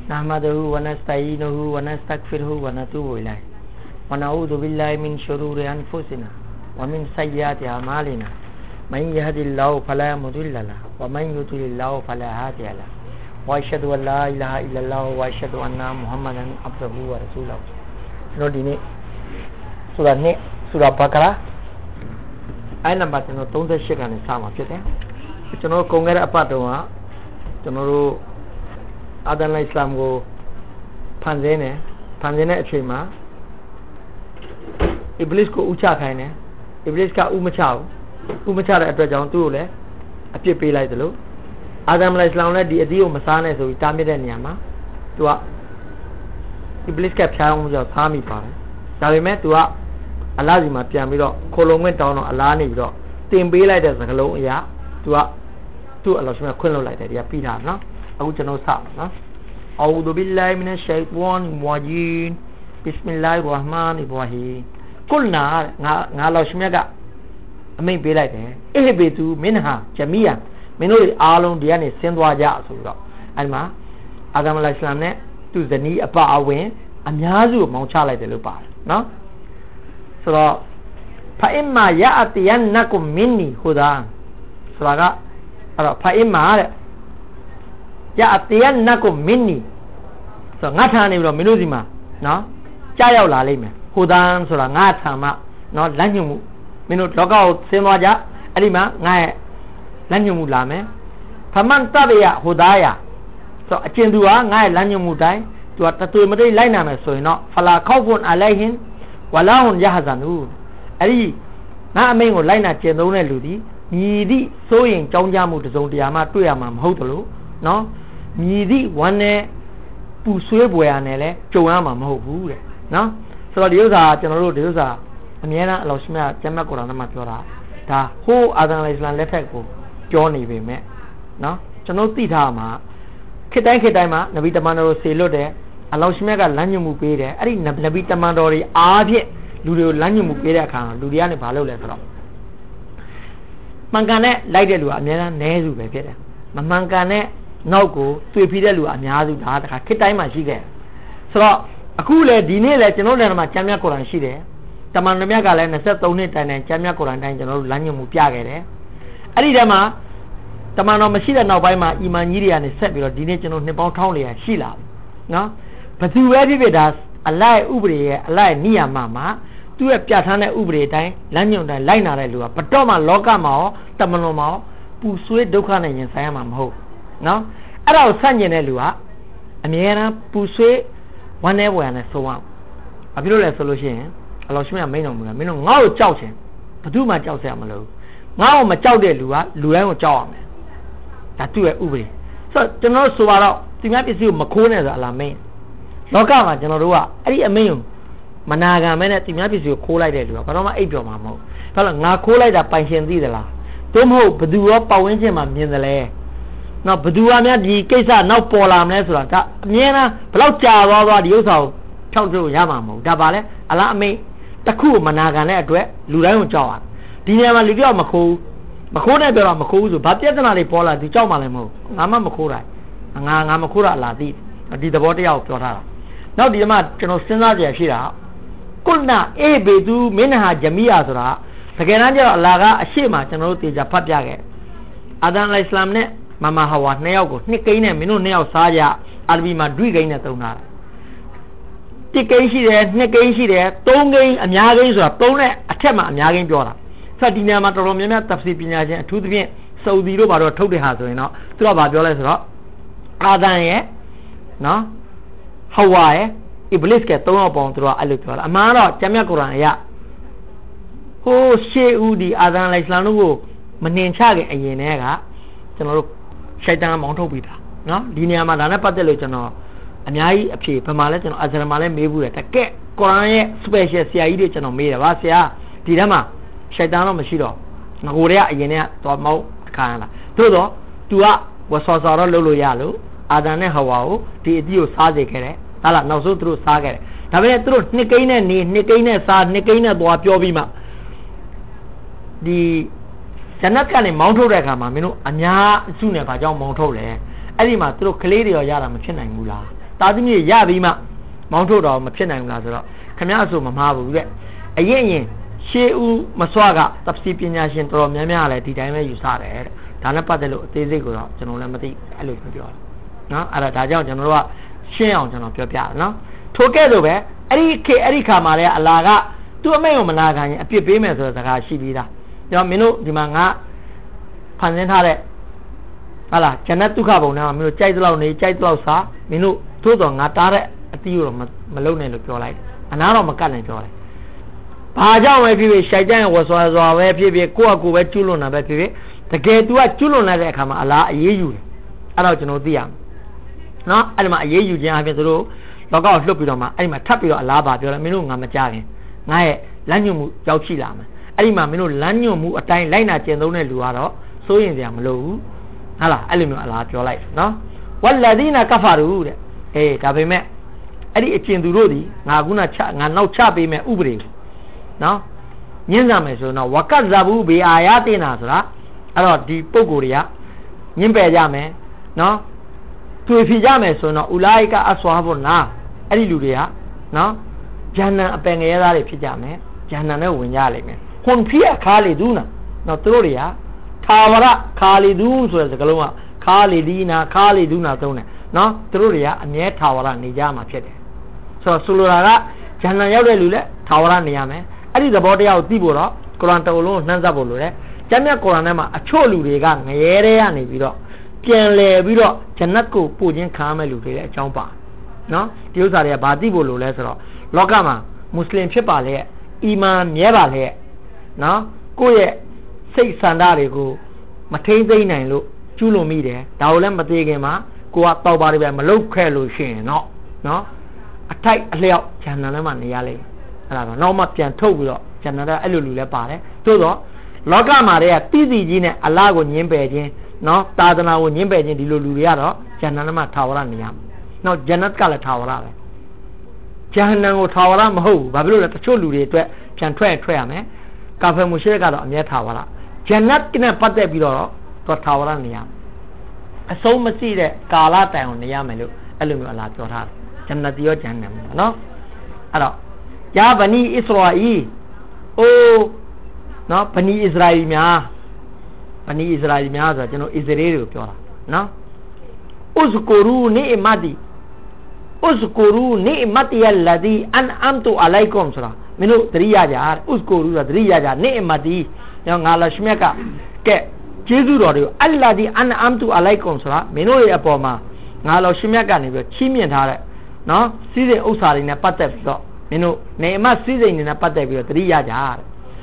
नहमदुहु व नस्तईनुहु व नस्तगफिरुहु व नतूबु इलैहि व नऊज़ु बिल्लाहि मिन शुरूरि अनफुसिना व मिन सय्यिआति अमालिना मन यहदिल्लाहु फला मुदिल्ल लहु व मन युद्लिल्लाहु फला हादिय लहु व अशहदु अन ला इलाहा इल्लल्लाह व अशहदु अन्ना मुहम्मदन अब्दुहु व रसूलुहु ကျွန်တော်ဒီနေ့ဆိုတာနဲ့ဆိုတာဘကရာအဲ့နံပါတ်ကျွန်တော်38ကနေစမှာဖြစ်တယ်ကျွန်တော်ကုန်ခဲ့တဲ့အပတ်တုန်းကကျွန်တော်တို့အာဒန်အစ္စလာမ်ကိုဖန်ဆင်းတဲ့အချိန်မှာအစ္စလစ်ကိုဥချခိုင်းတယ်အစ္စလစ်ကဥမချတဲ့အတွက်ကြောင့်သူ့ကိုလည်းအပြစ်ပေးလိုက်တယ်လို့အာဒမ်အစ္စလာမ်လည်းဒီအသီးကိုမစားနဲ့ဆိုပြီးတားမြစ်တဲ့နေရာမှာသူကအစ္စလစ်ကဖျားအောင်ဆိုဖားမိပါတယ်ဒါပေမဲ့သူကအလားစီမှာပြန်ပြီးတော့ခိုလုံခွင့်တောင်းတော့အလားနေပြီးတော့တင်ပေးလိုက်တဲ့စကားလုံးအရာသူ့အလောရှင်ကခွင့်လွှတ်လိုက်တယ်ဒီကပြီးတာနော်အခုကျွန်တော်စမယ်နော်အောူဒူဘီလာဟီမီနရှ်ရှိုင်ጧန်ဝါဂျီန်ဘစ်မီလာဟ်ရာဟ်မာနီရ်ရဟီမ်ကုလနာငါလောရှင်ကအမိန့်ပေးလိုက်တယ်အဟဘေတူမင်ဟာဂျမီယာမင်းတို့အားလုံးဒီကနေဆင်းသွားကြဆိုပြီးတော့အဲ့မှာအာဒမ်အလိုင်စလမ်နဲ့သူ့ဇနီးအပအဝင်အများစုကိုမောင်းချလိုက်တယ်လို့ပါတယ်နော်ဆိုတော့ဖာအင်မာယာအတယန်နကုမင်နီဟူဒါဆိုတာကအဲ့တော့ဖာအင်မာတဲ့ယာအတယန်နကုမင်နီဆိုတော့ငါထားနေပြီးတော့မင်းတို့စီမှာနော်ကြားရောက်လာလိမ့်မယ်ဟူဒါဆိုတာငါထားမှနော်လမ်းညွှန်မှုမင်းတို့လောကကိုဆင်းသွားကြအဲ့ဒီမှာငါရဲ့လမ်းညွှန်မှုလာမယ်ဖမန်တဘယဟူဒါယာဆိုအကျဉ်သူဟာငါရဲ့လမ်းညွှန်မှုတိုင်းသူကတသွေမတိတ်လိုက်နာမယ်ဆိုရင်တော့ဖလာခေါဖွန်အလိုင်ဟင်ဝလာဟွန်ယဟဇန်နူအဲ့ဒီငါအမိန်ကိုလိုက်နာကျင့်သုံးတဲ့လူဒီမြည်သည့်စိုးရင်ကြောင်းကြမှုတစုံတရာမှတွေ့ရမှာမဟုတ်တယ်လို့နော်မြည်သည့်ဝမ်းနဲ့ပူဆွေးပွေရနဲ့လဲကြုံရမှာမဟုတ်ဘူးတဲ့နော်ဆိုတော့ဒီဥစ္စာကျွန်တော်တို့ဒီဥစ္စာအများအားအလောရှင်မြတ်ကျမ်းမြတ်ကုရ်အာန်မှာပြောတာဒါဟိုးအာဒမ်အလိုင်စလမ်လက်ထက်ကိုပြောနေပေမဲ့နော်ကျွန်တော်သိထားမှာခေတ်တိုင်းမှာနဗီတမန်တော်ကိုဆေလွတ်တယ်အလောရှင်မြတ်ကလမ်းညွှန်မှုပေးတယ်အဲ့ဒီနဗီတမန်တော်တွေအားဖြင့်လူတွေကိုလမ်းညွှန်မှုပေးတဲ့အခါလူတွေကနေဘာလုပ်လဲဆိုတော့မှန်ကန်တဲ့လိုက်တဲ့လူကအများအားနည်းစုပဲဖြစ်တယ်မမှန်ကန်တဲ့နောက်ကိုတွေ့ပြီးတဲ့လူကအများစုဒါတခါခေတ်တိုင်းမှာရှိခဲ့ဆိုတော့အခုလေဒီနေ့လေကျွန်တော်တို့လည်းမှာကျမ်းမြတ်ကုရ်အာန်ရှိတယ်တမန်တော်မြတ်ကလည်း23နှစ်တိုင်ကျမ်းမြတ်ကုရ်အာန်တိုင်းကျွန်တော်တို့လမ်းညွှန်မှုပြခဲ့တယ်အဲ့ဒီတည်းမှာတမန်တော်မရှိတဲ့နောက်ပိုင်းမှာအီမန်ကြီးတွေကနေဆက်ပြီးတော့ဒီနေ့ကျွန်တော်နှစ်ပေါင်း1400ရှိလာပြီနော်ဘသူပဲဖြစ်ဖြစ်ဒါအလိုက်ဥပဒေရဲ့အလိုက်နိယာမမှာသူ့ရဲ့ပြဋ္ဌာန်းတဲ့ဥပဒေတိုင်းလမ်းညွှန်တိုင်းလိုက်နာတဲ့လူကဘတော့မှလောကမှာရောတမန်တော်မှာရောပူဆွေးဒုက္ခနဲ့ရင်ဆိုင်ရမှာမဟုတ်နော်အဲ့ဒါကိုဆန့်ကျင်တဲ့လူကအမြဲတမ်းပူဆွေးဝမ်းနည်းပွေရနဲ့ဆုံးအောင်ဘာဖြစ်လို့လဲဆိုလို့ရှိရင်အလောရှင်ကမိန်တော်မူတာမင်းတို့ငါ့ကိုကြောက်ခြင်းဘသူမှကြောက်စရာမလိုငါ့ကိုမကြောက်တဲ့လူကလူတိုင်းကိုကြောက်ရမယ်ဒါသူ့ရဲ့ဥပဒေဆိုတော့ကျွန်တော်ဆိုပါတော့ဒီများပစ္စည်းကိုမခိုးနဲ့ဆိုတာအလားမင်းလောကမှာကျွန်တော်တို့ကအဲ့ဒီအမိန်ကိုမနာခံမဲနဲ့ဒီများပစ္စည်းကိုခိုးလိုက်တဲ့လူကဘာတော့မှအိပ်ပျော်မှာမဟုတ်ဘာလို့ငါခိုးလိုက်တာပိုင်ရှင်သိသလားသို့မဟုတ်ဘသူရောပတ်ဝန်းကျင်မှာမြင်တယ်လဲနော်ဘသူကများဒီကိစ္စနောက်ပေါ်လာမလဲဆိုတာဒါအမြဲတမ်းဘလောက်ကြာသွားဒီဥစ္စာကိုဖြောက်ထုတ်ရမှာမဟုတ်ဒါပါလဲအလားအမိန်တစ်ခုမနာခံတဲ့အတွက်လူတိုင်းကိုကြောက်ရတယ်ဒီနေရာမှာလူပြောက်မခိုးနဲ့ပြောတော့မခိုးဘူးဆိုဘာပြဿနာတွေပေါ်လာသူကြောက်မှလည်းမဟုတ်ငါမှမခိုးတာငါမခိုးတာအလားသိဒီသဘောတရားကိုပြောထားတာနောက်ဒီမှာကျွန်တော်စဉ်းစားကြရရှိတာကုလနာအေဘေသူမင်းဟာဂျမီယာဆိုတာတကယ်တမ်းကျတော့အလာကအရှိမကျွန်တော်တို့တေချာဖတ်ပြခဲ့အာဒမ်အလိုင်စလမ်နဲ့မမဟာဝါနှစ်ယောက်ကိုနှစ်ကိန်းနဲ့မင်းတို့နှစ်ယောက်စားကြအာရဘီမှာဒွိကိန်းနဲ့သုံးတာတစ်ကိန်းရှိတယ်နှစ်ကိန်းရှိတယ်သုံးကိန်းအများကိန်းဆိုတာသုံးနဲ့အထက်မှာအများကိန်းပြောတာဆိုတော့ဒီနေရာမှာတော်တော်များများတပ်စီပညာရှင်အထူးသဖြင့်ဆူဒီတို့ဘာလို့ထုတ်တဲ့ဟာဆိုရင်တော့သူကဘာပြောလဲဆိုတော့အာဒမ်ရဲ့နော်ဟဝါရဲ့အစ္စလစ်က3ယောက်ပေါင်းသူကအဲ့လိုပြောတာအမှန်တော့ကျမ်းမြတ်ကုရ်အာန်အရဟိုးရှေးဦးဒီအာဒမ်အလိုင်စလမ်တို့ကိုမနှင်ချခင်အရင်တည်းကကျွန်တော်တို့ရှိုက်တန်မောင်းထုတ်ပြီးတာနော်ဒီနေရာမှာဒါနဲ့ပတ်သက်လို့ကျွန်တော်အများကြီးအဖြေဘယ်မှာလဲကျွန်တော်အဇရမှာလဲမေးဘူးတယ်တကက်ကုရ်အာန်ရဲ့ special ဆရာကြီးတွေကျွန်တော်မေးတယ်ဗာဆရာဒီထဲမှာရှိုက်တန်တော့မရှိတော့ငကိုတွေကအရင်တည်းကတော့မောင်းအခါရလားသို့တော့ तू ကဝဆောဆောတော့လုပ်လို့ရလို့အာဒမ်နဲ့ဟဝါကိုဒီအတိကိုစားစေခဲ့တယ်ဟာလားနောက်ဆုံးသူတို့စားခဲ့တယ်ဒါပေမဲ့သူတို့နှစ်ကိန်းနဲ့နေနှစ်ကိန်းနဲ့စားနှစ်ကိန်းနဲ့သွားပြောပြီးမှဒီဂျနတ်ကနေမောင်းထုတ်တဲ့အခါမှာမင်းတို့အများအစုနဲ့ဘာကြောင့်မောင်းထုတ်လဲအဲ့ဒီမှာသူတို့ကလေးတွေရောရတာမဖြစ်နိုင်ဘူးလား Tadimi Yabima, Mount Odo, Machina Lazaro, Kamasu Mamabu, a yen, Sheu Maswaga, Tapsipina Shintro, Mamma, Tidame, you saw it, Tanapadelo, Tezego, General Mati, Alupio. No, Aradaja, General, Sheon, General Pia, no? Together, Erika Maria, Alaga, to a male Managa, a few payments of the Shibida. Your menu, the manga, Panentare. Ala, Janatu Cabo now, Minu Chaitlo, Chaitlosa, Minu, Todo, Natare, a Tio, Malone, Lupolite, an arrow mechanic joy. Paja, maybe Shaitan was a baby, Kuaku, Chuluna, baby, the gate to a Chuluna, come, Allah, you. I don't know, dear. No, I'm a ye, you have to do. Log out, look on my, I'm a tapio, a lava, Minu, I'm a giant. Nae, Lanu, Yauchilam. I'm a Minu, Lanu, a tiny line at General Luaro, so in the Amlo. Hala, element a your life, no? What Ladina Kafaru, eh, Tabime, Eddie Echin Rudi, Naguna Chak, and no chappy me ubri. No? Nizame, so now, Wakazabu be Ayati Nazra, about the Pogoria, Nimpejame, no? To if Hijame, so now, Ulaika Aswavona, Eddie Ludia, no? Jana Penera Pijame, Jana no Winyale, Honpia Kali Duna, no Troria. Tawara, Kali Doon, so as a Kaluma, Kali Dina, Kali Duna Tone, no, Truria, and yet Tawara Nijama Chede. So Sulura, Jana Yelule, Tawara Niame, I did the body of Tibura, Corantolo, Nanzabolo, Jamia Coranema, a Cholu Regan, Area Nibiro, Kianle Biro, Janako, Pujin Kamelu, Champa. No, those are a Badibolo lesser, Logama, Muslim Chepale, Iman Yevale, no, Koye. Say Sandarigo, Matay Nine look, Chulo Mide, Daulam Mategema, go up Taubari, Malo Kelo Shin, no, a tight layout, Chananaman Yale, no much and Togo, Chanada Elula Pare, Todo, Loga Maria, Tizi Gine, Alago Nimbejin, no, Tadana Nimbejin, the Luluiaro, Chananama Tauraniam, no, Janatkala Taura. Chanango Tauram Ho, Babylon at Cholu, Chantray Trame, Cafe Mushega, near Tawara. Janat can a pate below to Taurania. A so much see the Kalata on the Yamalu, Alumula Torah, Janatio Janam, no? Ado, Yabani Israel, oh, no, Pani Israel Mia, Pani Israel Mia, you know, Israel, no? Uskuru ne Madi, Uskuru ne Mati Ladi, and Amtu Alaikum, Minu, 3 Yajar, Uskuru, 3 Yajar, ne Madi. Young Alashmeka, get Jesu, Allah the Anamtu Alaikonsra, Meno Apoma, Naloshimeka, Chimian Hare, no, see the Usar in a patep, Meno, Nema season in a patep, 3 Yajar.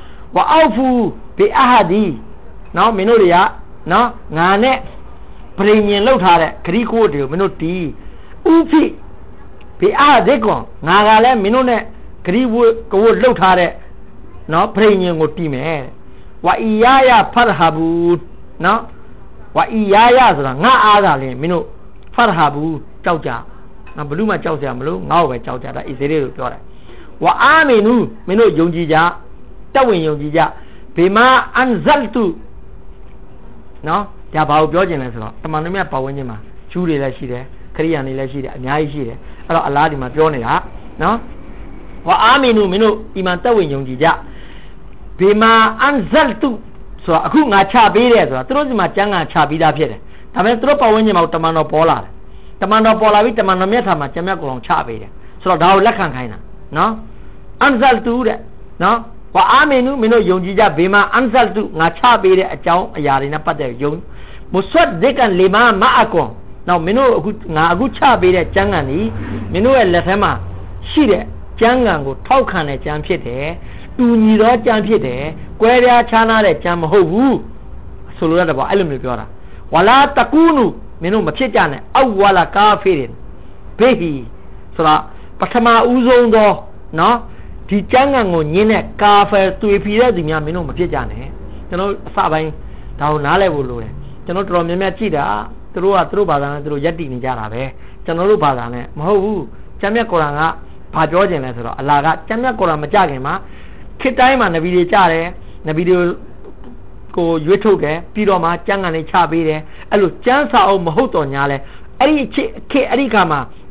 Wa'afu be Ahadi, no, Menoria, no, Nane, Premium Lotare, Kriko, Menoti, Ufi, be Ahadekon, Nagale, Minone, Kriwo, Lotare, no, Premium Otime. Wa iyaya farhabu no wa iyayaဆိုတာငါအားသာလင်မင်းတို့ farhabu ကြောက်ကြငါဘလူးမှကြောက်ကြမလို့ငါ့ကိုပဲကြောက်ကြတာဣသရေလကိုပြောတယ်ဝါအာမီနူမင်းတို့ယုံကြည်ကြတက်ဝင်ယုံကြည်ကြဘေမာအန်ဇလ်တူနော်ဒါဘာကိုပြောချင်လဲဆိုတော့တမန်တော်မြတ်ပတ်ဝန်းကျင်မှာဂျူးတွေလည်းရှိတယ်ခရိယန်တွေလည်းရှိတယ်အများကြီးရှိတယ်အဲ့တော့အလားဒီမှာပြောနေတာနော်ဝါအာမီနူမင်းတို့ဒီမှာတက်ဝင်ယုံကြည်ကြBima Anzaltu, so a cook not chabby, so I throw my changa chabby that here. Taman drop a winning out Tamano Pola. Tamano Pola with Tamano Metama, Chamaco chabby. So thou lacan kind, no? Anzaltu, no? For Aminu, Mino Yonjija, Bima Anzaltu, not chabby a chow, a yard in a pate young. Muswat Dekan Lima Maako. Now Mino good chabby at Changani, Mino and Latema, Shide, Changango, Taukan at Champiete. Tu ni đó trang phía thế, quay ra chana để trang hậu vũ, solo là bảo alum được rồi. Wala takunu, mình mà chết chán này, awala kafirin, behi, sura, pathama uzong đó, nó, thì trang ngang ngồi nhìn này, kafir tuổi phi ra thì mình mà chết chán này, cho nó sao vậy, tao ná lại vô luôn này, cho nó tròn miếng chi đã, tôi bảo rằng tôi nhất định ra là về, cho nó lúc bảo rằng này, mà hậu vũ, trang miếng Quran á, phải cho chuyện này rồi, Allah á, trang miếng Quran mà cha cái mà khi tay mà nó video cha đấy, nó video cô YouTube đấy, video mà chẳng hạn này cha bị đấy, alo chẳng sao mà hốt tổn nhà đấy, ấy cái mà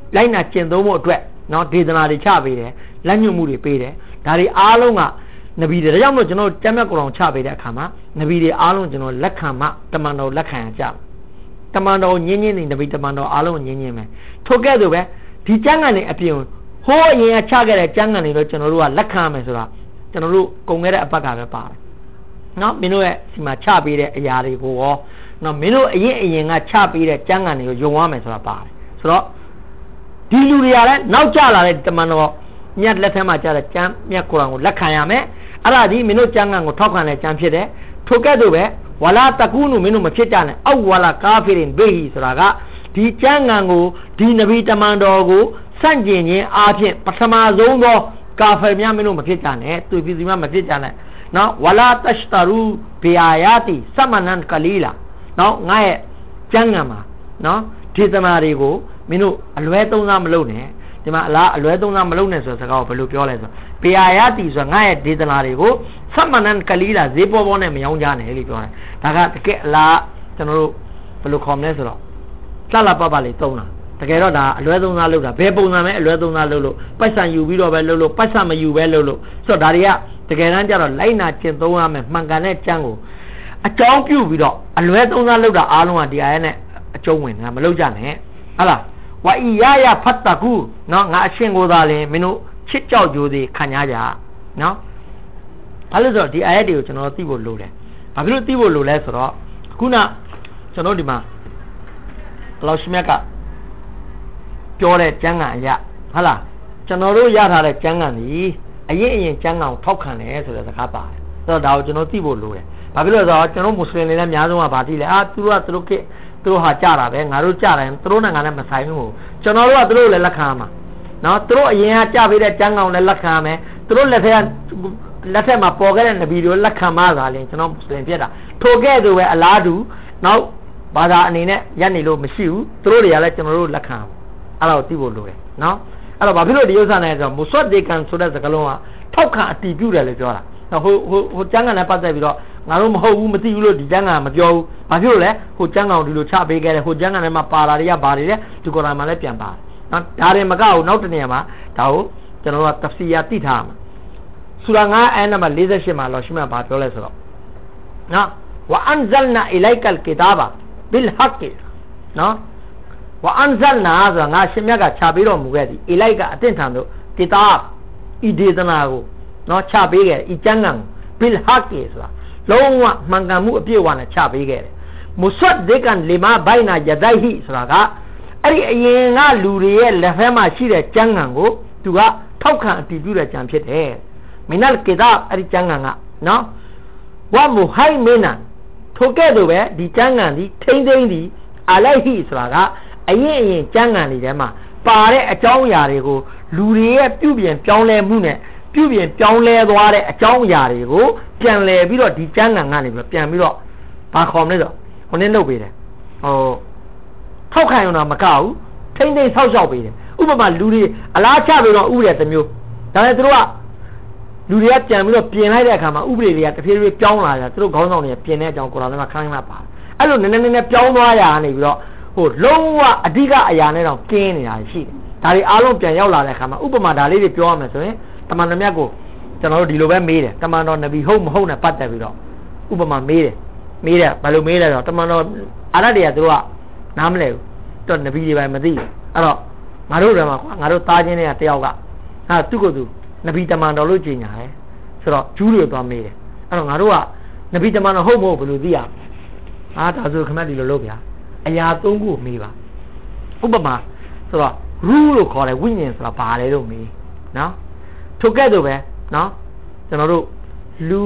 လိုက်နာကျင့်သုံးဖို့အတွက်နော်ဒေသနာတွေချပေးတယ်လက်ညှိုးမှုတွေပေးတယ်ဒါတွေအားလုံးကနဗီတွေဒါကြောင့်မို့ကျွန်တော်ကျမ်းမြတ်ကုရ်အာန်ချပေးတဲ့အခါမှာနဗီတွေအားလုံးကျွန်တော်လက်ခံမှတမန်တော်လက်ခံရကြတမန်တော်ညင်းညင်းနေနဗီတမန်တော်အားလုံးညင်းညင်းပဲထို့ကဲ့သို့ပဲဒီကျမ်းဂန်တွေအပြင်ဟိုးအရင်ကချခဲ့တဲ့ကျမ်းဂန်တွေတော့ကျွန်တော်တို့ကလက်ခံမယ်ဆိုတာကျွန်တော်တို့ကုန်ခဲ့တဲ့အပတ်ကပဲပါတယ်နော်မင်းတို့ရဲ့ဒီမှာချပေးတဲ့အရာတွေကိုရောနော်မင်းတို့အရင်ကချပေးတဲ့ကျမ်းဂန်တွေကိုယုံရမယ်ဆိုတာပါတယ်ဆိုတော့ဒီလူတွေကလည်းနောက်ကျလာတဲ့တမန်တော်မြတ်လက်ထက်မှာကြားတဲ့ကျမ်းမြတ်ကုရ်အာန်ကိုလက်ခံရမယ်အဲ့ဒါဒီမင်းတို့ကျမ်းဂန်ကိုထောက်ခံတဲ့ကျမ်းဖြစ်တယ်ထို့ကဲ့သို့ပဲဝလာတကူနုမင်းတို့မဖြစ်ကြနဲ့အောက်ဝလာကာဖီရင်ဘေဟီဆိုတာကဒီကျမ်းဂန်ကိုဒီနဗီတမန်တော်ကိုစန့်ကျင်ခြင်းအားဖြင့်ပထမဆုံးသောကာဖီများမင်းတို့မဖြစ်ကြနဲ့သူပြည်စီမမဖြစ်ကြနဲ့နော်ဝလာတရှ်တရူဘီအာယာတီဆမနန်ကလီလာနော်ငါရဲ့ကျမ်းဂန်မှာနော်ဒီသမားတွေကိုမင်းတို့အလွဲသုံးစားမလုပ်နဲ့ဒီမှာအလားအလွဲသုံးစားမလုပ်နဲ့ဆိုတဲ့စကားကိုဘယ်လိုပြောလဲဆိုဘီအာယာတီဆိုငါရဲ့ဒေသနာတွေကိုဆမနန်ကလီလာဈေးပေါ်ပေါ်နဲ့မယောင်းကြနဲ့လို့ပြောတယ်ဒါကတကယ်အလားကျွန်တော်တို့ဘယ်လိုခေါ်မလဲဆိုတော့လှလှပပလေးသုံးတာတကယ်တော့ဒါအလွဲသုံးစားလုပ်တာဘယ်ပုံစံပဲအလွဲသုံးစားလုပ်လို့ပိုက်ဆံယူပြီးတော့ပဲလုပ်လို့ပိုက်ဆံမယူပဲလုပ်လို့ဆိုတော့ဒါတွေကတကယ်တမ်းကျတော့လိုက်နာကျင့်သုံးရမယ်မှန်ကန်တဲ့ကျမ်းကိုအကြောင်းပြုပြီးတော့အလွဲသုံးစားလုပ်တာအားလုံးကဒီအရဲနဲ့အကျုံးဝင်တာမလုပ်ကြနဲ့ဟုတ်လားဝါအီယာယာဖတ်တကူနော်ငါအရှင်ကိုသာလင်မင်းတို့ချစ်ကြောက်ကြိုးသေးခံရကြနော်ဘာလို့ဆိုတော့ဒီအရဲတွေကိုကျွန်တော်သိဖို့လိုတယ်ဘာဖြစ်လို့သိဖို့လိုလဲဆိုတော့ခုနကျွန်တော်ဒီမှာလောက်ရှိမြတ်ကပြောတဲ့ကျမ်းဂန်အရာဟုတ်လားကျွန်တော်တို့ရထားတဲ့ကျမ်းဂန်ဒီအရင်ကျမ်းဂန်ကိုထောက်ခံတယ်ဆိုတဲ့စကားပါတယ်ဆိုတော့ဒါကိုကျွန်တော်သိဖို့လိုတယ်ဘာဖြစ်လို့လဲဆိုတော့ကျွန်တော်မွတ်စလင်တွေလည်းအများဆုံးကဗာသိလဲသူတို့ကသူတို့ဟာကြတာပဲငါတို့ကြတယ်သူတို့နဲ့ငါနဲ့မဆိုင်ဘူးကျွန်တော်တို့ကသူတို့လည်းလက်ခံရမှာနော်သူတို့အရင်ကကြပေးတဲ့ကျမ်းဂန်ကိုလည်းလက်ခံရမယ်သူတို့လက်ထက်မှာပေါ်ခဲ့တဲ့နဗီတွေလက်ခံမှသာလေကျွန်တော်မွတ်စလင်ဖြစ်တာထိုကဲ့သို့ပဲအလားတူနောက်ဘာသာအနေနဲ့ရပ်နေလို့မရှိဘူးသူတို့တွေကလည်းကျွန်တော်တို့လက်ခံအဲ့ဒါကိုသိဖို့လိုတယ်နော်အဲ့တော့ဘာဖြစ်လို့ဒီဥစ္စာနဲ့ဆိုတော့မုဆွတ်ဒေကန်ဆိုတဲ့စကားလုံးကထောက်ခံအတီးပြုတယ်လို့ပြောတာဟိုကျမ်းဂန်နဲ့ပတ်သက်ပြီးတော့ငါတို့မဟုတ်ဘူးမသိဘူးလို့ဒီကျမ်းဂန်ကမပြောဘူးဘာဖြစ်လို့လဲဟိုကျမ်းဂန်ကိုဒီလိုချပေးခဲ့တယ်ဟိုကျမ်းဂန်ထဲမှာပါတာတွေကဘာတွေလဲဒီကုရ်အာန်မှာလည်းပြန်ပါတယ်နော်ဒါတွေမကဘူးနောက်တစ်နေရာမှာဒါကိုကျွန်တော်တို့ကတဖစီယာသိထားမှာဆူရာ9အဲနံပါတ်48မှာလောရှိမှဘာပြောလဲဆိုတော့နော်ဝအန်ဇလ်နာအီလိုက်ကလ်ကီတာဘာဘီလ်ဟက်ကီနော်ဝအန်ဇလ်နာဆိုတာငါရှင်မြတ်ကချပေးတော်မူခဲ့သည်အီလိုက်ကအသင့်ထံသို့ကီတာဤဒေသနာကိုနော်ချပေးခဲ့ဤကျမ်းဂန်ဘီလ်ဟက်ကီဆိုတာလုံးဝမှန်ကန်မှုအပြည့်အဝနဲ့ချပေးခဲ့တယ်မုဆွတ်ဒေကန်လီမာဘိုင်နာယဒိုင်ဟီဆိုတာကအဲ့ဒီအရင်ကလူတွေရဲ့လက်ဖက်မှာရှိတဲ့ကျမ်းဂန်ကိုသူကထောက်ခံအတည်ပြုတဲ့ကျမ်းဖြစ်တယ်မင်းနလ်ကီတာအဲ့ဒီကျမ်းဂန်ကနော်ဝါမူဟိုင်မင်းနန်ထိုကဲ့သို့ပဲဒီကျမ်းဂန်ဒီထိမ့်သိမ့်ဒီအလိုက်ဟီဆိုတာကအရင်ကျမ်းဂန်တွေထဲမှာပါတဲ့အကြောင်းအရာတွေကိုလူတွေရဲ့ပြုပြင်ပြောင်းလဲမှုနဲ့ပြုပြင်ပြောင်းလဲသွားတဲ့အကြောင်းအရာတွေကိုပြန်လဲပြီးတော့ဒီကျမ်းဂန်ကနေပြီးပြန်ပြီးတော့ဘာခေါ်မလဲဆိုဟိုနည်းလုပ်ပေးတယ်ဟိုထောက်ခံရုံတော့မကဘူးထိမ့်သိမ့်ဆောက်ရှောက်ပေးတယ်ဥပမာလူတွေအလားချပြီးတော့ဥပဒေတစ်မျိုးဒါနဲ့သူတို့ကလူတွေကပြန်ပြီးတော့ပြင်လိုက်တဲ့အခါမှာဥပဒေတွေကတဖြည်းဖြည်းပြောင်းလာတယ်သူတို့ခေါင်းဆောင်တွေကပြင်တဲ့အကြောင်းကုရ်အာန်ထဲမှာခန်းခန်းပါအဲ့လိုနည်းနည်းပြောင်းသွားရကနေပြီးတော့ဟိုလုံးဝအဓိကအရာနဲ့တော့ကင်းနေတာရှိတယ်ဒါတွေအားလုံးပြန်ရောက်လာတဲ့အခါမှာဥပမာဒါလေးတွေပြောရမယ်ဆိုရင်တမန်တော်မြတ်ကိုကျွန်တော်တို့ဒီလိုပဲမေးတယ်တမန်တော်နဗီဟုတ်မဟုတ်နဲ့ပတ်သက်ပြီးတော့ဥပမာမေးတယ်ဘယ်လိုမေးလဲဆိုတော့တမန်တော်အာရတွေကသူတို့ကနားမလဲဘူးတော့နဗီတွေပဲမသိဘူးအဲ့တော့ငါတို့တွေမှာကွာငါတို့သားချင်းတွေကတယောက်ကသူ့ကိုယ်သူနဗီတမန်တော်လို့ကြီးညာတယ်ဆိုတော့ဂျူးတွေသွားမေးတယ်အဲ့တော့ငါတို့ကနဗီတမန်တော်ဟုတ်မဟုတ်ဘယ်လိုသိရဒါဆိုခမက်ဒီလိုလုပ်ဗျာအရာ၃ခုမေးပါဥပမာဆိုတော့ရူးလို့ခေါ်တယ်ဝိညာဉ်ဆိုတာဘာလဲလို့မေးနော်ထိုကဲ့သို့ပဲနော်ကျွန်တော်တို့လူ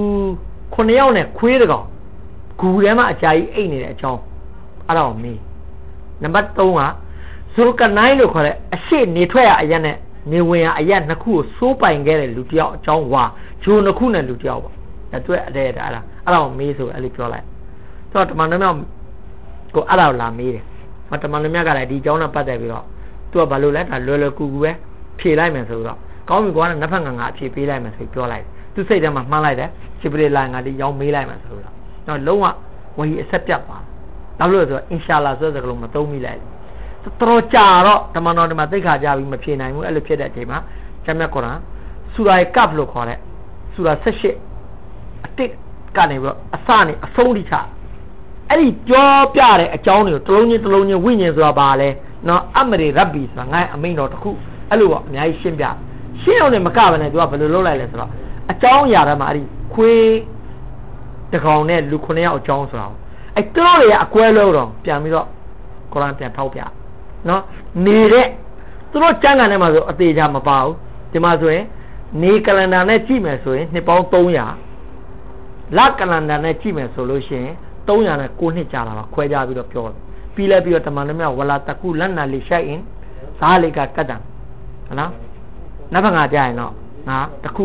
9ယောက်နဲ့ခွေးတကောင်ဂူထဲမှာအကြာကြီးအိတ်နေတဲ့အကြောင်းအဲ့ဒါကိုမေးနံပါတ်3ကဇူကနိုင်းလို့ခေါ်တဲ့အရှိနေထွက်ရအရက်နဲ့နေဝင်ရအရက်နှစ်ခုကိုစိုးပိုင်ခဲ့တဲ့လူတယောက်အကြောင်းဝါဂျိုနှစ်ခုနဲ့လူတယောက်ပေါ့ဒါတွေ့အဲ့ဒါကိုမေးဆိုအဲ့လိုပြောလိုက်ဆိုတော့တမန်တော်များကိုအဲ့ဒါကိုလာမေးတယ်တမန်တော်များကလည်းဒီအကြောင်းနဲ့ပတ်သက်ပြီးတော့သူကဘာလို့လဲဒါလွယ်လွယ်ကူကူပဲဖြေလိုက်မယ်ဆိုတော့ကောင်းပြီကွာနှစ်ဖက်ငါအဖြေပေးလိုက်မယ်ဆိုပြောလိုက်သူစိတ်ထဲမှာမှန်းလိုက်တယ်ဂျိဘရီလာငါဒီရောင်းမေးလိုက်မယ်ဆိုတော့လုံးဝဝဟီအဆက်ပြတ်ပါနောက်လို့ဆိုအင်ရှာလာဆိုတဲ့စကားလုံးမသုံးမိလိုက်တော်ကြတော့ဓမ္မတော်ဒီမှာသိခါကြပြီးမဖြေနိုင်ဘူးအဲ့လိုဖြစ်တဲ့အချိန်မှာကျမ်းမြတ်ကုရ်အာန်ဆူရာကပ်လို့ခေါ်တဲ့ဆူရာ18အတစ်ကနေပြီးတော့အစနဲ့အဆုံးထိချအဲ့ဒီပြောပြတဲ့အကြောင်းတွေကိုတလုံးချင်းဝိညာဉ်ဆိုတာပါလဲနော်အမရီရဘ်ဘီဆိုတာငါ့အမိန့်တော်တစ်ခုအဲ့လိုပေါ့အများကြီးရှင်းပြရှင်းအောင်လည်းမကဘဲနဲ့သူကဘယ်လိုလုပ်လိုက်လဲဆိုတော့အကြောင်းအရာတွေမှာအဲ့ဒီခွေးတကောင်နဲ့လူ9ယောက်အကြောင်းဆိုတာအဲ့တို့တွေကအကွဲလို့တော့ပြန်ပြီးတော့ကုရ်အာန်ပြန်ထောက်ပြနော်နေတဲ့သူတို့ကျမ်းဂန်ထဲမှာဆိုအသေးချာမပါဘူးဒီမှာဆိုရင်နေကလန်ဒါနဲ့ကြည့်မယ်ဆိုရင်နှစ်ပေါင်း300လကလန်ဒါနဲ့ကြည့်မယ်ဆိုလို့ရှိရင်300နဲ့9နှစ်ကြာလာပါခွဲကြပြီးတော့ပြောပြီးလဲပြီးတော့တမန်တော်များဝလာတကူလန်နာလီရှိုင်ဇာလီကကတ်တန်နော်နောက်ဘာငါကြရင်တော့ငါတခု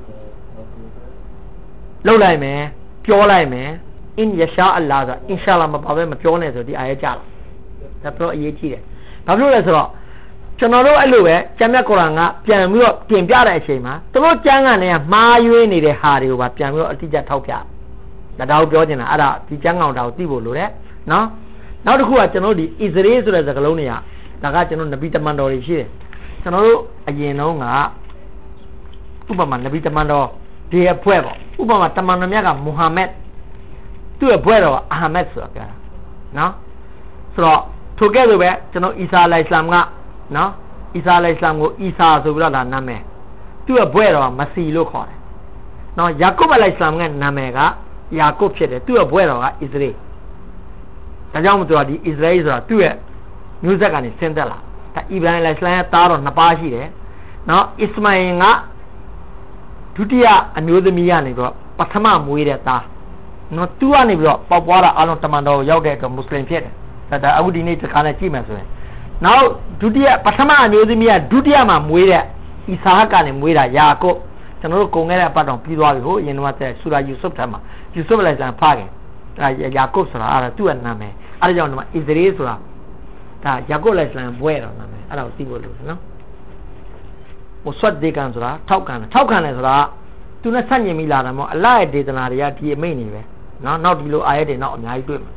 လှုပ်လိုက်မယ်ပြောလိုက်မယ်အင်ယရှာအလ္လာဟ်ဆိုအင်ရှာလာမပါဘဲမပြောနဲ့ဆိုဒီအာယတ်ကြလာဒါပြောအရေးကြီးတယ်ဘာဖြစ်လို့လဲဆိုတော့ကျွန်တော်တို့အဲ့လိုပဲကျမ်းမြတ်ကုရ်အာန်ကပြန်ပြီးတော့တင်ပြတဲ့အချိန်မှာသူတို့ကျမ်းဂန်တွေကမှားယွင်းနေတဲ့ဟာတွေကိုပါပြန်ပြီးတော့အတိအကျထောက်ပြဒါကိုပြောချင်တာအဲ့ဒါဒီကျမ်းဂန်တော်ကိုသိဖို့လိုတယ်နော်နောက်တစ်ခုကကျွန်တော်တို့ဒီဣသရေဆိုတဲ့စကားလုံးတွေကဒါကကျွန်တော်နဗီတမန်တော်တွေရှိတယ်ကျွန်တော်တို့အရင်တုန်းကဥပမာနဗီတမန်တော်ဒီအဖွဲပေါ့ဥပမာတမန်တော်မြတ်ကမုဟမ္မဒ်သူ့ရဲ့ဘွဲတော်အာဟမက်ဆိုတာပြောတာနော်ဆိုတော့ထိုကဲ့သို့ပဲကျွန်တော်အီဆာအလိုင်စလမ်ကနော်အီဆာအလိုင်စလမ်ကိုအီဆာဆိုပြီးတော့နာမည်သူ့ရဲ့ဘွဲတော်မစီလို့ခေါ်တယ်နော်ယာကုပ်အလိုင်စလမ်ရဲ့နာမည်ကယာကုပ်ဖြစ်တယ်သူ့ရဲ့ဘွဲတော်ကဣသရေဒါကြောင့်မတော်ဒီဣသရေဆိုတာသူ့ရဲ့မျိုးဆက်ကနေဆင်းသက်လာဒါအီဗရာဟင်အလိုင်စလမ်ရဲ့သားတော်2ပါးရှိတယ်နော်အစ္စမာအင်ကဒုတိယအမျိုးသမီးကနေပြီးတော့ပထမမွေးတဲ့သားနော်သူကနေပြီးတော့ပေါက်ပွားတာအလုံးတမန်တော်ရောက်တဲ့အတွက်မွတ်စလင်ဖြစ်တယ်ဒါအခုဒီနေ့တစ်ခါနဲ့ကြည့်မယ်ဆိုရင်နောက်ဒုတိယပထမအမျိုးသမီးကဒုတိယမှာမွေးတဲ့အီဆာဟကနေမွေးတာယာကုပ်ကျွန်တော်တို့ကုန်ခဲ့တဲ့အပတ်တော်ပြီးသွားပြီဟိုအရင်တော့ဆူရာယူဆုဖ်ထဲမှာယူဆုဖ်အလိုင်စလမ်ဖခင်ဒါယာကုပ်ဆိုတာအဲ့ဒါသူ့ရဲ့နာမည်အဲ့ဒါကြောင့်ဒီမှာဣသရေဆိုတာဒါယာကုပ်အလိုင်စလမ်ဘွဲတော်နာမည်အဲ့ဒါကိုသိဖို့လိုတယ်နော်မဆွတ်ဒေကန်ဆိုတာထောက်ခံတယ်ဆိုတာသူနဲ့ဆန့်ကျင်မိလာတယ်မို့အလ္လာဟ်ရဲ့ဒေသနာတွေကဒီအမိန့်နေပဲနော်နောက်ဒီလိုအာယတ်တွေနောက်အများကြီးတွေ့မှာ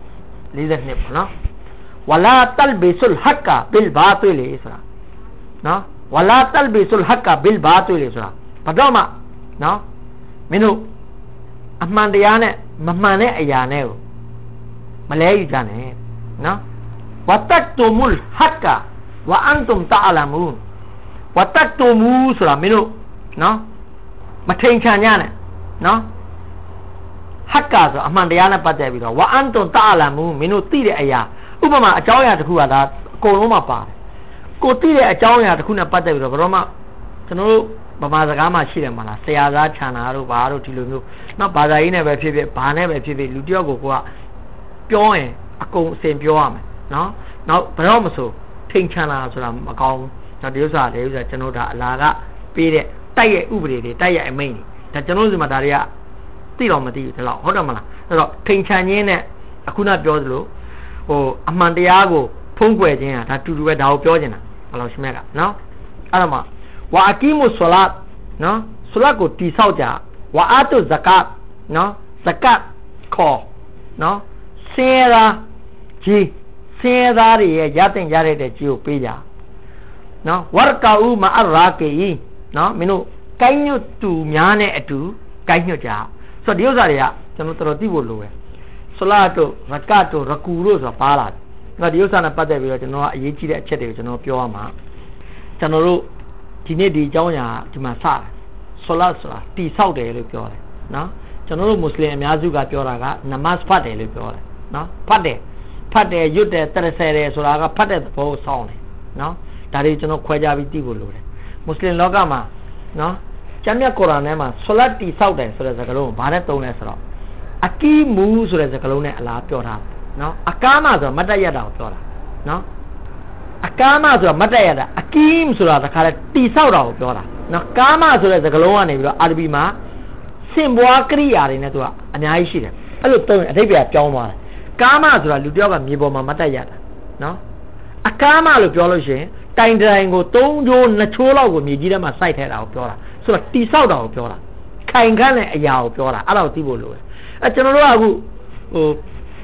42ပေါ့နော်ဝလာတလ်ဘီဆုလ်ဟက်ကဘီလ်ဘာတီလီဆိုတာနော်ဝလာတလ်ဘီဆုလ်ဟက်ကဘီလ်ဘာတီလီဆိုတာဘာတော့မှနော်မင်းတို့အမှန်တရားနဲ့မမှန်တဲ့အရာနဲ့ကိုမလဲယူကြနဲ့နော်ဝတတ်တူမူလ်ဟက်ကဝအန်တုမ်တာအလမူဝတတ်တူမူဆိုတာမင်းတို့နော်မထိန်ချန်ကြနဲ့နော်ဟက်ကဆိုအမှန်တရားနဲ့ပတ်သက်ပြီးတော့ဝအန်တုန်တာအလမူမင်းတို့သိတဲ့အရာဥပမာအကြောင်းအရာတစ်ခုကဒါအကုန်လုံးမှာပါတယ်ကိုသိတဲ့အကြောင်းအရာတစ်ခုနဲ့ပတ်သက်ပြီးတော့ဘယ်တော့မှကျွန်တော်တို့ဗမာစကားမှာရှိတယ်မလားဆရာသားခြံတာတို့ဘာတို့ဒီလိုမျိုးနောက်ဘာသာရေးနဲ့ပဲဖြစ်ဖြစ်ဘာနဲ့ပဲဖြစ်ဖြစ်လူတယောက်ကိုကပြောရင်အကုန်အစင်ပြောရမယ်နော်နောက်ဘယ်တော့မှဆိုထိန်ချန်တာဆိုတာမကောင်းဘူးဒါဒီဥစ္စာကျွန်တော်ဒါအလားကပေးတဲ့တိုက်ရဲ့ဥပဒေတွေတိုက်ရဲ့အမိန့်တွေဒါကျွန်တော်တို့ဒီမှာဒါတွေကသိတော့မသိဘူးဒီလောက်ဟုတ်တယ်မလားအဲ့တော့ထိန်ချန်ခြင်းနဲ့အခုနပြောသလိုဟိုအမှန်တရားကိုဖုံးကွယ်ခြင်းဟာဒါတူတူပဲဒါကိုပြောနေတာဘယ်လိုရှင်းမလဲနော်အဲ့တော့မှဝါအကီမုဆလတ်နော်ဆလတ်ကိုတိဆောက်ကြဝါအာတုဇကတ်နော်ဇကတ်ခေါ်နော်စေရာကြီးစေရာရဲ့ရတဲ့ရတဲ့ကြီးကိုပေးကြနော်ဝရကာဥမအရာကေနော်မင်းတို့ကိုင်းညွတ်သူများနဲ့အတူကိုင်းညွတ်ကြဆိုတော့ဒီဥစ္စာတွေကကျွန်တော်တော်သိဖို့လိုတယ်ဆလာတ်တို့ရကတ်တို့ရကူတို့ဆိုတာပါလာတယ်ဒီဥစ္စာနဲ့ပတ်သက်ပြီးတော့ကျွန်တော်ကအရေးကြီးတဲ့အချက်တွေကိုကျွန်တော်ပြောရမှာကျွန်တော်တို့ဒီနေ့ဒီအကြောင်းအရာဒီမှာစတယ်ဆလာတ်ဆိုတာတိဆောက်တယ်လို့ပြောတယ်နော်ကျွန်တော်တို့မွတ်စလင်အများစုကပြောတာကနမတ်ဖတ်တယ်လို့ပြောတယ်နော်ဖတ်တယ်ရွတ်တယ်တရဆယ်တယ်ဆိုတာကဖတ်တဲ့သဘောဆောင်းတယ်နော်ဒါတွေကျွန်တော်ခွဲခြားပြီးသိဖို့လိုတယ်မွတ်စလင်လောကမှာနော်ကျမ်းမြတ်ကုရ်အာန်ထဲမှာဆလတ်တိဆောက်တယ်ဆိုတဲ့စကားလုံးဘာနဲ့သုံးလဲဆိုတော့အကီမူဆိုတဲ့စကားလုံးနဲ့အလားပြောထားတယ်နော်အကာမဆိုတာမတ်တရတာကိုပြောတာနော်အကာမဆိုတာမတ်တရတာအကီမ်ဆိုတာတခါလဲတိဆောက်တာကိုပြောတာနော်ကာမဆိုတဲ့စကားလုံးကနေပြီးတော့အာရဗီမှာစင်ပွားကရိယာတွေနဲ့သူကအများကြီးရှိတယ်အဲ့လိုသုံးရင်အဓိပ္ပာယ်ပြောင်းသွားတယ်ကာမဆိုတာလူတယောက်ကမြေပေါ်မှာမတ်တရတာနော်အကာမလို့ပြောလို့ရှိရင်တိုင်တိုင်ကို3ချိုး2ချိုးလောက်ကိုမြေကြီးထဲမှာစိုက်ထဲတာကိုပြောတာဆိုတော့တိဆောက်တာကိုပြောတာခိုင်ခန့်တဲ့အရာကိုပြောတာအဲ့ဒါကိုသိဖို့လိုတယ်ကျွန်တော်တို့ကအခုဟို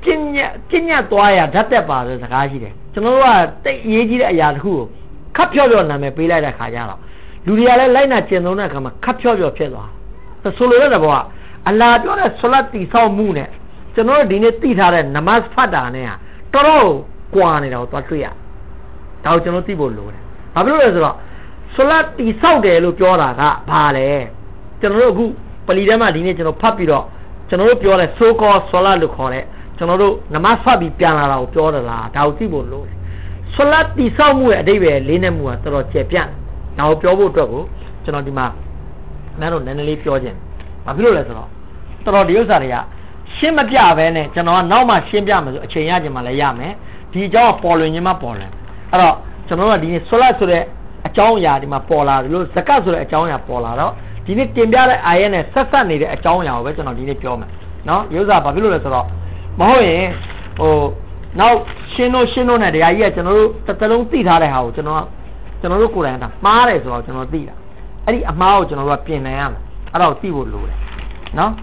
ညသွားရဓာတ်သက်ပါဆိုစကားရှိတယ်ကျွန်တော်တို့ကတိတ်အရေးကြီးတဲ့အရာတစ်ခုကိုခပ်ဖြော့ဖြော့နာမည်ပေးလိုက်တဲ့ခါကျတော့လူတွေကလည်းလိုက်နာကျင့်သုံးတဲ့အခါမှာခပ်ဖြော့ဖြော့ဖြစ်သွားဆိုလိုတဲ့ဘောကအလာပြောတဲ့ဆလတ်တီဆောက်မှုနဲ့ကျွန်တော်တို့ဒီနေ့သိထားတဲ့နမတ်ဖတ်တာနဲ့ဟာတော်တော်ကွာနေတာကိုသွားတွေ့ရဒါကိုကျွန်တော်သိဖို့လိုတယ်ဘာဖြစ်လို့လဲဆိုတော့ဆလတ်တီဆောက်တယ်လို့ပြောတာကဘာလဲကျွန်တော်တို့အခုပလီထဲမှာဒီနေ့ကျွန်တော်ဖတ်ပြီးတော့ကျွန်တော်တို့ပြောတဲ့ so called ဆလတ်လို့ခေါ်တဲ့ကျွန်တော်တို့နမတ်ဖတ်ပြီးပြန်လာတာကိုပြောတယ်လားဒါကိုသိဖို့လိုတယ်ဆလတ်တီဆောက်မှုရဲ့အဓိပ္ပာယ်လေးနဲ့မှုကတော်တော်ကျယ်ပြန့်ဒါကိုပြောဖို့အတွက်ကိုကျွန်တော်ဒီမှာနားတော့နည်းနည်းလေးပြောခြင်းဘာဖြစ်လို့လဲဆိုတော့တော်တော်ဒီဥစ္စာတွေကရှင်းမပြဘဲနဲ့ကျွန်တော်ကနောက်မှရှင်းပြမယ်ဆိုအချိန်ရခြင်းမှလည်းရမယ်ဒီအကြောင်းပေါ်လွင်ခြင်းမှပေါ်လွင်အဲ့တော့ကျွန်တော်ကဒီနေ့ဆလတ်ဆိုတဲ့အကြောင်းအရာဒီမှာပေါ်လာတယ်လို့ဇကတ်ဆိုတဲ့အကြောင်းအရာပေါ်လာတော့ဒီနေ့တင်ပြတဲ့အာရဲနဲ့ဆက်ဆက်နေတဲ့အကြောင်းအရာကိုပဲကျွန်တော်ဒီနေ့ပြောမယ်နော်ဥစ္စာဘာဖြစ်လို့လဲဆိုတော့မဟုတ်ရင်နောက်ရှင်းလို့နဲ့တရားကြီးကကျွန်တော်တို့တစ်လုံးသိထားတဲ့ဟာကိုကျွန်တော်တို့ကိုယ်တိုင်ကမှားတယ်ဆိုတော့ကျွန်တော်သိတာအဲ့ဒီအမှားကိုကျွန်တော်တို့ကပြင်နိုင်ရမယ်အဲ့ဒါကိုသိဖို့လိုတယ်နော်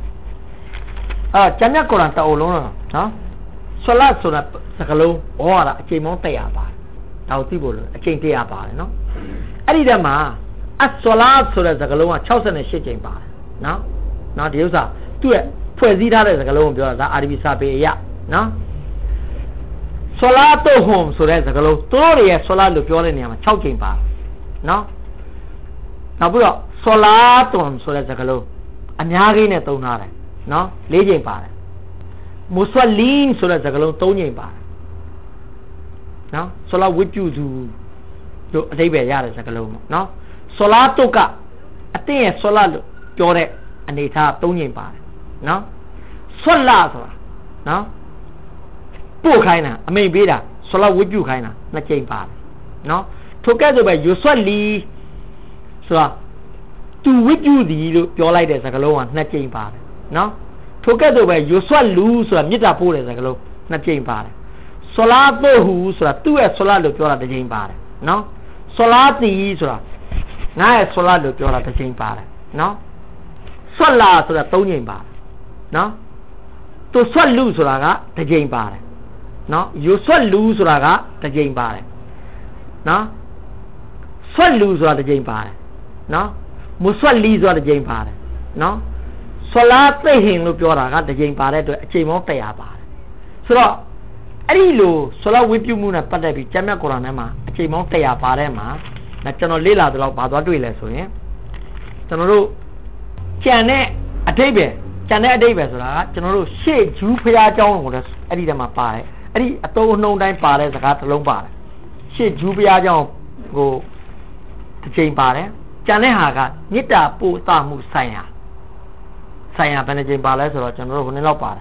ကျမ်းမြတ်ကုရ်အာန်တအုပ်လုံးတော့နော်ဆလတ်ဆိုတာစကားလုံးဟောရတာအချိန်ပေါင်း100ပါတယ်ဒါကိုသိဖို့လိုအချိန်100ပါတယ်နော်အဲ့ဒီတည်းမှာအဆလတ်ဆိုတဲ့စကားလုံးက68ချိန်ပါတယ်နော်ဒီဥစ္စာသူ့ရဲ့ဖွဲ့စည်းထားတဲ့စကားလုံးကိုပြောတာဒါအာရဗီစာပေအရနော်ဆလာတုဟွမ်ဆိုတဲ့စကားလုံးသူတို့ရဲ့ဆလာလို့ပြောတဲ့နေရာမှာ6ချိန်ပါတယ်နော်နောက်ပြီးတော့ဆလာတုန်ဆိုတဲ့စကားလုံးအများကြီးနဲ့သုံးထားတယ်နော်4ချိန်ပါတယ်မုဆွလင်ဆိုတဲ့စကားလုံး3ချိန်ပါတယ်နော်ဆလာဝိတုသူတို့အဓိပ္ပာယ်ရတဲ့စကားလုံးပေါ့နော်ဆလာတုကအတင်းရဲ့ဆလာလို့ပြောတဲ့အနေထား3ချိန်ပါတယ်နော်ဆွလာဆိုတာနော်ပို့ခိုင်းတာအမိန်ပေးတာဆလာဝိတုခိုင်းတာ2ချိန်ပါတယ်နော်ထိုကဲ့သို့ပဲယူဆွလီဆိုတာသူဝိတုဒီလို့ပြောလိုက်တဲ့စကားလုံးက2ချိန်ပါတယ်နော်ထိုကဲ့သို့ပဲယူဆွလူဆိုတာမေတ္တာပို့တဲ့စကားလုံး2ချိန်ပါတယ်ဆလာတုဟူဆိုတာသူ့ရဲ့ဆလာလို့ပြောတာ1ချိန်ပါတယ်နော်ဆလာတီဆိုတာငါရဲ့ဆလာလို့ပြောတာ1ချိန်ပါတယ်နော်ဆွလာဆိုတာ3ချိန်ပါတယ်နော်သူဆွလူဆိုတာက1ချိန်ပါတယ်နော်ယူဆွလူဆိုတာက1ချိန်ပါတယ်နော်ဆွလူဆိုတာ1ချိန်ပါတယ်နော်မုဆွလီဆိုတာ1ချိန်ပါတယ်နော်ဆလာသိဟင်လို့ပြောတာက1ချိန်ပါတဲ့အတွက်အချိန်ပေါင်း100ပါတယ်ဆိုတော့အဲ့ဒီလိုဆလာဝိပုမှုနဲ့ပတ်သက်ပြီးကျမ်းမြတ်ကုရ်အာန်ထဲမှာအချိန်ပေါင်း100ပါတဲ့မှာကျွန်တော်လေ့လာတော့ဘာသွားတွေ့လဲဆိုရင်ကျွန်တော်တို့ကျန်တဲ့အဓိပ္ပာယ်ဆိုတာကကျွန်တော်တို့ရှေ့ဂျူးဖျားเจ้าကိုလည်းအဲ့ဒီထဲမှာပါတယ်အဲ့ဒီအတုံးအနှုံတိုင်းပါတဲ့စကားတစ်လုံးပါတယ်ရှေ့ဂျူးဖျားเจ้าကိုတစ်ချိန်ပါတယ်ကျန်တဲ့ဟာကမေတ္တာပို့သမှုဆိုင်ရာဘယ်နှချိန်ပါလဲဆိုတော့ကျွန်တော်တို့ခုနှစ်လောက်ပါတယ်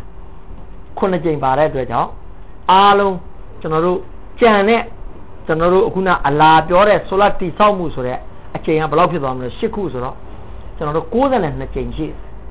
9ချိန်ပါတဲ့အတွက်ကြောင့်အားလုံးကျွန်တော်တို့ကြံတဲ့ကျွန်တော်တို့အခုနအလာပြောတဲ့ဆိုလာတိဆောက်မှုဆိုတဲ့အချိန်ကဘယ်လောက်ဖြစ်သွားမလဲ10ခုဆိုတော့ကျွန်တော်တို့62ချိန်ရှိ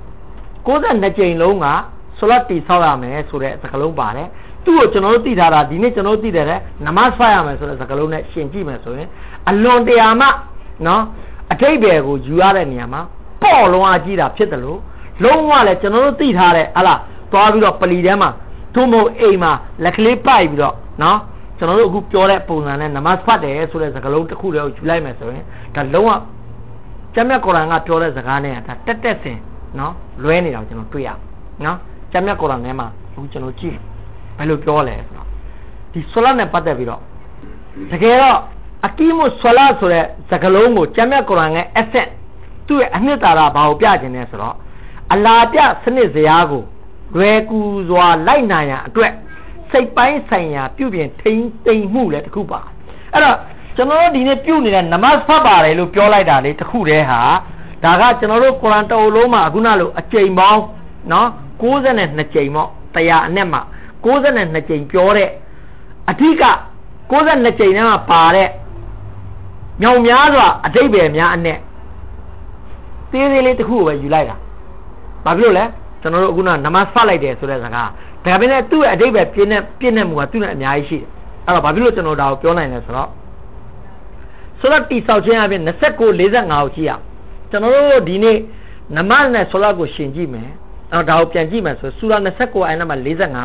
62ချိန်လုံးကဆိုလာတိဆောက်ရမယ်ဆိုတဲ့စကားလုံးပါတယ်သူ့ကိုကျွန်တော်တို့သိထားတာဒီနေ့ကျွန်တော်တို့သိတယ်နမတ်ဖတ်ရမယ်ဆိုတဲ့စကားလုံးနဲ့ရှင်းကြည့်မယ်ဆိုရင်အလွန်တရာမှနော်အထိပ္ပယ်ကိုယူရတဲ့နေရာမှာပေါ့လုံးအားကြီးတာဖြစ်တယ်လို့လုံးဝလည်းကျွန်တော်တို့သိထားတဲ့ဟလာသွားပြီးတော့ပလီထဲမှာထုံးမို့အိမ်မှာလက်ကလေးပိုက်ပြီးတော့နော်ကျွန်တော်တို့အခုပြောတဲ့ပုံစံနဲ့နမတ်ဖတ်တယ်ဆိုတဲ့စကားလုံးတစ်ခုတည်းကိုယူလိုက်မယ်ဆိုရင်ဒါလုံးဝကျမ်းမြတ်ကုရ်အာန်ကပြောတဲ့စကားနဲ့ဒါတက်စင်နော်လွဲနေတာကိုကျွန်တော်တွေ့ရနော်ကျမ်းမြတ်ကုရ်အာန်ထဲမှာအခုကျွန်တော်ကြည့်ဘယ်လိုပြောလဲဆိုတော့ဒီဆလာနဲ့ပတ်သက်ပြီးတော့တကယ်တော့အကီမုဆလာဆိုတဲ့စကားလုံးကိုကျမ်းမြတ်ကုရ်အာန်ရဲ့ asset သူ့ရဲ့အနှစ်သာရဘာကိုပြခြင်းလဲဆိုတော့အလာပြစနစ်စရာကိုလွယ်ကူစွာလိုက်နိုင်ရန်အတွက်စိတ်ပိုင်းဆိုင်ရာပြုပြင်ထိန်းသိမ်းမှုလည်းတစ်ခုပါအဲ့တော့ကျွန်တော်တို့ဒီနေ့ပြုနေတဲ့နမတ်ဖတ်ပါတယ်လို့ပြောလိုက်တာလေတစ်ခုတည်းဟာဒါကကျွန်တော်တို့ကုရ်အာန်တအုပ်လုံးမှာအခုနလိုအကျိန်ပေါင်းနော်62ကြိမ်ပေါ့100အနက်မှာ62ကြိမ်ပြောတဲ့အဓိက62ကြိမ်ထဲမှာပါတဲ့မြောင်များစွာအဓိပ္ပာယ်များအနက်သေးသေးလေးတစ်ခုကိုပဲယူလိုက်တာဘာဖြစ်လို့လဲကျွန်တော်တို့အခုနမတ်ဖတ်လိုက်တယ်ဆိုတဲ့စကားဒါပေမဲ့သူ့ရဲ့အဓိပ္ပာယ်ပြည့်နေမှုကသူ့နဲ့အများကြီးရှိတယ်အဲ့တော့ဘာဖြစ်လို့ကျွန်တော်ဒါကိုပြောနိုင်လဲဆိုတော့တိဆောက်ခြင်းအပြင်29-45ကိုကြည့်ရကျွန်တော်တို့ဒီနေ့နမတ်နဲ့ဆိုလာကိုရှင်ကြည့်မယ်အဲ့တော့ဒါကိုပြန်ကြည့်မယ်ဆိုဆူရာ29အိုင်နံပါတ်45မှာ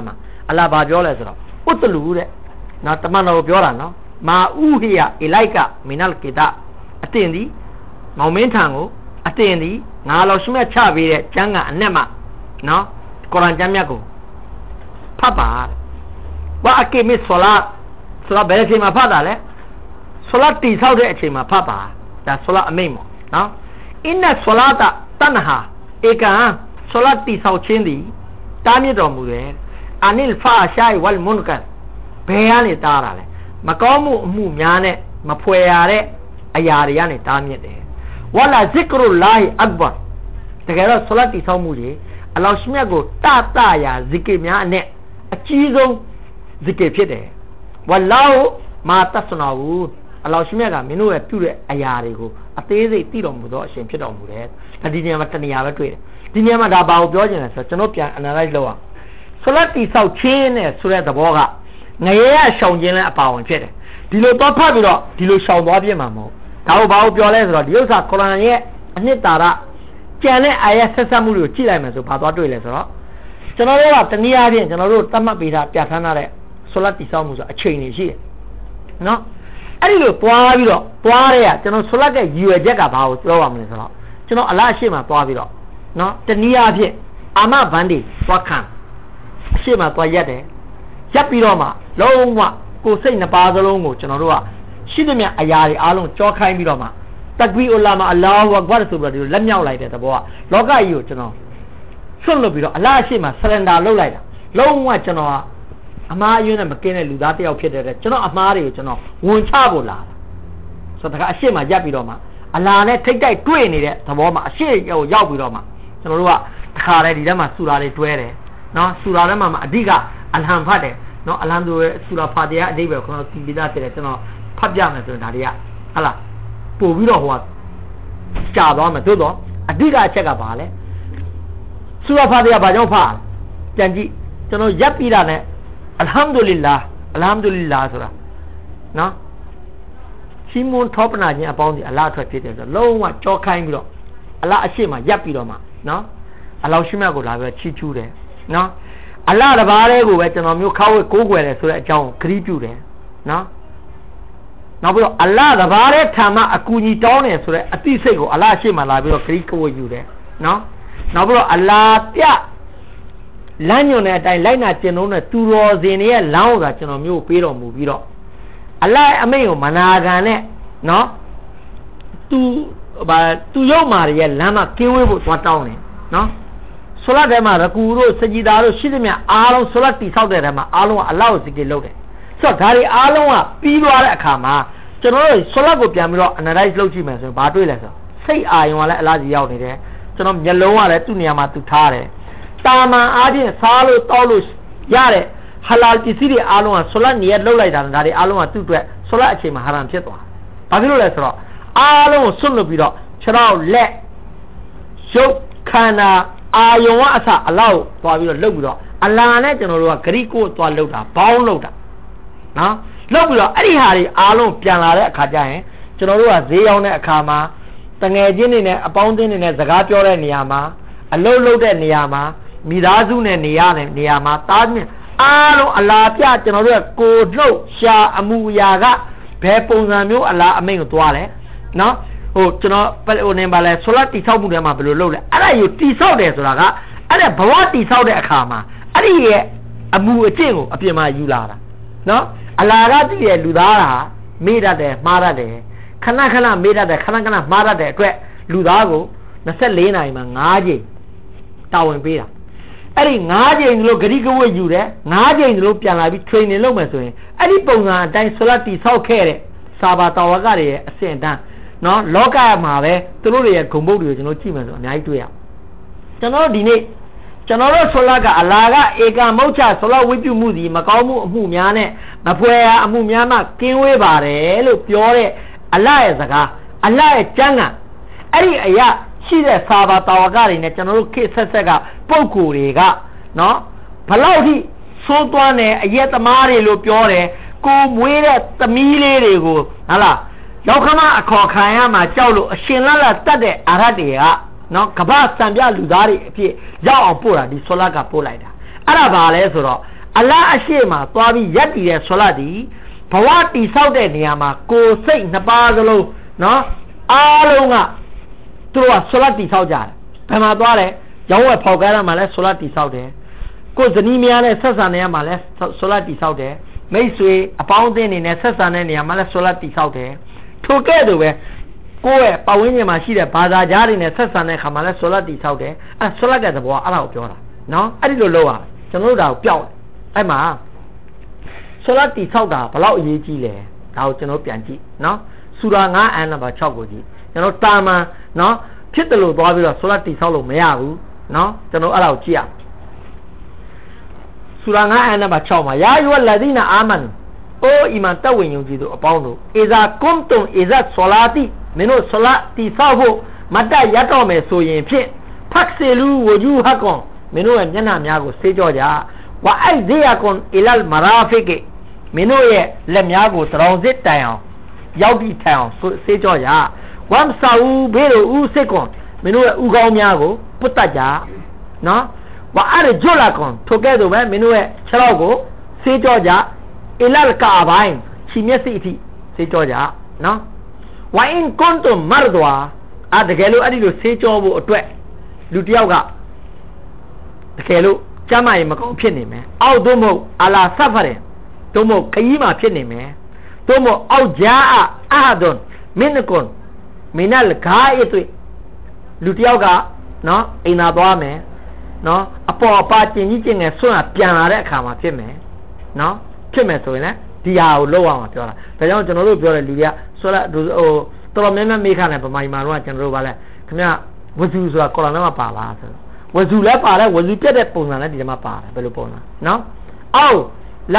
အလာဘာပြောလဲဆိုတော့ဥတလူတဲ့နော်တမန်တော်ပြောတာနော်မာဥဟိယအလိုက်ကမင်းနလ်ကေတာအတင်ဒီမောင်မင်းထံကိုအတင်ဒီငါလောရှိမြတ်ချပေးတဲ့ကျမ်းကအနက်မှာနော်ကုရ်အာန်ကျမ်းမြတ်ကိုဖတ်ပါဝါအကိမစ်ဆလာဆိုတော့ဘယ်အချိန်မှာဖတ်တာလဲဆလာတီဆောက်တဲ့အချိန်မှာဖတ်ပါဒါဆလာအမိန့်ပေါ့နော်အင်းနဆလာတာတန်ဟာဧကံဆလာတီဆောက်ခြင်းသည်တားမြစ်တော်မူတယ်အနိလ်ဖာရှိုင်ဝလ်မွန်ကန်ဘယ်ကနေတားတာလဲမကောင်းမှုအမှုများနဲ့မဖွယ်ရတဲ့အရာတွေကနေတားမြစ်တယ်ဝလာဇစ်ကရုလာဟီအက်ဘာတကယ်တော့ဆလာတီဆောက်မှုကြီးအလောရှိမြတ်ကိုတရာဇီကီများအနဲ့အကြီးဆုံးဇီကီဖြစ်တယ်ဝလာဟူမာတဆနာဝူအလောရှိမြတ်ကမင်းတို့ရဲ့ပြုတဲ့အရာတွေကိုအသေးစိတ်သိတော်မူသောအရှင်ဖြစ်တော်မူတယ်ဒီနေရာမှာတနေရာပဲတွေ့တယ်ဒီနေရာမှာဒါဘာကိုပြောချင်လဲဆိုတော့ကျွန်တော်ပြန် analyze လုပ်အောင်ဆလာတီဆောက်ခြင်းနဲ့ဆိုတဲ့သဘောကငရဲရရှောင်ခြင်းလည်းအပါဝင်ဖြစ်တယ်ဒီလိုတော့ဖတ်ပြီးတော့ဒီလိုရှောင်သွားပြစ်မှာမဟုတ်ဒါကိုဘာကိုပြောလဲဆိုတော့ဒီဥစ္စာကုရ်အာန်ရဲ့အနှစ်သာရကျန်တဲ့အာယတ်ဆက်ဆက်မှုတွေကိုကြည့်လိုက်မယ်ဆိုဘာသွားတွေ့လဲဆိုတော့ကျွန်တော်တို့ကတနည်းအားဖြင့်ကျွန်တော်တို့သတ်မှတ်ပေးထားပြဋ္ဌာန်းထားတဲ့ဆလာတီဆောက်မှုဆိုအချိန်တွေရှိတယ်နော်အဲ့ဒီလိုသွားပြီးတော့သွားတဲ့ကကျွန်တော်ဆလာရဲ့ရည်ရွယ်ချက်ကဘာကိုပြောပါမလဲဆိုတော့ကျွန်တော်အလားအရှိမှသွားပြီးတော့နော်တနည်းအားဖြင့်အာမဘန်ဒီသွားခံအရှိမှသွားရက်တယ်ရပ်ပြီးတော့မှလုံးဝကိုယ်စိတ်နှစ်ပါးစလုံးကိုကျွန်တော်တို့ကရှိသမျှအရာတွေအားလုံးကြောခိုင်းပြီးတော့မှတက္ဘီအူလာမာအလ္လာဟူအက္ဘာဆိုပြီးတော့လက်မြောက်လိုက်တဲ့သဘောကလောကကြီးကိုကျွန်တော်ဆွတ်လို့ပြီးတော့အလ္လာဟ်အရှိမှ surrender လုပ်လိုက်တာလုံးဝကျွန်တော်ကအမှားအယွင်းနဲ့မကင်းတဲ့လူသားတစ်ယောက်ဖြစ်တဲ့ကျွန်တော်အမှားတွေကိုကျွန်တော်ဝန်ချဖို့လာဆိုတော့အရှိမှရပ်ပြီးတော့မှအလ္လာဟ်နဲ့ထိတ်တိုက်တွေ့နေတဲ့သဘောမှာအရှိကိုရောက်ပြီးတော့မှကျွန်တော်တို့ကတခါတည်းဒီထဲမှာဆူရာတွေတွဲတယ်နော်ဆူရာထဲမှာအဓိကအလဟမ်ဖတ်တယ်နော်အလဟမ်ဒူရဲ့ဆူရာဖာတီဟာအဓိပ္ပာယ်ကိုကျွန်တော်သိပြီးသားဖြစ်တယ်ကျွန်တော်ဖတ်ပြမယ်ဆိုရင်ဒါတွေကဟုတ်လားပို့ပြီးတော့ဟိုကကြာသွားမယ်သို့တော့အဓိကအချက်ကဘာလဲဆူရာဖာတီဟာဘာကြောင့်ဖတ်ကြံကြည့်ကျွန်တော်ရပ်ပြီးတာနဲ့အလဟမ်ဒူလ illah အလဟမ်ဒူလ illah ဆိုတာနော်ရှင်းမွန်ထောပနာခြင်းအပေါင်းဒီအလားအထွက်ဖြစ်တယ်ဆိုတော့လုံးဝကြောခိုင်းပြီးတော့အလားအရှိမှရပ်ပြီးတော့မှနော်အလောရှိမြတ်ကိုလာပြီးချီးကျူးတယ်နော်အလားတစ်ပါးလေးကိုပဲကျွန်တော်မျိုးခါဝဲကိုးကွယ်တယ်ဆိုတဲ့အကြောင်းဂရုပြုတယ်နော်နောက်ပြီးတော့အလားတစ်ပါးလေးထာမအကူကြီးတောင်းတယ်ဆိုတဲ့အသိစိတ်ကိုအလားရှိမှလာပြီးတော့ဂရုကိုးယူတယ်နော်နောက်ပြီးတော့အလားပြလမ်းညွန်တဲ့အတိုင်းလိုက်နာကျင့်သုံးတဲ့သူတော်စင်တွေရဲ့လမ်းကိုကျွန်တော်မျိုးပေးတော်မူပြီးတော့အလားအမိန့်ကိုမနာခံနဲ့နော်သူရုပ်မာရဲ့လမ်းမှာကင်းဝေးဖို့သွားတောင်းတယ်နော်ဆလာထဲမှာရကူတို့စကြည်တာတို့ရှိသမျှအားလုံးဆလာတီဆောက်တဲ့ထဲမှာအားလုံးကအလ္လာဟ်ကိုဇီကီလုပ်တယ်ဆိုတော့ဒါတွေအားလုံးကပြီးသွားတဲ့အခါမှာကျွန်တော်တို့ဆလာကိုပြန်ပြီးတော့ analyze လုပ်ကြည့်မယ်ဆိုရင်ဘာတွေ့လဲဆိုစိတ်အာရုံကလည်းအလ္လာဟ်ကြီးရောက်နေတယ်ကျွန်တော်မျက်လုံးကလည်းသူ့နေရာမှာသူထားတယ်တာမန်အားဖြင့်စားလို့တောက်လို့ရတဲ့ဟလာလ်ပစ္စည်းတွေအားလုံးကဆလာနေရလှုပ်လိုက်တာဒါတွေအားလုံးကသူ့အတွက်ဆလာအချိန်မှာဟာရမ်ဖြစ်သွားဘာဖြစ်လို့လဲဆိုတော့အားလုံးကိုဆွတ်လွတ်ပြီးတော့ခြေထောက်လက်ရုပ်ခန္ဓာအာယုံကအစအလောက်သွားပြီးတော့လှုပ်ပြီးတော့အလာနဲ့ကျွန်တော်တို့ကဂရိကိုသွားလှုပ်တာဘောင်းလှုပ်တာနော်လှုပ်ပြီးတော့အဲ့ဒီဟာတွေအားလုံးပြန်လာတဲ့အခါကျရင်ကျွန်တော်တို့ကဈေးရောက်တဲ့အခါမှာတငယ်ချင်းတွေနဲ့အပေါင်းအသင်းတွေနဲ့စကားပြောတဲ့နေရာမှာအလုပ်လုပ်တဲ့နေရာမှာမိသားစုနဲ့နေရတဲ့နေရာမှာတားမြင်အားလုံးအလားပြကျွန်တော်တို့ကကိုလှုပ်ရှာအမှုအရာကဘယ်ပုံစံမျိုးအလားအမိန့်ကိုသွားလဲနော်ဟိုကျွန်တော်ဟိုနေပါလဲဆလာတီဆောက်မှုထဲမှာဘယ်လိုလုပ်လဲအဲ့ဒါယူတီဆောက်တယ်ဆိုတာကအဲ့ဒါဘဝတီဆောက်တဲ့အခါမှာအဲ့ဒီရဲ့အမှုအကျင့်ကိုအပြင်မှာယူလာတာနော်အလားကတည်းကလူသားဟာမေ့တတ်တယ်မှားတတ်တယ်ခဏခဏမေ့တတ်တယ်ခဏခဏမှားတတ်တဲ့အတွက်လူသားကို24နာရီမှာ9ကြိမ်တာဝန်ပေးတာအဲ့ဒီ9ကြိမ်လို့ဂရိကဝတ်ယူတယ်9ကြိမ်လို့ပြန်လာပြီး training လုပ်မယ်ဆိုရင်အဲ့ဒီပုံစံအတိုင်းဆလာတီဆောက်ခဲ့တဲ့စာဘာတော်ဝကတွေရဲ့အဆင့်အတန်းနော်လောကမှာပဲသူတို့တွေရဲ့ဂုံပုတ်တွေကိုကျွန်တော်ကြည့်မယ်ဆိုအများကြီးတွေ့ရကျွန်တော်ဒီနေ့ကျွန်တော်တို့ဆလာကအလာကဧကမုတ်ချဆလာဝိပြုမှုစီမကောင်းမှုအမှုများနဲ့မဖွယ်ရာအမှုများမှကင်းဝေးပါတယ်လို့ပြောတဲ့အလရဲ့စကားအလရဲ့ကျမ်းကအဲ့ဒီအရာရှိတဲ့စာဘာတာဝကတွေနဲ့ကျွန်တော်တို့ခေတ်ဆက်ဆက်ကပုံကိုယ်တွေကနော်ဘလောက်ထိသိုးသွမ်းတယ်အရက်သမားတွေလို့ပြောတယ်ကိုမွေးတဲ့သမီးလေးတွေကိုဟာလားရောက်ခမအခေါ်ခံရမှာကြောက်လို့အရှင်လတ်တတ်တဲ့အာရတ်တွေကနော်ကမ္ဘာစံပြလူသားတွေအဖြစ်ရောက်အောင်ပို့တာဒီဆလာကပို့လိုက်တာအဲ့ဒါဘာလဲဆိုတော့ Allah ashema toabi yati de solati bawati saude niyama ko sei napazalo no alonga tuwa solati sauja bema toare yawe phokara ma le solati saude ko zani miya le sassa ne ma le solati saude mai sui apaung tin ne sassa ne niya ma le solati saude thoke do be ko ye pawin ye ma shi de baza jar ni ne sassa ne khama le solati saude a solat de bo ala ko pyo da no adi lo lo waကျွန်တော်တို့ဒါကိုပြောက်အဲ့မှာဆိုလာတိဆောက်တာဘလောက်အရေးကြီးလဲဒါကိုကျွန်တော်ပြန်ကြည့်နော်စူရာ9အန်နံပါတ်6ကိုကြည့်ကျွန်တော်တာမန်နော်ဖြစ်တယ်လို့သွားပြီးတော့ဆိုလာတိဆောက်လို့မရဘူးနော်ကျွန်တော်အဲ့ဒါကိုကြည့်ရစူရာ9အန်နံပါတ်6မှာယာယူဝလဒီနာအာမန်အိုအီမန်တဝင်ယုံကြည်သူအပေါင်းတို့အီဇာကွမ်တုံအီဇာဆိုလာတိမင်းတို့ဆိုလာတိဆောက်ဖို့မတ်တရတော့မယ်ဆိုရင်ဖြင့်ဖက်ဆီလူဝဂျူဟကွန်မင်းတို့ရဲ့မျက်နှာများကိုဆေးကြောကြဝါအိုက်ဒီယာကွန်အီလလ်မရာဖီကေမင်းတို့ရဲ့လက်များကိုတရောင်စစ်တိုင်အောင်ရောက်ပြီးထိုင်အောင်ဆေးကြောကြဝမ်ဆာဦးဘေးတို့ဦးစစ်ကွန်မင်းတို့ရဲ့ဥကောင်းများကိုပုတ်တတ်ကြနော်ဝါအဲ့ဂျိုလာကွန်ထိုကဲ့သို့ပဲမင်းတို့ရဲ့ခြေထောက်ကိုဆေးကြောကြအီလလ်ကာဘိုင်ခြေမျက်စိအထိဆေးကြောကြနော်ဝါအင်ကွန်တုမာရဒွာအဲ့တကယ်လို့အဲ့ဒီလိုဆေးကြောဖို့အတွက်လူတယောက်ကတကယ်လို့ကျမ်းမာရေးမကောင်းဖြစ်နေမယ်အောက်သို့မဟုတ်အလာဆဖရင်သို့မဟုတ်ခရီးမှာဖြစ်နေမယ်သို့မဟုတ်အောက်ဂျာအာဒွန်မင်းကွန်မင်းလဂါအစ်တွေလူတယောက်ကနော်အိမ်သာသွားမယ်နော်အပေါ်အပါကျင်ကြီးကျင်ငယ်ဆွမ်းပြန်လာတဲ့အခါမှာဖြစ်မယ်နော်ဖြစ်မယ်ဆိုရင်လည်းဒီဟာကိုလောက်အောင်ပြောတာဒါကြောင့်ကျွန်တော်တို့ပြောတဲ့လူတွေကဆိုတော့ဟိုတော်တော်များများမေးခါနဲ့ဗမာပြည်မှာတော့ကျွန်တော်တို့ကလည်းခင်ဗျဝဇူဆိုတာကော်လန်ထဲမှာပါလားဆိုဝဇူလည်းပါတယ်ဝဇူပြတ်တဲ့ပုံစံလည်းဒီထဲမှာပါတယ်ဘယ်လိုပုံစံနော်အောက်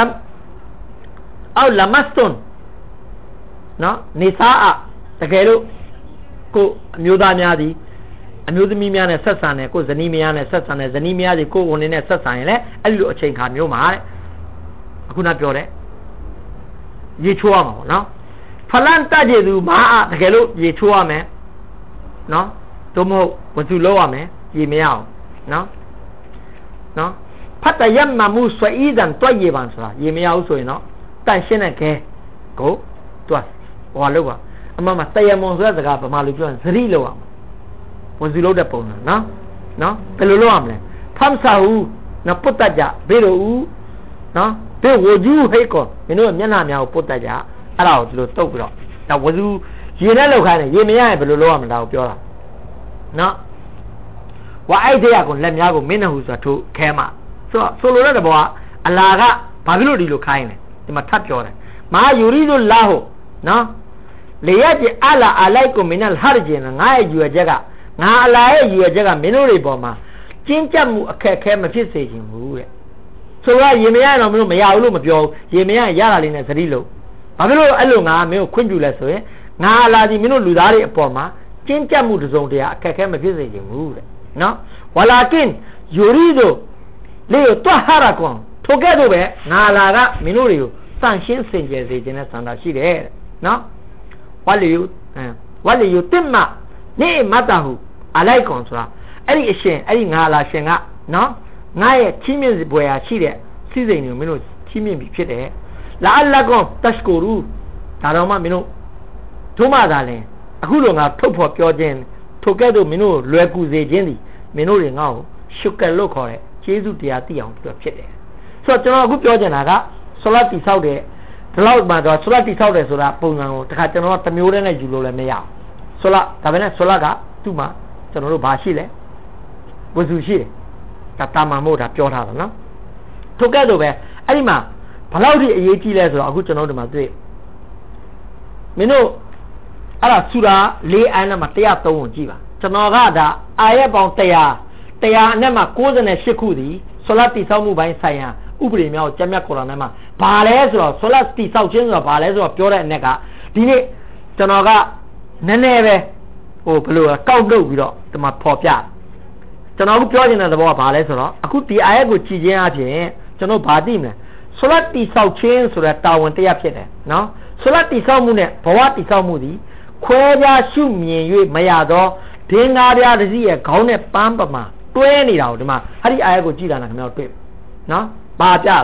လမတ်တွန်နော်နေစာအတကယ်လို့ကိုအမျိုးသားများသည်အမျိုးသမီးများနဲ့ဆက်ဆံတယ်ကိုဇနီးမယားနဲ့ဆက်ဆံတယ်ဇနီးမယားတွေကိုဝန်နဲ့ဆက်ဆံရင်လည်းအဲ့ဒီလိုအချိန်ခါမျိုးမှာတဲ့အခုနပြောတဲ့ရေချိုးရမှာပေါ့နော်ဖလန်တကြသူမာတကယ်လို့ရေချိုးရမယ်နော်တို့မဟုတ်ဝဇူလောက်ရမယ်ရေမရအောင်နော်ဖတ်တယမ်မမှုဆွေးဒန်တွက်ရပါဆိုတာရေမရဘူးဆိုရင်တော့တန်ရှင်းတဲ့ခဲကိုတွက်ဟောလို့ပါအမှန်မှာတယမွန်ဆိုတဲ့စကားဗမာလူပြောရင်သတိလောက်အောင်ဝန်စုလို့တဲ့ပုံစံနော်ဘယ်လိုလုပ်ရမလဲဖမ်ဆာဟူနော်ပုတ်တကြဘေးတို့ဦးနော်ဘေးဝဂျူဟိကောမင်းတို့မျက်နှာများကိုပုတ်တကြအဲ့ဒါကိုဒီလိုတုတ်ပြီးတော့ဒါဝဇူရေနဲ့လောက်ခိုင်းတယ်ရေမရရင်ဘယ်လိုလုပ်ရမလဲဒါကိုပြောတာနော်ဝါအိုက်တဲ့ကိုလက်များကိုမင်းနှဟူဆိုတာထိုးခဲမှာဆိုလိုတဲ့ဘောကအလာကဘာဖြစ်လို့ဒီလိုခိုင်းလဲဒီမှာထပ်ပြောတယ်မာယူရီတို့လာဟုတ်နော်လေရကျအလာအလိုက်ကိုမင်းနဲ့ဟာဂျင်ငါရဲ့ယူရချက်ကငါအလာရဲ့ယူရချက်ကမင်းတို့တွေပေါ်မှာကျင်းကျပ်မှုအခက်ခဲမဖြစ်စေချင်ဘူးတဲ့ဆိုတော့ရေမရတော့မင်းတို့မရဘူးလို့မပြောဘူးရေမရရတာလေးနဲ့သတိလို့ဘာဖြစ်လို့အဲ့လိုငါမင်းကိုခွင့်ပြုလဲဆိုရင်ငါအလာဒီမင်းတို့လူသားတွေအပေါ်မှာကျင်းကျပ်မှုတစုံတရာအခက်ခဲမဖြစ်စေချင်ဘူးတဲ့နော်ဝလာကင်ယူရီတို့လေတွားဟာရကွန်ထိုကဲ့သို့ပဲငါလာကမင်းတို့တွေကိုစန့်ရှင်းစင်ကြယ်စေခြင်းနဲ့ဆန္ဒရှိတယ်တဲ့နော်ဝလီယူတင်မနေမတ်တာဟုအလိုက်ကွန်ဆိုတာအဲ့ဒီအရှင်အဲ့ဒီငါလာရှင်ကနော်ငါရဲ့ချီးမြှင့်ပွဲရာရှိတဲ့စီးစိမ်တွေကိုမင်းတို့ချီးမြှင့်ပြီးဖြစ်တယ်လာအလကွန်တက်စကိုရူဒါတော့မှမင်းတို့တို့မှသာလဲအခုလိုငါထုတ်ဖော်ပြောခြင်းထိုကဲ့သို့မင်းတို့လွယ်ကူစေခြင်းသည်မင်းတို့တွေငါ့ကိုရှုကလို့ခေါ်တဲ့ကျေးဇူးတရားသိအောင်ပြောဖြစ်တယ်ဆိုတော့ကျွန်တော်အခုပြောချင်တာကဆိုလာတိဆောက်တဲ့ဒီလောက်မှတော့ဆိုလာတိဆောက်တယ်ဆိုတာပုံစံကိုတခါကျွန်တော်ကတစ်မျိုးတည်းနဲ့ယူလို့လည်းမရအောင်ဆိုလာဒါပဲနဲ့ဆိုလာကသူ့မှာကျွန်တော်တို့ဘာရှိလဲဝဇူရှိတယ်ဒါတာမန်မို့ဒါပြောထားတာနော်ထိုကဲ့သို့ပဲအဲ့ဒီမှာဘလောက်ထိအရေးကြီးလဲဆိုတော့အခုကျွန်တော်တို့ဒီမှာတွေ့မင်းတို့အဲ့ဒါဆူရာ၄အန်နဲ့မှာ103ကိုကြည့်ပါကျွန်တော်ကဒါအာယတ်ပေါင်း100အနက်မှာ98ခုသည်ဆိုလာတိဆောက်မှုပိုင်းဆိုင်ရာဥပဒေများကိုကျမ်းမြတ်ကုရ်အာန်ထဲမှာဘာလဲဆိုတော့ဆိုလာတိဆောက်ခြင်းဆိုတာဘာလဲဆိုတော့ပြောတဲ့အနက်ကဒီနေ့ကျွန်တော်ကနည်းနည်းပဲဟိုဘယ်လိုကောက်လုပ်ပြီးတော့ဒီမှာဖော်ပြကျွန်တော်အခုပြောချင်တဲ့သဘောကဘာလဲဆိုတော့အခုဒီအာယတ်ကိုကြည်ခြင်းအပြင်ကျွန်တော်ဘာသိမလဲဆိုလာတိဆောက်ခြင်းဆိုတဲ့တာဝန်တရားဖြစ်တယ်နော်ဆိုလာတိဆောက်မှုနဲ့ဘဝတိဆောက်မှုသည်ခွဲခြားရှုမြင်၍မရတော့ဒင်းကားပြားတစ်စီးရဲ့ခေါင်းနဲ့ပန်းပမာတွဲနေတာကိုဒီမှာအဲ့ဒီအာယတ်ကိုကြည်လာတာခင်ဗျားတို့တွေ့နော်ပါပြတယ်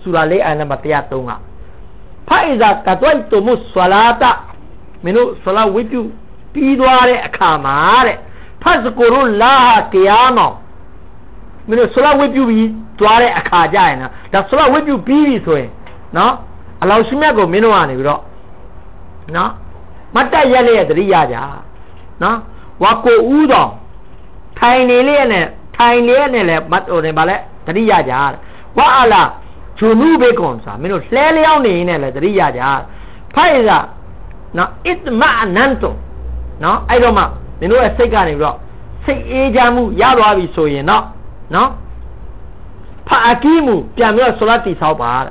Surah Le ayat number 103 Faiza qadaytumus salata minu salat wipu pi dwa de akha ma de fazkurullaha qiyaman minu salat wipu bi dwa de akha ja yin da salat wipu pi bi so yin no Allah shi myat ko minu wa ni bi do no matta yat le thari ya ja no wa ko u do thai ni le ne mat o ne ba le thari ya ja wa ala chunu be kon sa minu hle lyaw ni ne le thari ya ja Faiza no itma nanto no ai do ma minu ye siat ka ni bi do siat eja mu ya lwa bi so yin no fa akimu pyan bi salat ti saw ba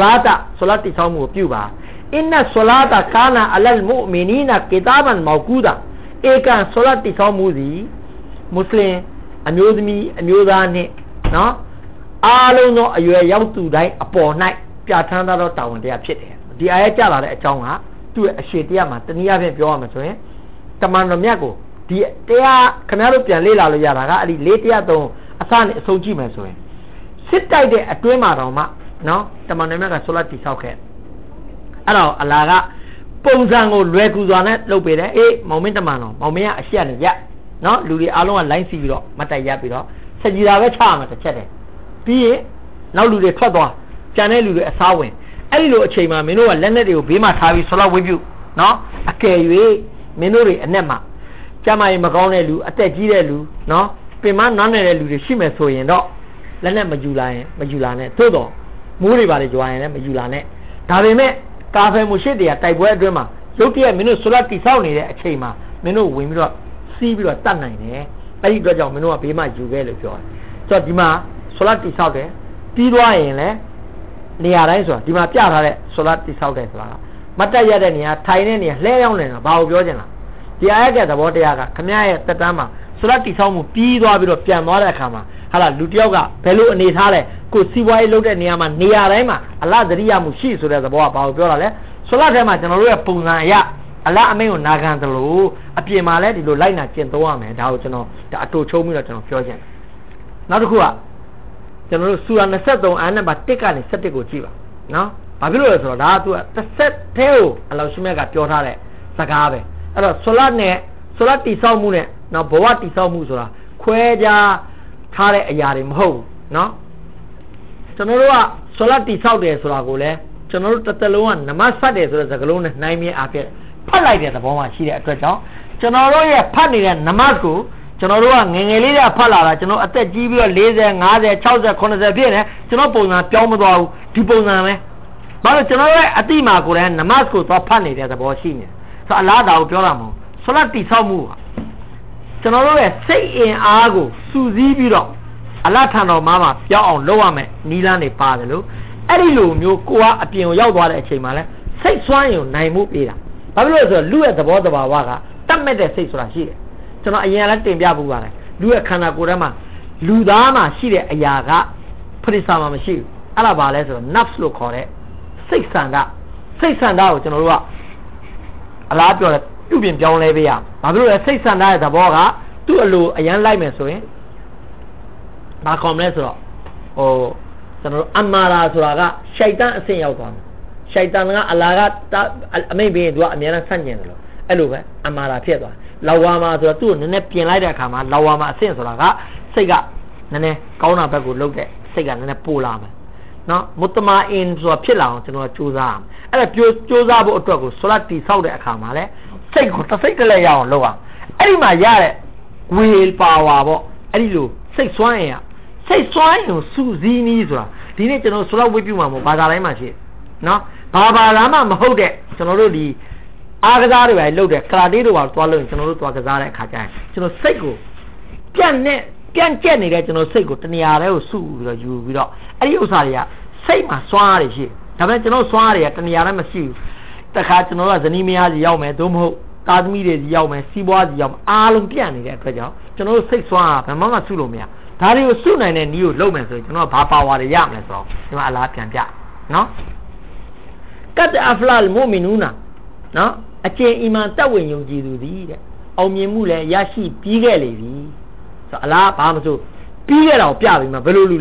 salat ti saw mu pyu ba inna salata kana alal mu'minina kitaban mawquda ekan salat ti saw mu si muslim အမျိုးသမီးအမျိုးသားနဲ့နော်အားလုံးသောအရွယ်ရောက်သူတိုင်းအပေါ်၌ပြဋ္ဌာန်းသောတာဝန်တရားဖြစ်တယ်ဒီအားရကြလာတဲ့အကြောင်းကသူ့ရဲ့အရှိတရားမှာတနည်းအားဖြင့်ပြောရမှာဆိုရင်တမန်တော်မြတ်ကိုဒီတရားခင်ဗျားတို့ပြန်လေ့လာလို့ရတာကအဲ့ဒီ၄တရားသုံးအစနဲ့အဆုံးကြည့်မယ်ဆိုရင်စစ်တိုက်တဲ့အတွင်းမှာတော့မှနော်တမန်တော်မြတ်ကဆိုလာတိဆောက်ခဲ့အဲ့တော့အလာကပုံစံကိုလွယ်ကူစွာနဲ့လုပ်ပေးတယ်အေးမောင်မင်းတမန်တော်မောင်မင်းကအရှိရနဲ့ရနော်လူတွေအားလုံးကလိုင်းစီပြီးတော့မတ်တက်ရပြီးတော့ဆက်ကြည်တာပဲချရမှာတစ်ချက်တည်းပြီးရင်နောက်လူတွေထွက်သွားကြံတဲ့လူတွေအစားဝင်အဲ့ဒီလိုအချိန်မှာမင်းတို့ကလက်နက်တွေကိုဘေးမှာထားပြီးဆလောက်ဝိပြုနော်အကယ်၍မင်းတို့တွေအနက်မှာကျမကြီးမကောင်းတဲ့လူအသက်ကြီးတဲ့လူနော်ပင်မနန်းနေတဲ့လူတွေရှိမယ်ဆိုရင်တော့လက်နက်မယူလာနဲ့သို့တော့မိုးတွေပါလေကြွားရင်လည်းမယူလာနဲ့ဒါပေမဲ့ကာဖယ်မှုရှိတဲ့တိုက်ပွဲအတွင်းမှာရုတ်တရက်မင်းတို့ဆလောက်တိဆောက်နေတဲ့အချိန်မှာမင်းတို့ဝင်ပြီးတော့စီးပြီးတော့တတ်နိုင်တယ်အဲ့ဒီအတွက်ကြောင့်မင်းတို့ကဘေးမှာယူခဲ့လို့ပြောတယ်ဆိုတော့ဒီမှာဆလတ်တိဆောက်တယ်ပြီးသွားရင်လည်းနေရာတိုင်းဆိုတာဒီမှာပြထားတဲ့ဆလတ်တိဆောက်တယ်ဆိုတာမတ်တက်ရတဲ့နေရာထိုင်တဲ့နေရာလှဲရောက်နေတာဘာကိုပြောချင်လားဒီအားရတဲ့သဘောတရားကခမရဲ့တက်တန်းမှာဆလတ်တိဆောက်မှုပြီးသွားပြီးတော့ပြန်သွားတဲ့အခါမှာဟာလာလူတယောက်ကဘယ်လိုအနေထားလဲကိုစီးပွားရေးလုပ်တဲ့နေရာမှာနေရာတိုင်းမှာအလားတရိယာမှုရှိဆိုတဲ့သဘောကဘာကိုပြောတာလဲဆလတ်ထဲမှာကျွန်တော်တို့ရဲ့ပုံစံအရအလားအမိန့်ကိုနာခံတယ်လို့အပြင်မှာလည်းဒီလိုလိုက်နာကျင့်သုံးရမယ်ဒါကိုကျွန်တော်ဒါအတူချုံးပြီးတော့ကျွန်တော်ပြောချင်တယ်နောက်တစ်ခုကကျွန်တော်တို့စူရာ23အာနံပါတ်1ကနေ17ကိုကြည့်ပါနော်ဘာဖြစ်လို့လဲဆိုတော့ဒါကသူကတစ်ဆက်သေးကိုအလောရှိမြတ်ကပြောထားတဲ့စကားပဲအဲ့တော့ဆလတ်တိဆောက်မှုနဲ့နော်ဘဝတိဆောက်မှုဆိုတာခွဲခြားထားတဲ့အရာတွေမဟုတ်ဘူးနော်ကျွန်တော်တို့ကဆလတ်တိဆောက်တယ်ဆိုတာကိုလည်းကျွန်တော်တို့တစ်သက်လုံးကနမတ်ဖတ်တယ်ဆိုတဲ့စကားလုံးနဲ့နှိုင်းမြဲအားဖြင့်ဖတ်လိုက်တဲ့သဘောမှရှိတဲ့အတွက်ကြောင့်ကျွန်တော်တို့ရဲ့ဖတ်နေတဲ့နမတ်ကိုကျွန်တော်တို့ကငယ်ငယ်လေးကဖတ်လာတာကျွန်တော်အသက်ကြီးပြီးတော့40 50 60 80ဖြစ်နေကျွန်တော်ပုံစံပြောင်းမသွားဘူးဒီပုံစံပဲဘာလို့ကျွန်တော်ရဲ့အတိမာကိုလည်းနမတ်ကိုသွားဖတ်နေတဲ့သဘောရှိနေဆိုအလားတာကိုပြောတာမဟုတ်ဆလတ်တိဆောက်မှုကျွန်တော်တို့ရဲ့စိတ်အင်အားကိုစုစည်းပြီးတော့အလတ်ထံတော်မှာပြောင်းအောင်လုပ်ရမယ်နီလန်းတွေပါတယ်လို့အဲ့ဒီလိုမျိုးကိုကအပြင်ကိုရောက်သွားတဲ့အချိန်မှာလဲစိတ်ဆွမ်းရင်နိုင်မှုပေးတာဘာဖြစ်လို့လဲဆိုတော့လူရဲ့သဘောတဘာဝကတတ်မဲ့တဲ့စိတ်ဆိုတာရှိတယ်ကျွန်တော်အရင်ကလည်းတင်ပြပူပါတယ်လူရဲ့ခန္ဓာကိုယ်ထဲမှာလူသားမှာရှိတဲ့အရာကပရိစ္ဆာမှာမရှိဘူးအဲ့ဒါဘာလဲဆိုတော့ nafs လို့ခေါ်တဲ့စိတ်ဆန္ဒကိုကျွန်တော်တို့ကအလားပြောတယ်ပြုပြင်ပြောင်းလဲပေးရဘာဖြစ်လို့လဲစိတ်ဆန္ဒရဲ့သဘောကသူ့အလိုအရန်လိုက်မယ်ဆိုရင်ဘာခေါ်မလဲဆိုတော့ကျွန်တော်တို့အမာရာဆိုတာကရှိုက်တန်အဆင့်ရောက်သွားတယ်ရှိုက်တန်ကအလာကအမိတ်ပေးရင်သူကအများနဲ့ဆန့်ကျင်တယ်လို့အဲ့လိုပဲအမာရာဖြစ်သွားလာဝါမာဆိုတော့သူ့ကိုနည်းနည်းပြင်လိုက်တဲ့အခါမှာလာဝါမာအဆင့်ဆိုတာကစိတ်ကနည်းနည်းကောင်းတာဘက်ကိုလှုပ်တဲ့စိတ်ကနည်းနည်းပိုလာမယ်နော်မုတ္တမာအင်ဆိုတာဖြစ်လာအောင်ကျွန်တော်ကြိုးစားအောင်အဲ့ဒါကြိုးစားဖို့အတွက်ကိုဆလတ်တိဆောက်တဲ့အခါမှာလဲစိတ်ကိုတစ်စိတ်တည်းရအောင်လုပ်အောင်အဲ့ဒီမှာရတဲ့ will power ပေါ့အဲ့ဒီလိုစိတ်စွမ်းရင်ကိုစုစည်းနည်းဆိုတာဒီနေ့ကျွန်တော်ဆလတ်ဝိပြုမှာမဟုတ်ဘာသာတိုင်းမှာရှိနော်ဘာသာမှမဟုတ်တဲ့ကျွန်တော်တို့ဒီအားကစားတွေပဲလုပ်တယ်ကရာတေးတွေပါသွားလို့ကျွန်တော်တို့သွားကစားတဲ့အခါကျရင်ကျွန်တော်စိတ်ကိုပြန့်ကျက်နေတဲ့ကျွန်တော်စိတ်ကိုတနေရာတည်းကိုစုပြီးတော့ယူပြီးတော့အဲ့ဒီဥစ္စာတွေကစိတ်မှာစွမ်းအားတွေရှိဒါပေမဲ့ကျွန်တော်စွမ်းအားတွေကတနေရာတည်းမရှိဘူးတခါကျွန်တော်ကဇနီးမယားစီရောက်မယ်သို့မဟုတ်သားသမီးတွေစီရောက်မယ်စီးပွားစီရောက်မယ်အားလုံးပြန့်နေတဲ့အတွက်ကြောင့်ကျွန်တော်တို့စိတ်စွမ်းအားဘယ်မှစုလို့မရဒါတွေကိုစုနိုင်တဲ့နည်းကိုလုပ်မယ်ဆိုရင်ကျွန်တော်ကဘာပါဝါတွေရမလဲဆိုတော့ဒီမှာအလားပြန်ပြနော်ကတ်အဖလာလ်မူမီနူနာနော်အကျင့်အီမန်တတ်ဝင်ယုံကြည်သူသည်တဲ့အောင်မြင်မှုလည်းရရှိပြီးခဲ့လေပြီဆိုအလားဘာမဆိုပြီးခဲ့တာကိုပြပြီးမှဘယ်လိုလူလဲ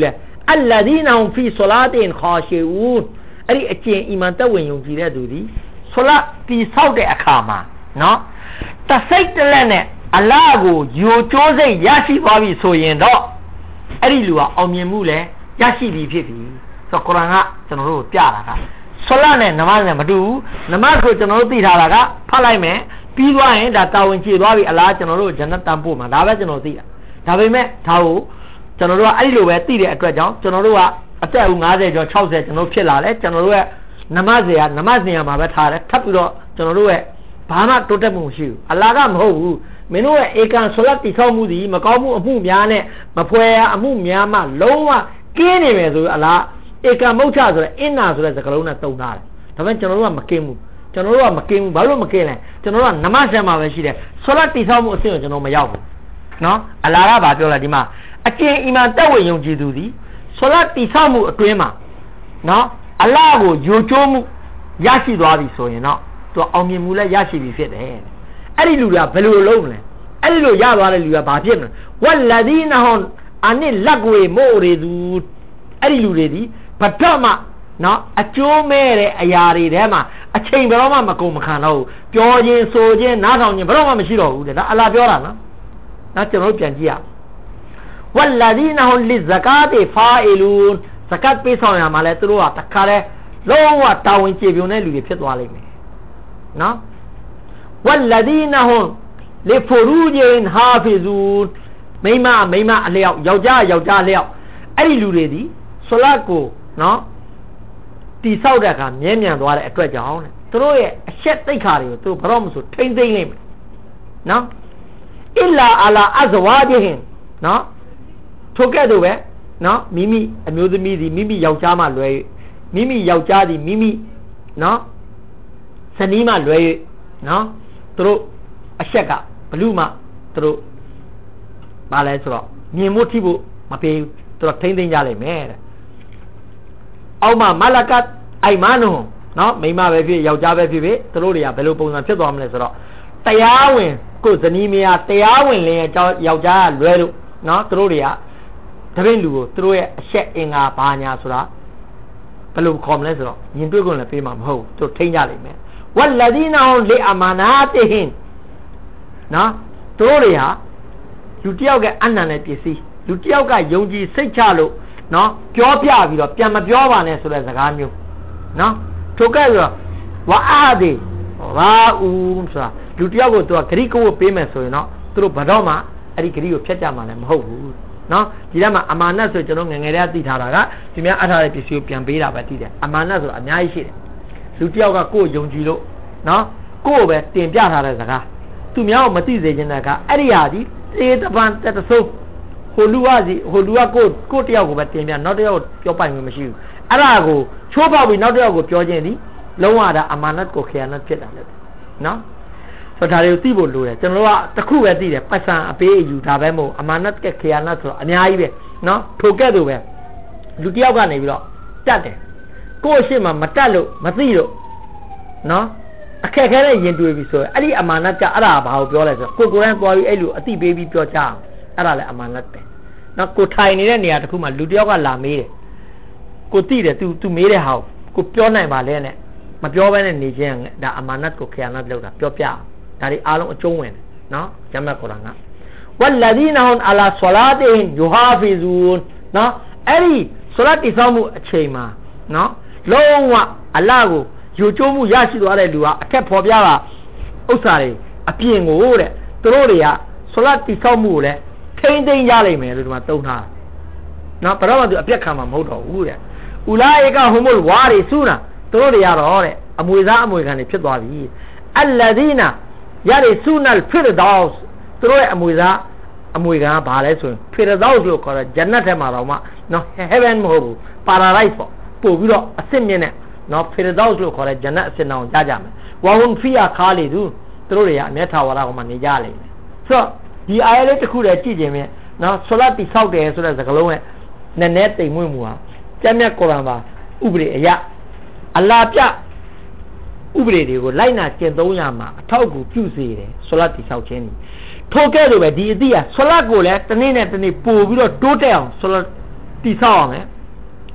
อัลลดีนฮุมฟีศอลาตินคอชิอูนอันนี้အကျင့်အီမန်တက်ဝင်ယုံကြည်တဲ့သူဒီဆလတ်တီဆောက်တဲ့အခါမှာနော်တစိတ်တလက်နဲ့အလ္လာဟ်ကိုယိုကျိုးစိတ်ရရှိသွားပြီဆိုရင်တော့အဲ့ဒီလူကအောင်မြင်မှုလဲရရှိပြီဖြစ်ပြီဆိုတော့ကုရ်အာန်ကကျွန်တော်တို့ပြတာကဆလတ်နဲ့နမတ်နဲ့မတူဘူးနမတ်ကိုကျွန်တော်တို့သိထားတာကဖတ်လိုက်မယ်ပြီးသွားရင်ဒါတာဝန်ကျေသွားပြီအလ္လာဟ်ကျွန်တော်တို့ဂျန်နတ်တန်ဖို့မှာဒါပဲကျွန်တော်သိတာဒါပေမဲ့ဒါကိုကျွန်တော်တို့ကအဲ့ဒီလိုပဲသိတဲ့အတွက်ကြောင့်ကျွန်တော်တို့ကအသက်50ကျော်60ကျွန်တော်ဖြစ်လာတယ်ကျွန်တော်တို့ရဲ့နမတ်ဇေယနမတ်ဇေယမှာပဲထားတယ်ထပ်ပြီးတော့ကျွန်တော်တို့ရဲ့ဘာမှတိုးတက်မှုမရှိဘူးအလ္လာဟ်ကမဟုတ်ဘူးမင်းတို့ရဲ့ဧကန်ဆလတ်တိဆောက်မှုဒီမကောင်းမှုအမှုများနဲ့မဖွယ်အမှုများမှလုံးဝကင်းနေမယ်ဆိုအလ္လာဟ်ဧကန်မုတ်ချဆိုတဲ့အင်နာဆိုတဲ့စကားလုံးနဲ့တုံထားတယ်ဒါပေမဲ့ကျွန်တော်တို့ကမကင်းဘူးကျွန်တော်တို့ကမကင်းဘူးဘာလို့မကင်းလဲကျွန်တော်တို့ကနမတ်ဇေယမှာပဲရှိတယ်ဆလတ်တိဆောက်မှုအဆင့်ကိုကျွန်တော်မရောက်ဘူးနော်အလ္လာဟ်ကဘာပြောလဲဒီမှာအကျင့်အီမန်တက်ဝင်ယုံကြည်သူသည်ဆလတ်တိဆောက်မှုအတွင်းမှာနော်အလ္လာဟ်ကိုယိုကျိုးမှုရရှိသွားပြီဆိုရင်တော့သူအောင်မြင်မှုလည်းရရှိပြီဖြစ်တယ်အဲ့ဒီလူတွေကဘယ်လိုလုပ်မလဲအဲ့ဒီလိုရသွားတဲ့လူကဘာဖြစ်မလဲဝလဒီနဟွန်အနိလက်ဝေမို့ရီသူအဲ့ဒီလူတွေဒီဘတ်တော့မှနော်အကျိုးမဲ့တဲ့အရာတွေထဲမှာအချိန်ဘယ်တော့မှမကုန်မခံတော့ဘူးပြောခြင်းဆိုခြင်းနားထောင်ခြင်းဘယ်တော့မှမရှိတော့ဘူးတဲ့ဒါအလ္လာဟ်ပြောတာနော်ကျွန်တော်တို့ပြန်ကြည့်ရဝလဒီနဟွန်လီဇကာတီဖာအီလူန်ဇကတ်ပေးဆောင်ရမှာလဲသူတို့ကတခါတည်းလုံးဝတာဝန်ကျေပွန်တဲ့လူတွေဖြစ်သွားလိမ့်မယ်နော်ဝလဒီနဟွန်လီဖူရူဂျင်ဟာဖီဇူမိမအလျောက်ယောက်ျားအလျောက်အဲ့ဒီလူတွေဒီဆလတ်ကိုနော်တီဆောက်တဲ့အခါမြဲမြံသွားတဲ့အတွက်ကြောင့်တဲ့သူတို့ရဲ့အရှက်သိက္ခာတွေကိုသူတို့ဘာလို့မဆိုထိမ့်သိမ့်လိမ့်မယ်နော်အီလာအလာအဇဝါဂျဟင်နော်ထိုကဲ့သို့ပဲနော်မိမိအမျိုးသမီးဒီမိမိယောက်ျားမှလွယ်မိမိယောက်ျားဒီမိမိနော်ဇနီးမှလွယ်နော်သူတို့အရှက်ကဘလူးမှသူတို့ဘာလဲဆိုတော့မြင်ဖို့ထိဖို့မပေးဘူးသူတို့ထိမ့်သိမ့်ကြလိမ့်မယ်တဲ့အောက်မှာမလကတ်အိုင်မနုံနော်မိန်းမပဲဖြစ်ယောက်ျားပဲဖြစ်ဖြစ်သူတို့တွေကဘယ်လိုပုံစံဖြစ်သွားမလဲဆိုတော့တရားဝင်ကိုယ်ဇနီးမယားတရားဝင်လင်းယောက်ျားကလွယ်လို့နော်သူတို့တွေကတပည့်လူကိုသူတို့ရဲ့အရှက်အင်္ဂါဘာညာဆိုတာဘယ်လိုခေါ်မလဲဆိုတော့ယင်တွေ့ခွင့်လည်းပေးမှာမဟုတ်သူတို့ထိန်းကြလိမ့်မယ်ဝလဒီနာဟွန်လီအမာနာတဟင်နော်သူတို့တွေဟာလူတယောက်ကအနန္တနဲ့ပစ္စည်းလူတယောက်ကယုံကြည်စိတ်ချလို့နော်ပြောပြပြီးတော့ပြန်မပြောပါနဲ့ဆိုတဲ့စကားမျိုးနော်ထိုကဲ့ဆိုတော့ဝါအာဒီရာဦးဆိုတာလူတယောက်ကိုသူကဂရိကဝတ်ပေးမယ်ဆိုရင်တော့သူတို့ဘယ်တော့မှအဲ့ဒီဂရိကိုဖျက်ကြမှာလည်းမဟုတ်ဘူးနော်ဒီထဲမှာအမာနတ်ဆိုကျွန်တော်ငယ်ငယ်တည်းကသိထားတာကဒီများအထားတဲ့ပစ္စည်းကိုပြန်ပေးတာပဲသိတယ်အမာနတ်ဆိုတာအများကြီးရှိတယ်လူတယောက်ကကိုယ်ယုံကြည်လို့နော်ကိုယ်ပဲတင်ပြထားတဲ့စကားသူများကိုမသိစေချင်တဲ့ကအဲ့ဒီဟာဒီတေးတပန်တက်တဆိုးဟိုလူကကိုတယောက်ကိုပဲတင်ပြနောက်တယောက်ကိုပြောပိုင်မှမရှိဘူးအဲ့ဒါကိုချိုးပေါက်ပြီးနောက်တယောက်ကိုပြောခြင်းဒီလုံးဝဒါအမာနတ်ကိုခယာနတ်ဖြစ်တာလေနော်ဆိုတော့ဒါတွေကိုသိဖို့လိုတယ်ကျွန်တော်တို့ကတစ်ခုပဲသိတယ်ပတ်စံအပေးအယူဒါပဲမဟုတ်အမာနတ်ကခယာနတ်ဆိုတော့အများကြီးပဲနော်ထိုကဲ့သို့ပဲလူတယောက်ကနေပြီးတော့တတ်တယ်ကိုယ့်အရှိမမတတ်လို့မသိလို့နော်အခက်ခဲနဲ့ရင်တွေ့ပြီဆိုရင်အဲ့ဒီအမာနတ်ကအဲ့ဒါဘာကိုပြောလဲဆိုတော့ကိုယ်ကိုယ်တိုင်သွားပြီးအဲ့လိုအသိပေးပြီးပြောချအောင်အဲ့ဒါလည်းအမာနတ်ပဲနော်ကိုထိုင်နေတဲ့နေရာတစ်ခုမှာလူတယောက်ကလာမေးတယ်ကိုသိတယ် तू မေးတဲ့ဟာကိုပြောနိုင်ပါလဲနဲ့မပြောဘဲနဲ့နေခြင်းဒါအမာနတ်ကိုခယာနတ်လောက်တာပြောပြအောင်ဒါတွေအားလုံးအကျုံးဝင်တယ်နော်ဂျမ်မတ်ကုရ်အာန်ကဝလဒီနဟွန်အလာဆလာတဟင်ယူဟာဖီဇူန်နော်အဲ့ဒီဆလာတိဆောင်မှုအချိန်မှာနော်လုံးဝအလ္လာဟ်ကိုယူကျိုးမှုရရှိသွားတဲ့လူကအထက်ဖော်ပြတာဥစ္စာတွေအပြင်ကိုတဲ့သူတို့တွေကဆလာတိဆောင်မှုကိုလည်းထိမ့်သိမ့်ရလိမ့်မယ်လို့ဒီမှာသုံးထားနော်ဘာလို့မှသူအပြက်ခံမှာမဟုတ်တော့ဘူးတဲ့ဥလာဧကဟူမုလ်ဝါရီဆူနာသူတို့တွေရတော့တဲ့အမွေသားအမွေခံတွေဖြစ်သွားပြီအလ္လာဒီနာရရီဆူနယ်ဖီရဒေါစ်သူတို့ရဲ့အမွေသားအမွေခံကဘာလဲဆိုရင်ဖီရဒေါစ်လို့ခေါ်တဲ့ဂျန်နတ်ထဲမှာတော့မှနော် heaven မဟုတ်ဘူး paradise ပေါ့ပို့ပြီးတော့အစစ်မြင့်တဲ့နော်ဖီရဒေါစ်လို့ခေါ်တဲ့ဂျန်နတ်အစစ်နောင်ကြားကြမယ်ဝါဟွန်ဖီယာခါလီဒူသူတို့တွေကအမျက်ထာဝရကောင်မှနေကြလိမ့်မယ်ဆိုတော့ဒီအာယလေးတစ်ခုတည်းကြည့်ခြင်းဖြင့်နော်ဆလတ်တိဆောက်တယ်ဆိုတဲ့စကားလုံးရဲ့နည်းနည်းတိမ်မွေ့မှုဟာကျမ်းမြတ်ကုရ်အာန်မှာဥပဒေအရအလ္လာဟ်ပြဥပဒေတွေကိုလိုက်နာကျင့်သုံးရမှာအထောက်အကူပြုစေတယ်ဆလတ်တိဆောက်ခြင်းထိုကဲ့သို့ပဲဒီအသည့်ဟာဆလတ်ကိုလည်းတစ်နေ့နဲ့တစ်နေ့ပို့ပြီးတော့တိုးတက်အောင်ဆလတ်တိဆောက်အောင်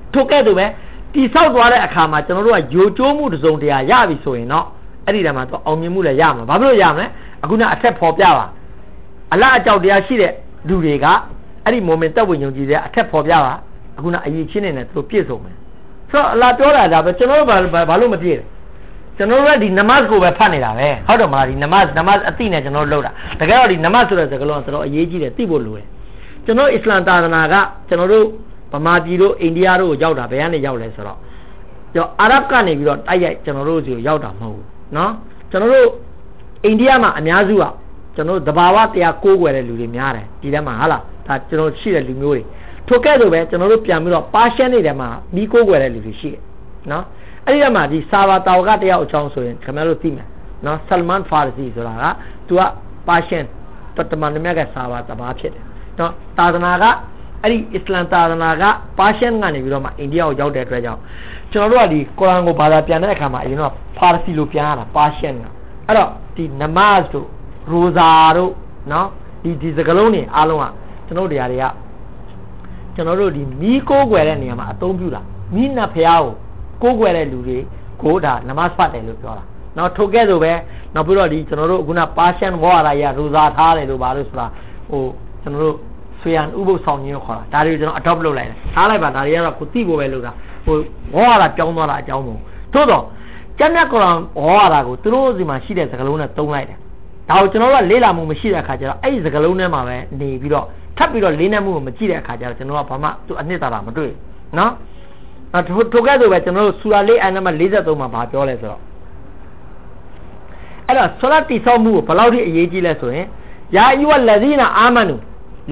ထိုကဲ့သို့ပဲတိဆောက်သွားတဲ့အခါမှာကျွန်တော်တို့ကယိုကျိုးမှုတစ်စုံတရာရပြီဆိုရင်တော့အဲ့ဒီတည်းမှာတော့အောင်မြင်မှုလည်းရမှာဘာဖြစ်လို့ရမလဲအခုနအထက်ဖော်ပြပါအလားအကြောက်တရားရှိတဲ့လူတွေကအဲ့ဒီ moment တက်ဝင်ယုံကြည်တဲ့အထက်ဖော်ပြပါအခုနအရေးချင်းနေတယ်သူတို့ပြည့်စုံမယ်ဆိုတော့အလားပြောတာဒါပဲကျွန်တော်တို့ဘာလို့မပြည့်လဲကျွန်တော်တို့ကဒီနမတ်ကိုပဲဖတ်နေတာပဲဟုတ်တယ်မလားဒီနမတ်အသိနဲ့ကျွန်တော်တို့လုပ်တာတကယ်တော့ဒီနမတ်ဆိုတဲ့စကားလုံးကတော်တော်အရေးကြီးတယ်သိဖို့လိုတယ်ကျွန်တော်အစ္စလမ်သာသနာကကျွန်တော်တို့ဗမာပြည်တို့အိန္ဒိယတို့ကိုရောက်တာဘယ်ကနေရောက်လဲဆိုတော့အာရဗ်ကနေပြီးတော့တိုက်ရိုက်ကျွန်တော်တို့စီကိုရောက်တာမဟုတ်ဘူးเนาะကျွန်တော်တို့အိန္ဒိယမှာအများစုကကျွန်တော်တို့တဘာဝတရားကိုးကွယ်တဲ့လူတွေများတယ်ဒီထဲမှာဟာလားဒါကျွန်တော်ရှိတဲ့လူမျိုးတွေထိုကဲ့သို့ပဲကျွန်တော်တို့ပြန်ပြီးတော့ပါရှန်တွေထဲမှာပြီးကိုးကွယ်တဲ့လူတွေရှိတယ်เนาะအဲ့ဒီထဲမှာဒီစာဘာတာဝကတရားအကြောင်းဆိုရင်ခင်ဗျားတို့သိမယ်เนาะဆလမန်ဖာရစီဆိုတာကသူကပါရှန်တမန်မြတ်ကစာဘာတဘာဖြစ်တယ်เนาะသာသနာကအဲ့ဒီအစ္စလမ်သာသနာကပါရှန်ကနေပြီးတော့မှအိန္ဒိယကိုရောက်တဲ့အတွက်ကြောင့်ကျွန်တော်တို့ကဒီကုရ်အာန်ကိုဘာသာပြန်တဲ့အခါမှာအရင်တော့ဖာရစီလိုပြန်ရတာပါရှန်ကအဲ့တော့ဒီနမတ်တို့ရိုဇာတို့เนาะဒီစကလုံးတွေအားလုံးကကျွန်တော်တို့တွေကကျွန်တော်တို့ဒီမီးကိုးကွယ်တဲ့နေရာမှာအသုံးပြုတာမီးနတ်ဖျားကိုးကွယ်တဲ့လူတွေကိုဒါနမတ်ဖတ်တယ်လို့ပြောတာเนาะထိုကဲ့သို့ပဲနောက်ပြီးတော့ဒီကျွန်တော်တို့အခုနပါရှန်ဝါရာရရိုဇာထားတယ်လို့ဘာလို့ဆိုတာဟိုကျွန်တော်တို့ဆွေရန်ဥပုသ်ဆောင်ခြင်းခေါ်တာဒါတွေကိုကျွန်တော် adopt လုပ်လိုက်တယ်ထားလိုက်ပါဒါတွေကတော့ကိုသိဖို့ပဲလုပ်တာဟိုဝါရာပြောင်းသွားတာအကြောင်းမို့သို့တော့ကျမ်းမြတ်ကုရ်အာန်ဝါရာကိုသူတို့စီမှာရှိတဲ့စကားလုံးနဲ့သုံးလိုက်တယ်ဒါကိုကျွန်တော်တို့ကလေးလာမှုမရှိတဲ့အခါကျတော့အဲ့ဒီစကားလုံးထဲမှာပဲနေပြီးတော့ထပ်ပြီးတော့လေးနက်မှုကိုမကြည့်တဲ့အခါကျတော့ကျွန်တော်ကဘာမှသူအနှစ်သာရမတွေ့နော်ထိုကဲ့သို့ပဲကျွန်တော်တို့ဆူရာလေးအိုင်နံပါတ်43မှာဘာပြောလဲဆိုတော့အဲ့တော့ဆလတ်တိဆောက်မှုကိုဘယ်လောက်ထိအရေးကြီးလဲဆိုရင်ယာအယူဝလဇီနာအာမနူ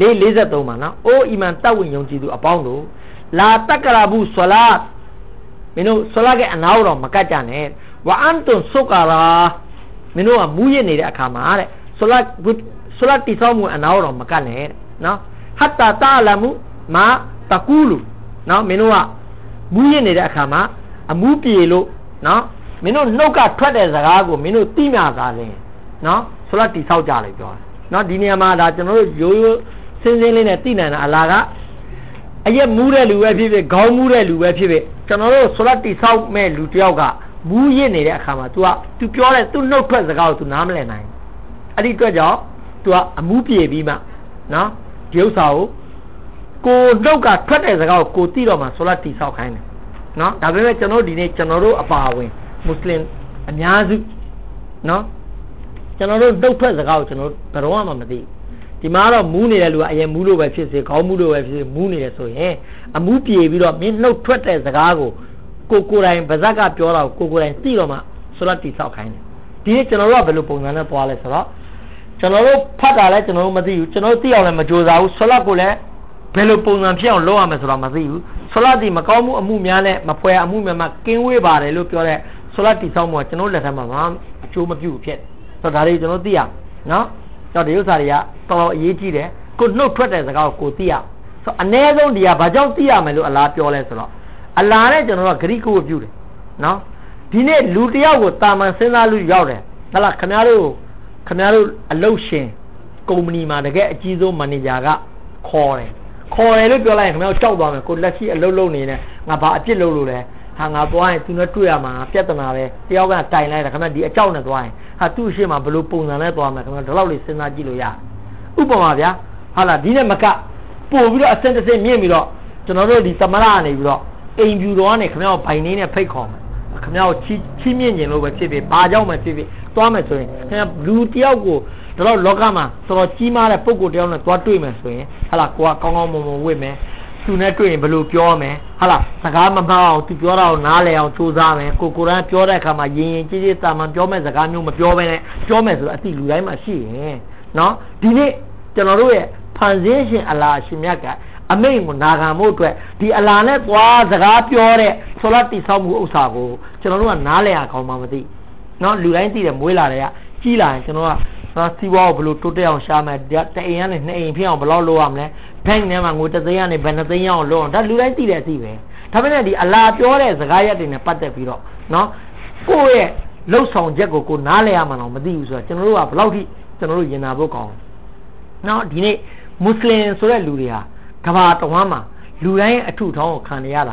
43မှာနော်အိုးအီမန်တပ်ဝင်ယုံကြည်သူအပေါင်းတို့လာတက်ကရာဘူးဆလတ်မင်းတို့ဆလတ်ရဲ့အနားတော်မကတ်ကြနဲ့ဝအန်တွန်ဆုကာရာမင်းတို့ကမူးရနေတဲ့အခါမှာတဲ့ဆလတ်တိဆောက်မှုအနားတော်မကတ်နဲ့နော်ဟတ်တာတာလမှုမာတကူလူနော်မင်းတို့ကမူးရနေတဲ့အခါမှာအမူးပြေလို့နော်မင်းတို့နှုတ်ကထွက်တဲ့စကားကိုမင်းတို့သိမြသားတယ်နော်ဆလတ်တိဆောက်ကြလေပြောတယ်နော်ဒီနေရာမှာဒါကျွန်တော်တို့ရိုးရိုးစင်းစင်းလေးနဲ့သိနိုင်တာအလားကအရက်မူးတဲ့လူပဲဖြစ်ဖြစ်ခေါင်းမူးတဲ့လူပဲဖြစ်ဖြစ်ကျွန်တော်တို့ဆလတ်တိဆောက်မဲ့လူတယောက်ကမူးရနေတဲ့အခါမှာ तू ပြောတဲ့ तू နှုတ်ထွက်စကားကို तू နားမလည်နိုင်အဲ့ဒီအတွက်ကြောင့် तू ကအမူးပြေပြီးမှနော်ဒီဥစ္စာကိုနှုတ်ကထွက်တဲ့စကားကိုသိတော့မှဆလတ်တိဆောက်ခိုင်းတယ်နော်ဒါပေမဲ့ကျွန်တော်ဒီနေ့ကျွန်တော်တို့အပါအဝင်မွတ်စလင်အများစုနော်ကျွန်တော်တို့နှုတ်ထွက်စကားကိုကျွန်တော်ဘယ်တော့မှမသိဒီမှာတော့မူးနေတဲ့လူကအရင်မူးလို့ပဲဖြစ်စေခေါင်းမူးလို့ပဲဖြစ်စေမူးနေတယ်ဆိုရင်အမူးပြေပြီးတော့မင်းနှုတ်ထွက်တဲ့စကားကိုကိုယ်တိုင်ဗဇက်ကပြောတာကိုကိုယ်တိုင်သိတော့မှဆလတ်တိဆောက်ခိုင်းတယ်ဒီနေ့ကျွန်တော်တို့ကဘယ်လိုပုံစံနဲ့သွားလဲဆိုတော့ကျွန်တော်တို့ဖတ်တာလဲကျွန်တော်တို့မသိဘူးကျွန်တော်တို့သိအောင်လည်းမကြိုးစားဘူးဆလတ်ကိုလည်းဘယ်လိုပုံစံဖြစ်အောင်လုပ်ရမယ်ဆိုတာမသိဘူးဆလတ်ဒီမကောင်းမှုအမှုများနဲ့မဖွဲအမှုများမှာကင်းဝေးပါတယ်လို့ပြောတဲ့ဆလတ်တိဆောက်မှုကကျွန်တော်လက်ထက်မှာအကျိုးမပြုဘူးဖြစ်ဆိုတော့ဒါတွေကျွန်တော်သိရနော်တော့ဒီဥစ္စာတွေကတော်အရေးကြီးတယ်ကိုနှုတ်ထွက်တဲ့စကားကိုသိရဆိုအ ਨੇ ဆုံးဒီကဘာကြောင့်သိရမယ်လို့အလားပြောလဲဆိုတော့အလားနဲ့ကျွန်တော်ကဂရိကိုပြုတယ်နော်ဒီနေ့လူတယောက်ကိုတာမန်စဉ်းစားလို့ရောက်တယ်ဟလာခင်ဗျားတို့အလုပ်ရှင်ကုမ္ပဏီမှာတကယ်အကြီးဆုံးမန်နေဂျာကခေါ်တယ်လို့ပြောလိုက်ရင်ခင်ဗျားတို့ကြောက်သွားမယ်ကိုလက်ရှိအလုပ်လုပ်နေတယ်ငါဘာအပြစ်လုပ်လို့လဲဟာငါသွားရင်သူနဲ့တွေ့ရမှာပြဿနာပဲတယောက်ကတိုင်လိုက်တာခင်ဗျားဒီအကြောက်နဲ့သွားရင်ဟာသူ့အရှိမဘယ်လိုပုံစံနဲ့သွားမယ်ခင်ဗျားဒီလောက်လေးစဉ်းစားကြည့်လို့ရဥပမာဗျာဟာလာဒီနဲ့မကပို့ပြီးတော့အစင်တစင်မြင့်ပြီးတော့ကျွန်တော်တို့ဒီသမရကနေပြီးတော့အိမ်ပြူတော်ကနေခင်ဗျားကိုဘိုင်နေနဲ့ဖိတ်ခေါ်မယ်ခင်ဗျားကိုချီးမြှင့်ခြင်းလို့ပဲဖြစ်ဖြစ်ဘာကြောင့်မှဖြစ်ဖြစ်သွားမယ်ဆိုရင်ခင်ဗျားလူတယောက်ကိုဒါတော့လောကမှာတော်တော်ကြီးမားတဲ့ပုံကိုတယောက်နဲ့သွားတွေ့မယ်ဆိုရင်ဟာလာကိုကကောင်းကောင်းမွန်မွန်ဝင့်မယ်သူနဲ့တွေ့ရင်ဘယ်လိုပြောမယ်ဟာလာစကားမမှားအောင်သူပြောတာကိုနားလည်အောင်စူးစမ်းမယ်ကိုရန်ပြောတဲ့အခါမှာရင်ကြည်ကြည်တာမှန်ပြောမဲ့စကားမျိုးမပြောဘဲနဲ့ပြောမယ်ဆိုတော့အတိလူတိုင်းမှာရှိရင်နော်ဒီနေ့ကျွန်တော်တို့ရဲ့ဖန်ဆင်းရှင်အလားရှင်မြတ်ကအမိန့်ကိုနာခံမှုအတွက်ဒီအလားနဲ့သွားစကားပြောတဲ့ဆလတ်တိဆောက်မှုဥစ္စာကိုကျွန်တော်တို့ကနားလည်ရကောင်းမှမသိနော်လူတိုင်းသိတယ်မွေးလာတယ်ကကြီးလာရင်ကျွန်တော်ကစီးပွားကိုဘယ်လိုတိုးတက်အောင်ရှာမယ်တအိမ်ကနေနှစ်အိမ်ဖြစ်အောင်ဘယ်လောက်လုပ်ရမလဲဘဏ်ထဲမှာငွေတစ်သိန်းကနေဘယ်နှစ်သိန်းအောင်လုပ်အောင်ဒါလူတိုင်းသိတဲ့အသိပဲဒါပေမဲ့ဒီအလားပြောတဲ့စကားရက်တွေနဲ့ပတ်သက်ပြီးတော့နော်ကိုယ့်ရဲ့လှုပ်ဆောင်ချက်ကိုနားလည်ရမှတော့မသိဘူးဆိုတော့ကျွန်တော်တို့ကဘယ်လောက်ထိကျွန်တော်တို့ရင်နာဖို့ကောင်းနော်ဒီနေ့မွတ်စလင်ဆိုတဲ့လူတွေဟာကမ္ဘာတဝန်းမှာလူတိုင်းအထုထောင်းကိုခံရတာ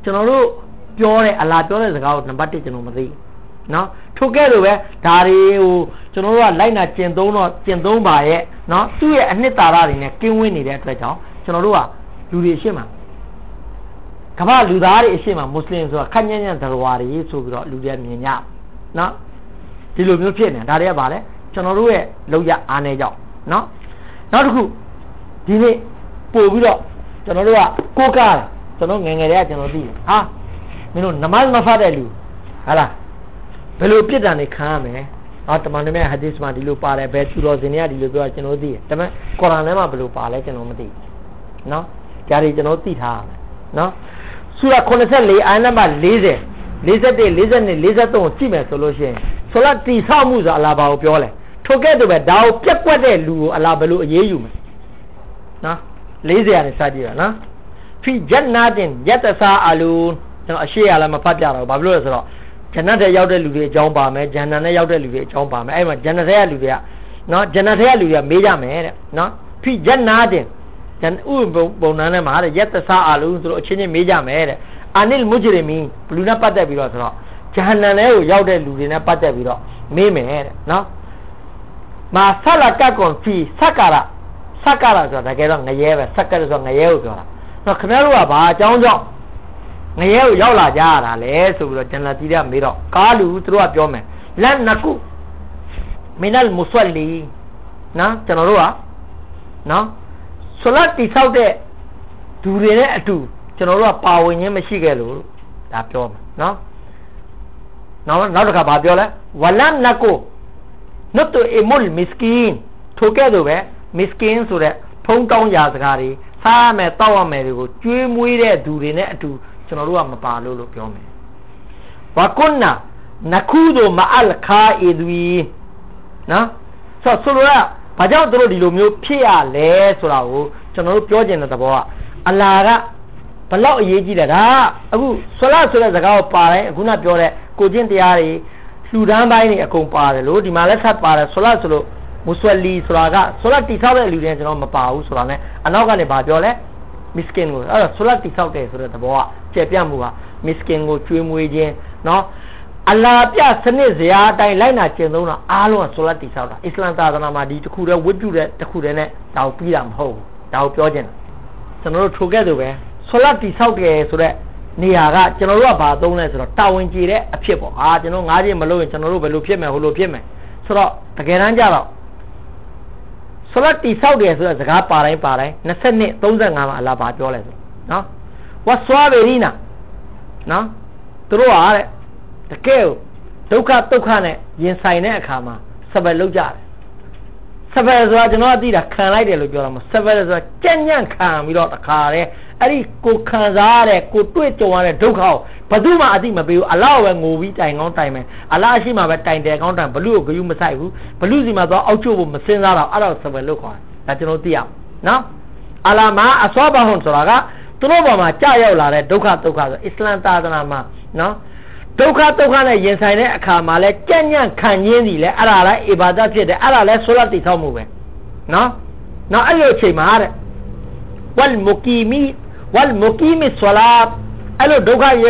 ကျွန်တော်တို့ပြောတဲ့အလားပြောတဲ့စကားကိုနံပါတ်1ကျွန်တော်မသိနော်ထို့ကဲ့သို့ပဲဒါတွေကိုကျွန်တော်တို့ကလိုက်နာကျင့်သုံးတော့ကျင့်သုံးပါရဲ့နော်သူ့ရဲ့အနှစ်သာရတွေနဲ့ကင်းဝေးနေတဲ့အတွက်ကြောင့်ကျွန်တော်တို့ကလူတွေအရှိမှကမ္ဘာလူသားတွေအရှိမှမွတ်စလင်ဆိုတာခက်ညံ့ညံ့သရဝါတွေဆိုပြီးတော့လူတွေမြင်ကြနော်ဒီလိုမျိုးဖြစ်နေဒါတွေကဘာလဲကျွန်တော်တို့ရဲ့လောက်ရအားနေကြောက်နော်နောက်တစ်ခုဒီနေ့ပို့ပြီးတော့ကျွန်တော်တို့ကကိုးကားတယ်ကျွန်တော်ငယ်ငယ်တည်းကကျွန်တော်သိတယ်ဟာမင်းတို့နမတ်မဖတ်တဲ့လူဟာလားဘယ်လိုပြစ်ဒဏ်တွေခံရမလဲတမန်တော်မြတ်ဟာဒီစ်မှာဒီလိုပါတယ်ဘယ်သူတော်စင်တွေကဒီလိုပြောကျွန်တော်သိတယ်ဒါပေမဲ့ကုရ်အာန်ထဲမှာဘယ်လိုပါလဲကျွန်တော်မသိဘူးနော်ကြားတွေကျွန်တော်သိထားရမယ်နော်ဆူရာ84အာယတ်နံပါတ်40 41 42 43ကိုကြည့်မယ်ဆိုလို့ရှိရင်ဆိုလတ်တိဆောက်မှုဆိုအလားဘာကိုပြောလဲထိုကဲ့သို့ပဲဒါကိုပြက်ကွက်တဲ့လူကိုအလားဘယ်လိုအရေးယူမလဲနော်40ရာနဲ့စကြည့်ရနော်ဖီဂျန်နာတင်ယတဆာအလူကျွန်တော်အရှိရလည်းမဖတ်ပြတော့ဘာဖြစ်လို့လဲဆိုတော့ဂျန်နတ်ထဲရောက်တဲ့လူတွေအကြောင်းပါမယ်ဂျန်နတ်နဲ့ရောက်တဲ့လူတွေအကြောင်းပါမယ်အဲ့မှာဂျန်နတ်ထဲကလူတွေကနော်ဂျန်နတ်ထဲကလူတွေကမေးကြမယ်တဲ့နော်ဖီဂျန်နာတင်ဂျန်ဥပုံနာနဲ့မှာတဲ့ယတဆာအလူဆိုတော့အချင်းချင်းမေးကြမယ်တဲ့အာနိလ်မုဂျရီမီဘလူနဲ့ပတ်သက်ပြီးတော့ဆိုတော့ဂျဟန္နမ်ထဲကိုရောက်တဲ့လူတွေနဲ့ပတ်သက်ပြီးတော့မေးမယ်တဲ့နော်မာဆလာကကွန်ဖီစက္ကာရဆိုတာတကယ်တော့ငရဲပဲစက္ကာရဆိုငရဲကိုပြောတာနော်ခင်ဗျားတို့ကဘာအကြောင်းကြောင့်ငရဲကိုရောက်လာကြရတာလဲဆိုပြီးတော့ဂျန်နတ်တီကမေးတော့ကာလူသူတို့ကပြောမယ်လန်နကုမင်နလ်မုဆလီနော်ကျွန်တော်တို့ကနော်ဆလတ်တိဆောက်တဲ့သူတွေနဲ့အတူကျွန်တော်တို့ကပါဝင်ခြင်းမရှိခဲ့လို့ဒါပြောမှာနော်နောက်တစ်ခါဘာပြောလဲဝလန်နကုနတ်တိုအမုလ်မစ္စကင်ထိုကဲ့သို့ပဲမစ္စကင်ဆိုတဲ့ဖုံးတောင်းရာစကားတွေစားရမယ်တောက်ရမယ်တွေကိုကျွေးမွေးတဲ့သူတွေနဲ့အတူကျွန်တော်တို့ကမပါလို့ပြောမယ်ဝကွန်နာနခုဒိုမအလ်ခါအီဒွီနော်ဆိုလိုတာဘာကြောင့်တို့ဒီလိုမျိုးဖြစ်ရလဲဆိုတာကိုကျွန်တော်တို့ပြောချင်တဲ့သဘောကအလာကဘလောက်အရေးကြီးတယ်ဒါအခုဆွလဆိုတဲ့စကားကိုပါတယ်အခုနပြောတဲ့ကိုချင်းတရားတွေလှူဒန်းပိုင်းတွေအကုန်ပါတယ်လို့ဒီမှာလည်းဆက်ပါတယ်ဆွလဆိုလို့မုဆွလီဆိုတာကဆွလတိဆောက်တဲ့လူတွေကျွန်တော်မပါဘူးဆိုတာနဲ့အနောက်ကနေဘာပြောလဲမစ္စကင်ကိုအဲ့တော့ဆွလတိဆောက်တယ်ဆိုတဲ့သဘောကကျေပြတ်မှုကမစ္စကင်ကိုကျွေးမွေးခြင်းနော်အလာပြစနစ်စရာအတိုင်းလိုက်နာကျင့်သုံးတာအားလုံးကဆွလတိဆောက်တာအစ္စလမ်သာသနာမှာဒီတစ်ခုတည်းဝတ်ပြုတဲ့တစ်ခုတည်းနဲ့ဒါကိုပြီးတာမဟုတ်ဘူးဒါကိုပြောခြင်းကျွန်တော်တို့ထိုကဲ့သို့ပဲဆွလတ်တိဆောက်တယ်ဆိုတော့နေရာကကျွန်တော်တို့ကဘာသုံးလဲဆိုတော့တာဝန်ကျေတဲ့အဖြစ်ပေါ့ကျွန်တော်9ချက်မလို့ရင်ကျွန်တော်တို့ဘယ်လိုဖြစ်မယ်ဟိုလိုဖြစ်မယ်ဆိုတော့တကယ်တမ်းကျတော့ဆွလတ်တိဆောက်တယ်ဆိုတဲ့စကားပါတိုင်း22 35မှာအလားဘာပြောလဲဆိုနော်ဝတ်ဆွာဘေရီနာနော်သူတို့ကတဲ့တကယ်ဒုက္ခဒုက္ခနဲ့ရင်ဆိုင်တဲ့အခါမှာစပယ်လောက်ကြတယ်စပယ်ဆိုတာကျွန်တော်သိတာခံလိုက်တယ်လို့ပြောတာမဟုတ်စပယ်ဆိုတာကြက်ညံ့ခံပြီးတော့တခါတည်းအဲ့ဒီကိုခံစားရတဲ့ကိုတွေ့ကြုံရတဲ့ဒုက္ခကိုဘယ်သူမှအသိမပေးဘူးအလောပဲငိုပြီးတိုင်ကောင်းတိုင်မယ်အလားရှိမှပဲတိုင်တယ်ကောင်းတိုင်ဘလူကိုဂယုမဆိုင်ဘူးဘလူစီမှာတော့အောက်ချုပ်ဖို့မစင်စားတော့အဲ့တော့စပယ်လို့ခေါ်တယ်ဒါကျွန်တော်သိရအောင်နော်အလာမာအစောဘဟွန်ဆိုတာကသူတို့ဘောမှာကြာရောက်လာတဲ့ဒုက္ခဆိုအစ္စလမ်သာသနာမှာနော်ဒုက္ခနဲ့ရင်ဆိုင်တဲ့အခါမှာလဲကြက်ညံ့ခံရင်းစီလဲအဲ့ဒါလဲအီဘာဒတ်ဖြစ်တယ်အဲ့ဒါလဲဆွလတ်တိဆောက်မှုပဲနော်အဲ့လိုအချိန်မှာတဲ့ဝလ်မူကီမီဆွလတ်အဲ့လိုဒုက္ခနဲ့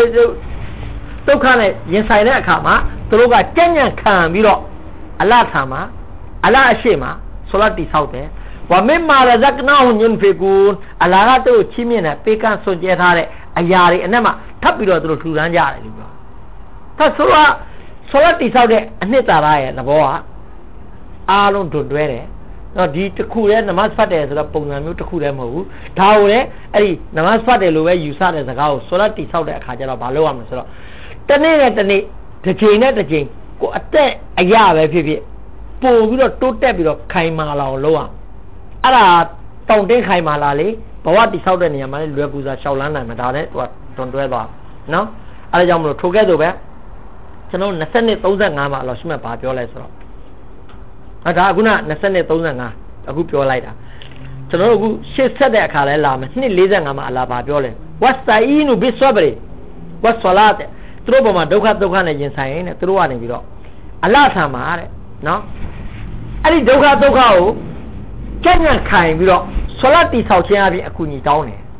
ရင်ဆိုင်တဲ့အခါမှာသူတို့ကကြက်ညံ့ခံပြီးတော့အလတ်ထာမှာအလတ်အရှိမှာဆွလတ်တိဆောက်တယ်ဝမင်မာရဇကနာဟွန်ယွန်ဖီကူန်အလာကတို့ချီးမြှင့်တဲ့ပေးကမ်းစွန့်ကြဲထားတဲ့အရာတွေအနက်မှာထပ်ပြီးတော့သူတို့ထူထမ်းကြတယ်လို့ပြောถ้าဆိုတော့တိဆောက်တဲ့အနှစ်သာရရဲ့သဘောကအားလုံးတွဲတယ်နော်ဒီတစ်ခုတည်းနမတ်ဖတ်တယ်ဆိုတော့ပုံစံမျိုးတစ်ခုတည်းမဟုတ်ဘူးဒါကိုလည်းအဲ့ဒီနမတ်ဖတ်တယ်လို့ပဲယူဆတဲ့စကားကိုဆိုတော့တိဆောက်တဲ့အခါကျတော့မလုပ်ရမှာဆိုတော့တနေ့နဲ့တနေ့တစ်ချိန်နဲ့တစ်ချိန်ကိုအသက်အရာပဲဖြစ်ဖြစ်ပို့ပြီးတော့တိုးတက်ပြီးတော့ခိုင်မာလာအောင်လုပ်ရအဲ့ဒါတောင့်တင်းခိုင်မာလာလေဘဝတိဆောက်တဲ့နေရာမှာလည်းလွယ်ကူစွာရှောက်လန်းနိုင်မှာဒါနဲ့သူကတွဲသွားနော်အဲ့ဒါကြောင့်မလို့ထိုကဲ့သို့ပဲကျွန်တော်22 35မှာအလောရှိမှဘာပြောလဲဆိုတော့ဒါအခုန22 35အခုပြောလိုက်တာကျွန်တော်တို့အခုရှေ့ဆက်တဲ့အခါလဲလာမယ်245မှာအလားဘာပြောလဲဝတ်စာအီနူဘစ်ဆွဘရီဝတ်ဆလာတ်သူတို့ပေါ်မှာဒုက္ခနဲ့ရင်ဆိုင်ရင်သူတို့ကနေပြီးတော့အလထာမှာတဲ့နော်အဲ့ဒီဒုက္ခကိုကြက်ညံ့ခိုင်ပြီးတော့ဆလတ်တိဆောက်ခြင်းအပြင်အကူအညီတောင်းတယ်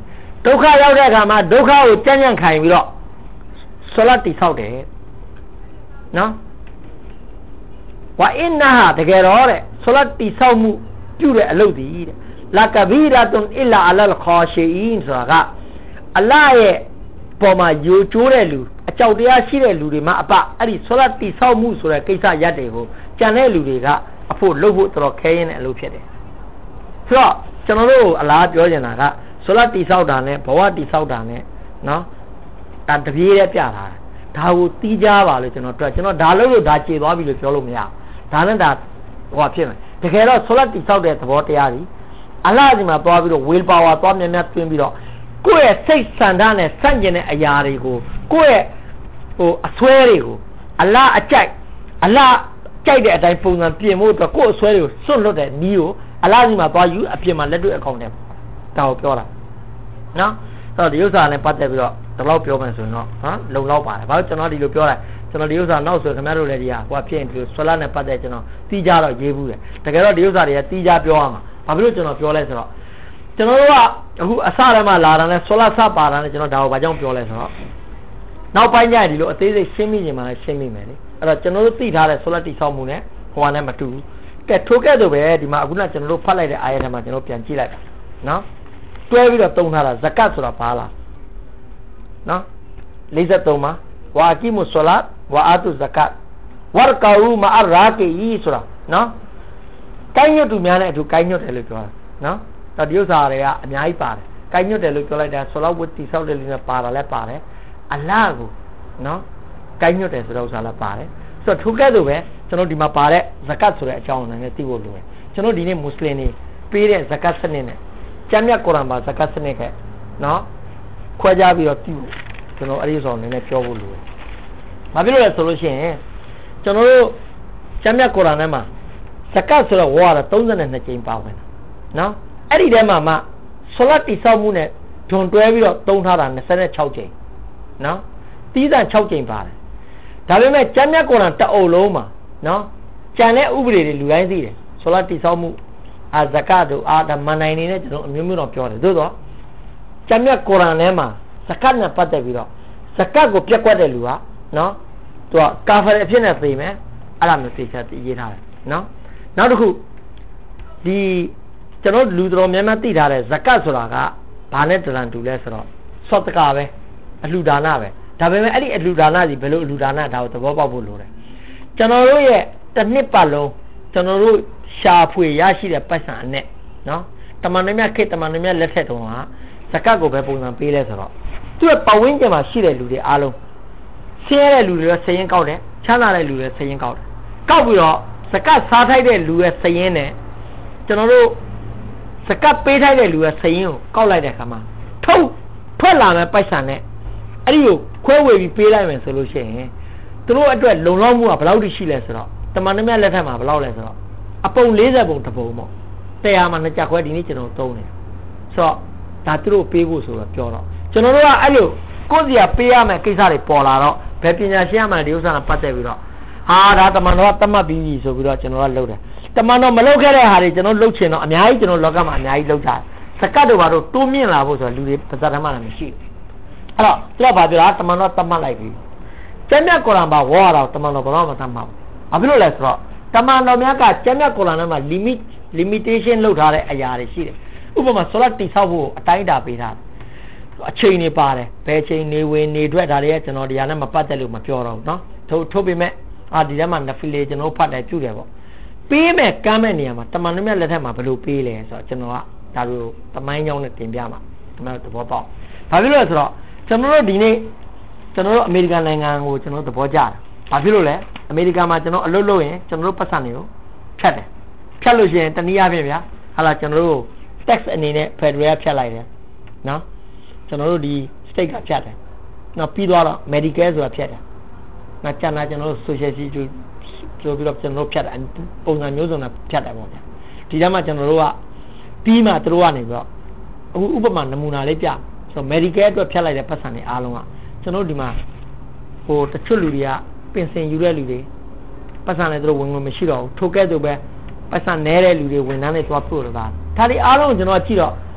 ဒုက္ခရောက်တဲ့အခါမှာဒုက္ခကိုကြံ့ကြံ့ခိုင်ပြီးတော့ဆောလတ်တိဆောက်တယ်နော်ဝါအင်နာဟာတကယ်တော့တဲ့ဆောလတ်တိဆောက်မှုပြုတဲ့အလုပ်ဒီတဲ့လာကဘီရာတုန်အီလာအလလ်ခါရှီအင်းဆိုတာကအလ္လာဟ်ရဲ့ပေါ်မှာယိုကျိုးတဲ့လူအကြောက်တရားရှိတဲ့လူတွေမှာအပအဲ့ဒီဆောလတ်တိဆောက်မှုဆိုတဲ့ကိစ္စရပ်တွေကိုကြံတဲ့လူတွေကအဖို့လုပ်ဖို့တော်တော်ခဲရင်တဲ့အလုပ်ဖြစ်တယ်ဆိုတော့ကျွန်တော်တို့အလားပြောနေတာကဆောလတ်တိဆောက်တာနဲ့ဘဝတိဆောက်တာနဲ့နော်ဒါတပြေးနဲ့ပြတာဒါကိုတီးကြပါလို့ကျွန်တော်ဒါလို့ဒါခြေသွားပြီလို့ပြောလို့မရဒါနဲ့ဒါဟောဖြစ်မယ်တကယ်တော့ဆောလတ်တိဆောက်တဲ့သဘောတရားကြီးအလ္လာဟ်ဒီမှာသွားပြီးတော့ will power သွားမြဲမြဲတွင်းပြီးတော့ကိုယ့်ရဲ့စိတ်ဆန္ဒနဲ့ဆန့်ကျင်တဲ့အရာတွေကိုကိုယ့်ရဲ့အစွဲတွေကိုအလ္လာဟ်အကြိုက်အလ္လာဟ်ကြိုက်တဲ့အတိုင်းပုံစံပြင်ဖို့အတွက်ကိုယ့်အစွဲတွေကိုစွန့်လွတ်တဲ့နည်းကိုအလ္လာဟ်ဒီမှာသွားယူအပြင်မှာလက်တွေ့အကောင့်နဲ့ဒါကိုပြောတာနော်အဲ့တော့ဒီဥစ္စာနဲ့ပတ်သက်ပြီးတော့ဒီလောက်ပြောမယ်ဆိုရင်တော့လုံလောက်ပါတယ်ဘာလို့ကျွန်တော်ဒီလိုပြောတာကျွန်တော်ဒီဥစ္စာနောက်ဆိုခင်ဗျားတို့လည်းဒီဟာဟိုဖြစ်ရင်ဒီလိုဆွဲလာနဲ့ပတ်သက်ကျွန်တော်တီးကြတော့ရေးဘူးတယ်တကယ်တော့ဒီဥစ္စာတွေကတီးကြပြောရမှာဘာဖြစ်လို့ကျွန်တော်ပြောလဲဆိုတော့ကျွန်တော်တို့ကအခုအစထဲမှာလာတာနဲ့ဆွဲလာစပါတာနဲ့ကျွန်တော်ဒါကိုဘာကြောင့်ပြောလဲဆိုတော့နောက်ပိုင်းကျရင်ဒီလိုအသေးစိတ်ရှင်းမိရင်မှလည်းရှင်းမိမယ်လေအဲ့တော့ကျွန်တော်တို့သိထားတဲ့ဆွဲလာတိဆောက်မှုနဲ့ဟိုကနဲ့မတူဘူးကဲထိုးခဲ့တော့ပဲဒီမှာအခုနကျွန်တော်တို့ဖတ်လိုက်တဲ့အာယတ်ထဲမှာကျွန်တော်ပြန်ကြည့်လိုက်တာနော်တွဲပြီးတော့တုံထားတာဇကတ်ဆိုတာဘာလားနော်53မှာဝါကီမုဆလာတ်ဝါအာတုဇကတ်ဝါကာရူမာအရာကေယီဆိုတာနော်ကိုင်းညွတ်သူများနဲ့အတူကိုင်းညွတ်တယ်လို့ပြောတာနော်ဒါဒီဥစ္စာတွေကအများကြီးပါတယ်ကိုင်းညွတ်တယ်လို့ပြောလိုက်တာဆလာဝတ်တိဆောက်တယ်လို့လည်းပါတာလည်းပါတယ်အလ္လာဟ်ကိုနော်ကိုင်းညွတ်တယ်ဆိုတဲ့ဥစ္စာလည်းပါတယ်ဆိုတော့ထိုကဲ့သို့ပဲကျွန်တော်ဒီမှာပါတဲ့ဇကတ်ဆိုတဲ့အကြောင်းအရာနဲ့သိဖို့လိုတယ်ကျွန်တော်ဒီနေ့မွတ်စလင်တွေပေးတဲ့ဇကတ်စနစ်နဲ့ကျမ်းမြတ်ကုရ်အာန်မှာဇကတ်စနစ်ကနော်ခွဲခြားပြီးတော့သိဖို့ကျွန်တော်အဲ့ဒီဆိုနည်းနည်းပြောဖို့လိုတယ်။ဘာဖြစ်လို့လဲဆိုလို့ရှိရင်ကျွန်တော်တို့ကျမ်းမြတ်ကုရ်အာန်ထဲမှာဇကတ်ဆိုတော့ဝါရ32ကြိမ်ပါဝင်တာနော်အဲ့ဒီထဲမှာမှဆလတ်တိဆောက်မှုနဲ့ဂျွန်တွဲပြီးတော့သုံးထားတာ26ကြိမ်နော်တီးသန့်6ကြိမ်ပါတယ်ဒါပေမဲ့ကျမ်းမြတ်ကုရ်အာန်တအုပ်လုံးမှာနော်ကျန်တဲ့ဥပဒေတွေလူတိုင်းသိတယ်ဆလတ်တိဆောက်မှုဇကတ်တို့ဒါမန်နိုင်နေနဲ့ကျွန်တော်အမျိုးမျိုးတော့ပြောတယ်သို့တော့ကျမ်းမြတ်ကုရ်အာန်ထဲမှာဇကတ်နဲ့ပတ်သက်ပြီးတော့ဇကတ်ကိုပြက်ကွက်တဲ့လူကနော်သူကကာဖာအဖြစ်နဲ့သိမယ်အဲ့ဒါမျိုးသိချာရေးထားတယ်နော်နောက်တစ်ခုဒီကျွန်တော်လူတော်များများသိထားတဲ့ဇကတ်ဆိုတာကဘာနဲ့တရန်တူလဲဆိုတော့စော့တကာပဲအလှူဒါနပဲဒါပေမဲ့အဲ့ဒီအလှူဒါနကြီးဘယ်လိုအလှူဒါနဒါကိုသဘောပေါက်ဖို့လိုတယ်ကျွန်တော်တို့ရဲ့တစ်နှစ်ပတ်လုံးကျွန်တော်တို့ရှာဖွေရရှိတဲ့ပတ်စံအနဲ့နော်တမန်တော်မြတ်ခေတ်တမန်တော်မြတ်လက်ထက်တုန်းကဇကတ်ကိုပဲပုံစံပေးလဲဆိုတော့သူ့ရဲ့ပတ်ဝန်းကျင်မှာရှိတဲ့လူတွေအားလုံးဆင်းရဲတဲ့လူတွေရောစရင်ကောက်တယ်ချမ်းသာတဲ့လူတွေစရင်ကောက်တယ်ကောက်ပြီးတော့ဇကတ်စားထိုက်တဲ့လူရဲ့စရင်နဲ့ကျွန်တော်တို့ဇကတ်ပေးထိုက်တဲ့လူရဲ့စရင်ကိုကောက်လိုက်တဲ့အခါမှာထွက်လာမဲ့ပိုက်ဆံနဲ့အဲ့ဒီကိုခွဲဝေပြီးပေးလိုက်မယ်ဆိုလို့ရှိရင်သူတို့အတွက်လုံလောက်မှုကဘယ်လောက်ထိရှိလဲဆိုတော့တမန်တော်မြတ်လက်ထက်မှာဘယ်လောက်လဲဆိုတော့အပုံ40ပုံတစ်ပုံပေါ့100မှာ2ကြက်ခွဲဒီနေ့ကျွန်တော်သုံးတယ်ဆိုတော့ဒါသူတို့ပေးဖို့ဆိုတော့ပြောတော့ကျွန်တော်တို့ကအဲ့လိုကိုယ့်စီကပေးရမယ်ကိစ္စတွေပေါ်လာတော့ဘယ်ပညာရှင်မှဒီဥစ္စာနဲ့ပတ်သက်ပြီးတော့ဒါတမန်တော်ကတတ်မှတ်ပြီးပြီဆိုပြီးတော့ကျွန်တော်ကလုပ်တယ်တမန်တော်မလုပ်ခဲ့တဲ့ဟာတွေကျွန်တော်လုပ်ချင်တော့အများကြီးကျွန်တော်လောကမှာအများကြီးလုပ်ကြတယ်စကတ်တို့ဘာလို့တိုးမြင့်လာဖို့ဆိုတော့လူတွေပါဇာတ်ထဲမှာလည်းမရှိဘူးအဲ့တော့သူကဘာပြောတာတမန်တော်တတ်မှတ်လိုက်ပြီကျမ်းမြတ်ကုရ်အာန်မှာဝါရတော့တမန်တော်ဘာမှမတတ်မှတ်ဘူးဘာဖြစ်လို့လဲဆိုတော့တမန်တော်များကကျမ်းမြတ်ကုရ်အာန်ထဲမှာ limitation လုပ်ထားတဲ့အရာတွေရှိတယ်ဥပမာဆလတ်တိဆောက်ဖို့အတိုင်းအတာပေးထားတယ်အချိန်နေပါတယ်ဘယ်ချိန်နေဝင်နေထွက်ဒါတွေကကျွန်တော်ဒီဟာနဲ့မပတ်သက်လို့မပြောတော့ဘူးเนาะထုတ်ပေမဲ့ဒီထဲမှာနဖီလေကျွန်တော်ဖတ်တယ်ပြုတယ်ပေါ့ပေးမဲ့ကမ်းမဲ့နေရာမှာတမန်တော်မြတ်လက်ထက်မှာဘယ်လိုပေးလဲဆိုတော့ကျွန်တော်ကဒါလိုတမိုင်းကြောင်းနဲ့တင်ပြမှာကျွန်တော်သဘောပေါက်ဘာဖြစ်လို့လဲဆိုတော့ကျွန်တော်တို့ဒီနေ့ကျွန်တော်တို့အမေရိကန်နိုင်ငံကိုကျွန်တော်သဘောကျတယ်ဘာဖြစ်လို့လဲအမေရိကန်မှာကျွန်တော်အလုပ်လုပ်ရင်ကျွန်တော်တို့ပတ်စံတွေကိုဖြတ်တယ်ဖြတ်လို့ရှိရင်တနည်းအားဖြင့်ဗျာဟာလာကျွန်တော်တို့ tax အနေနဲ့ federal ဖြတ်လိုက်တယ်နော်ကျွန်တော်တို့ဒီ state ကဖြတ်တယ်နော်ပြီးတော့ medical ဆိုတာဖြတ်တယ်နော်ကျန်တာကျွန်တော်တို့ social security ဆိုပြီးတော့ကျွန်တော်တို့ဖြတ်တယ်ပုံစံမျိုးစုံနဲ့ဖြတ်တယ်ပေါ့ဗျာဒီထဲမှာကျွန်တော်တို့ကပြီးမှတို့ကနေပြီးတော့အခုဥပမာနမူနာလေးပြဆိုတော့ medical အတွက်ဖြတ်လိုက်တဲ့ပတ်စံတွေအားလုံးကကျွန်တော်တို့ဒီမှာဟိုတချို့လူတွေကပင်စင်ယူတဲ့လူတွေပတ်စံလည်းတို့ဝင်ဝင်မရှိတော့ဘူးထိုကဲ့သို့ပဲပတ်စံနဲတဲ့လူတွေဝန်ထမ်းတွေသွားပို့တော့ဒါတွေအားလုံးကျွန်တော်ကြည့်တော့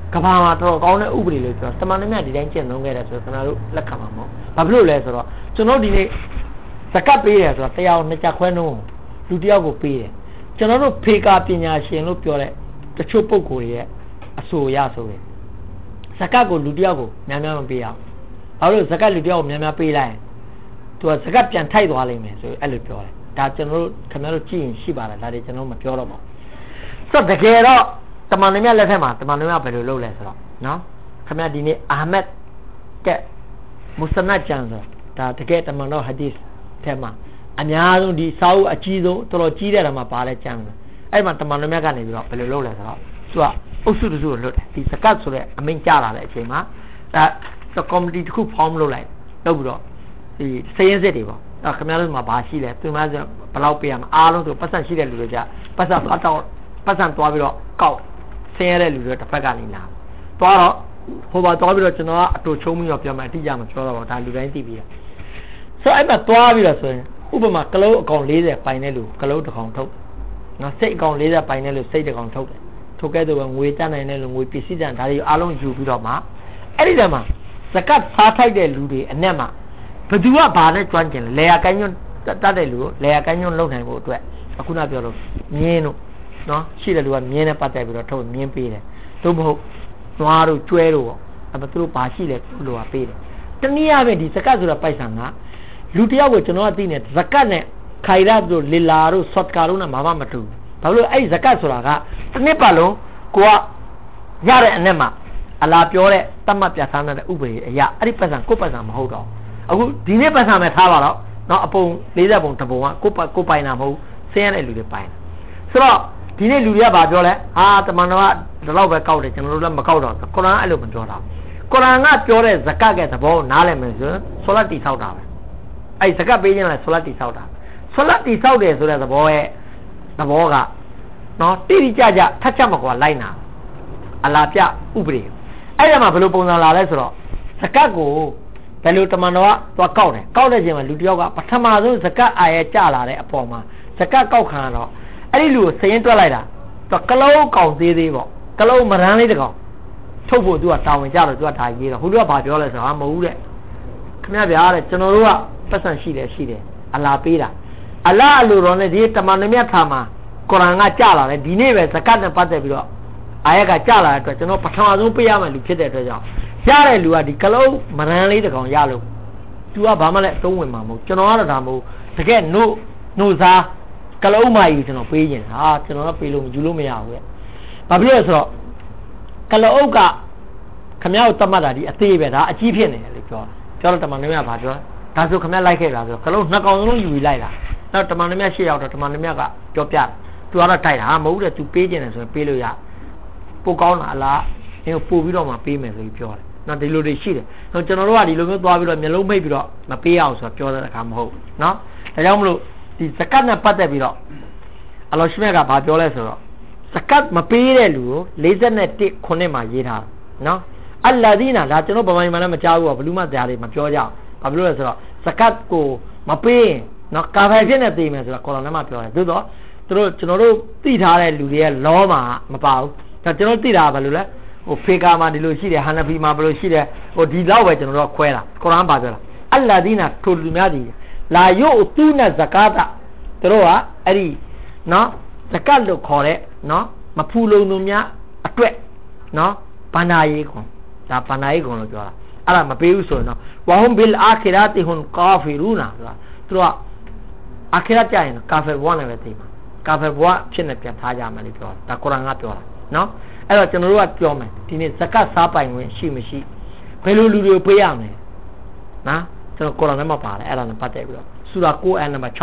ကဘာမှာတော့ကောင်းတဲ့ဥပဒေလို့ပြောတမန်တော်မြတ်ဒီတိုင်းကျင့်သုံးခဲ့တယ်ဆိုတော့ကျွန်တော်တို့လက်ခံမှာမဟုတ်ဘာဖြစ်လို့လဲဆိုတော့ကျွန်တော်ဒီနေ့စကတ်ပေးတယ်ဆိုတော့တရားနှစ်ချက်ခွဲနှုံးလူတယောက်ကိုပေးတယ်ကျွန်တော်တို့ဖေကာပညာရှင်လို့ပြောတဲ့တချို့ပုဂ္ဂိုလ်တွေရဲ့အဆိုအရဆိုရင်စကတ်ကိုလူတယောက်ကိုများများမပေးအောင်ဘာလို့စကတ်လူတယောက်ကိုများများပေးလိုက်ရင်သူကစကတ်ပြန်ထိုက်သွားလိမ့်မယ်ဆိုအဲ့လိုပြောတယ်ဒါကျွန်တော်တို့ခင်ဗျားတို့ကြည့်ရင်ရှိပါတယ်ဒါတွေကျွန်တော်မပြောတော့ပါဘူးဆိုတော့တကယ်တော့တမန်တော်မြတ်လက်ထက်မှာတမန်တော်မြတ်ဘယ်လိုလုပ်လဲဆိုတော့နော်ခင်ဗျားဒီနေ့အာမတ်ကမုစနတ်ကျမ်းဆိုဒါတကယ်တမန်တော်ဟာဒီသ်ထဲမှာအများဆုံးဒီစာအုပ်အကြီးဆုံးတော်တော်ကြီးတဲ့နေရာမှာပါတဲ့ကျမ်းတယ်အဲ့မှာတမန်တော်မြတ်ကနေပြီးတော့ဘယ်လိုလုပ်လဲဆိုတော့သူကအုပ်စုတစုကိုလွတ်တယ်ဒီစကတ်ဆိုတဲ့အမိန့်ကြလာတဲ့အချိန်မှာဒါကော်မတီတစ်ခုဖောင်းလုပ်လိုက်လုပ်ပြီးတော့ဒီစည်ရင်းစစ်တွေပေါ့ခင်ဗျားတို့မှာဘာရှိလဲသူများဆိုဘယ်လောက်ပေးရမှာအားလုံးဆိုပတ်စံရှိတဲ့လူတွေကြပတ်စံသွားတော့ပတ်စံသွားပြီးတော့ကောက်ဆင်းရတဲ့လူတွေတစ်ဖက်ကနေလာသွားတော့ဟိုမှာသွားပြီးတော့ကျွန်တော်ကအတူချုံးပြီးတော့ပြောမှအတိအကျမပြောတော့ဘူးဒါလူတိုင်းသိပြီးဆိုအဲ့မှာသွားပြီးတော့ဆိုရင်ဥပမာကလုံးအကောင်40ပိုင်တဲ့လူကလုံးတစ်ကောင်ထုတ်နော်စိတ်အကောင်40ပိုင်တဲ့လူစိတ်တစ်ကောင်ထုတ်တယ်ထုတ်ခဲ့တဲ့ငွေတန်းနိုင်တဲ့လူငွေပစ္စည်းတန်းဒါတွေအားလုံးယူပြီးတော့မှအဲ့ဒီတည်းမှာစကတ်စားထိုက်တဲ့လူတွေအနက်မှာဘယ်သူကဘာနဲ့ကျွမ်းကျင်လဲလေယာကိုင်းညွန်းတတ်တဲ့လူကိုလေယာကိုင်းညွန်းလုံနိုင်ဖို့အတွက်အခုနပြောလို့မြင်းတို့နော်ရှိတဲ့လူကမြင်းနဲ့ပတ်သက်ပြီးတော့ထုတ်မြင်းပေးတယ်သို့မဟုတ်နွားတို့ကျွဲတို့ပေါ့အဲ့ဒါသူတို့ဘာရှိလဲသူတို့ကပေးတယ်တနည်းအားဖြင့်ဒီစကတ်ဆိုတာပိုက်ဆံကလူတယောက်ကိုကျွန်တော်ကသိနေဇကတ်နဲ့ခိုင်ရတို့လီလာတို့ဆော့ကာတို့နဲ့ဘာမှမတူဘာလို့အဲ့ဇကတ်ဆိုတာကတစ်နှစ်ပတ်လုံးကိုကရတဲ့အနက်မှာအလားပြောတဲ့တတ်မှတ်ပြဋ္ဌာန်းတဲ့ဥပဒေအရာအဲ့ဒီပတ်စံကိုပတ်စံမဟုတ်တော့အခုဒီနေ့ပတ်စံမဲ့ထားပါတော့နော်အပုံ40ပုံတစ်ပုံကကိုပိုင်တာမဟုတ်ဆင်းရတဲ့လူတွေပိုင်ဆိုတော့ဒီနေ့လူတွေကဘာပြောလဲဟာတမန်တော်ကဒီလောက်ပဲကောက်တယ်ကျွန်တော်တို့လည်းမကောက်တော့ကုရ်အာန်အဲ့လိုမပြောတာကုရ်အာန်ကပြောတဲ့ဇကတ်ရဲ့သဘောကိုနားလည်မယ်ဆိုရင်ဆလတ်တိဆောက်တာပဲအဲ့ဇကတ်ပေးခြင်းလဲဆလတ်တိဆောက်တာဆလတ်တိဆောက်တယ်ဆိုတဲ့သဘောရဲ့သဘောကနော်တိတိကျကျထက်ချက်မကွာလိုက်နာအလားပြဥပဒေအဲ့ဒါမှဘယ်လိုပုံစံလာလဲဆိုတော့ဇကတ်ကိုဘယ်လိုတမန်တော်ကသွားကောက်တယ်ကောက်တဲ့ချိန်မှာလူတယောက်ကပထမဆုံးဇကတ်အာရဲကျလာတဲ့အပေါ်မှာဇကတ်ကောက်ခံတော့အဲ့ဒီလူကိုစရင်တွက်လိုက်တာသူကလုံးကောင်သေးသေးပေါ့ကလုံးမရမ်းလေးတကောင်ထုတ်ဖို့သူကတာဝန်ကြတော့သူကဒါရေးတော့ဟိုလူကဘာပြောလဲဆိုတော့မဟုတ်ဘူးတဲ့ခင်ဗျားဗျာတဲ့ကျွန်တော်တို့ကပတ်စံရှိတယ်အလားပေးတာအလားအလိုတော်နဲ့ဒီတမန်တော်မြတ်ထာမှာကုရ်အာန်ကကြလာတယ်ဒီနေ့ပဲဇကတ်နဲ့ပတ်သက်ပြီးတော့အာရကကြလာတဲ့အတွက်ကျွန်တော်ပထမဆုံးပေးရမယ်လူဖြစ်တဲ့အတွက်ကြောင့်ရတဲ့လူကဒီကလုံးမရမ်းလေးတကောင်ရလို့သူကဘာမှလည်းအသုံးဝင်မှာမဟုတ်ကျွန်တော်ကတော့ဒါမဟုတ်တကယ်နို့စားကလုံးမကြီးကျွန်တော်ပေးရင်ဟာကျွန်တော်ကပေးလို့ယူလို့မရဘူးရဲ့ဘာဖြစ်လဲဆိုတော့ကလုံးကခမ ्या ကိုတတ်မှတ်တာဒီအသေးပဲဒါအကြီးဖြစ်နေတယ်လို့ပြောတော့တမန်တော်မြတ်ဘာပြောဒါဆိုခမ ्या လိုက်ခဲ့တာဆိုကလုံးနှစ်ကောင်လုံးယူလိုက်တာနောက်တမန်တော်မြတ်ရှေ့ရောက်တော့တမန်တော်မြတ်ကပြောပြတယ်သူကတော့တိုက်တာဟာမဟုတ်တယ်သူပေးခြင်းတယ်ဆိုရင်ပေးလို့ရပိုကောင်းတာအလားအင်းပို့ပြီးတော့မှပေးမယ်ဆိုပြီးပြောတယ်နော်ဒီလိုတွေရှိတယ်ကျွန်တော်တို့ကဒီလိုမျိုးသွားပြီးတော့မျက်လုံးမိတ်ပြီးတော့မပေးအောင်ဆိုတော့ပြောတဲ့အခါမဟုတ်နော်ဒါကြောင့်မလို့ဒီဇကတ်နဲ့ပတ်သက်ပြီးတော့အလောရှိမြတ်ကဘာပြောလဲဆိုတော့ဇကတ်မပေးတဲ့လူကို41ခုနှစ်မှာရေးထားနော်အလ္လာဒီနာဒါကျွန်တော်ဗမာပြည်မှာလည်းမကြားဘူးဘလူးမတရားတွေမပြောကြဘူးဘာဖြစ်လို့လဲဆိုတော့ဇကတ်ကိုမပေးရင်နော်ကာဖယ်ဖြစ်နေသိမယ်ဆိုတော့ကုရ်အာန်ထဲမှာပြောတယ်သို့တော့ကျွန်တော်တို့သိထားတဲ့လူတွေရဲ့လောမှာမပါဘူးဒါကျွန်တော်သိတာဘာလို့လဲဟိုဖေကာမှာဒီလိုရှိတယ်ဟာနဖီမှာဘယ်လိုရှိတယ်ဟိုဒီလောက်ပဲကျွန်တော်တို့ခွဲတာကုရ်အာန်ပါပြောတာအလ္လာဒီနာထိုလူများဒီလာယုတူနဇကာတာတို့ကအဲ့ဒီနော်ဇကတ်လို့ခေါ်တဲ့နော်မဖူလုံသူများအတွက်နော်ဘန္နာရေးခွန်ဒါဘန္နာရေးခွန်လို့ပြောတာအဲ့ဒါမပေးဘူးဆိုရင်နော်ဝဟွမ်ဘီလ်အာခီရာတီဟွန်ကာဖီရူနာဆိုတာတို့ကအာခီရာကျရင်ကာဖီဘွားနဲ့ပဲသိမှာကာဖီဘွားဖြစ်နေပြန်ထားကြမယ်လို့ပြောတာဒါကုရ်အာန်ကပြောတာနော်အဲ့တော့ကျွန်တော်တို့ကပြောမယ်ဒီနေ့ဇကတ်စားပိုင်ဝင်ရှိမရှိဘယ်လိုလူတွေကိုပေးရမလဲနော်ကျွန်တော်ကုရ်အာန်ထဲမှာပါတယ်အဲ့ဒါနဲ့ပတ်သက်ပြီးတော့ဆူရာ9အနံပါတ်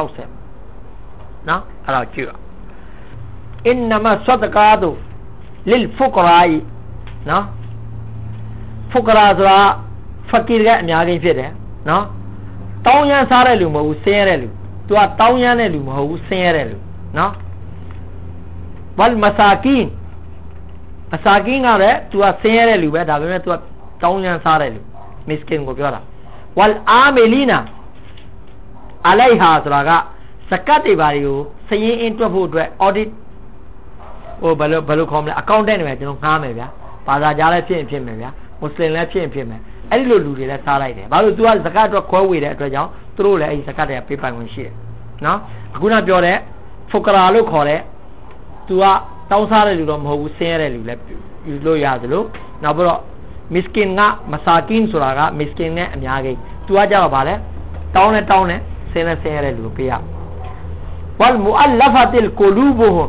60နော်အဲ့တော့ကြည့်ရအင်နမဆဒကာတုလစ်ဖူကရာယီနော်ဖူကရာဆိုတာဖကီရကအများကြီးဖြစ်တယ်နော်တောင်းရမ်းစားတဲ့လူမဟုတ်ဘူးဆင်းရဲတဲ့လူသူကတောင်းရမ်းတဲ့လူမဟုတ်ဘူးဆင်းရဲတဲ့လူနော်ဝလ်မဆာကင်အစာကင်းကလည်းသူကဆင်းရဲတဲ့လူပဲဒါပေမဲ့သူကတောင်းရမ်းစားတဲ့လူမစ္စကင်ကိုပြောတာဝလ်အာမီလီနာအလိုက်ဟာဆိုတာကဇကတ်တွေဘာတွေကိုစရင်အင်းတွက်ဖို့အတွက် audit ဟိုဘယ်လိုခေါ်မလဲ accountant တွေပဲကျွန်တော်ငှားမယ်ဗျာဘာသာကြားလည်းဖြစ်မယ်ဗျာမွတ်စလင်လည်းဖြစ်မယ်အဲ့ဒီလိုလူတွေလည်းစားလိုက်တယ်ဘာလို့ तू ကဇကတ်တော့ခွဲဝေတဲ့အတွက်ကြောင့်သူတို့လည်းအဲ့ဒီဇကတ်တွေကပေးပိုင်ဝင်ရှိတယ်နော်အခုနပြောတဲ့ဖုကရာလို့ခေါ်တဲ့ तू ကတောင်းစားတဲ့လူတော့မဟုတ်ဘူးဆင်းရဲတဲ့လူလည်းယူလို့ရသလိုနောက်ပြီးတော့ miskin ကမဆာကင်းဆိုတာက miskin နဲ့အများကြီး तू ကကြတော့ဗာလဲတောင်းနဲ့ဆင်းရဲတဲ့လူပေးရဝလ်မူအလဖတ်လ်ကူလူဘူဟွမ်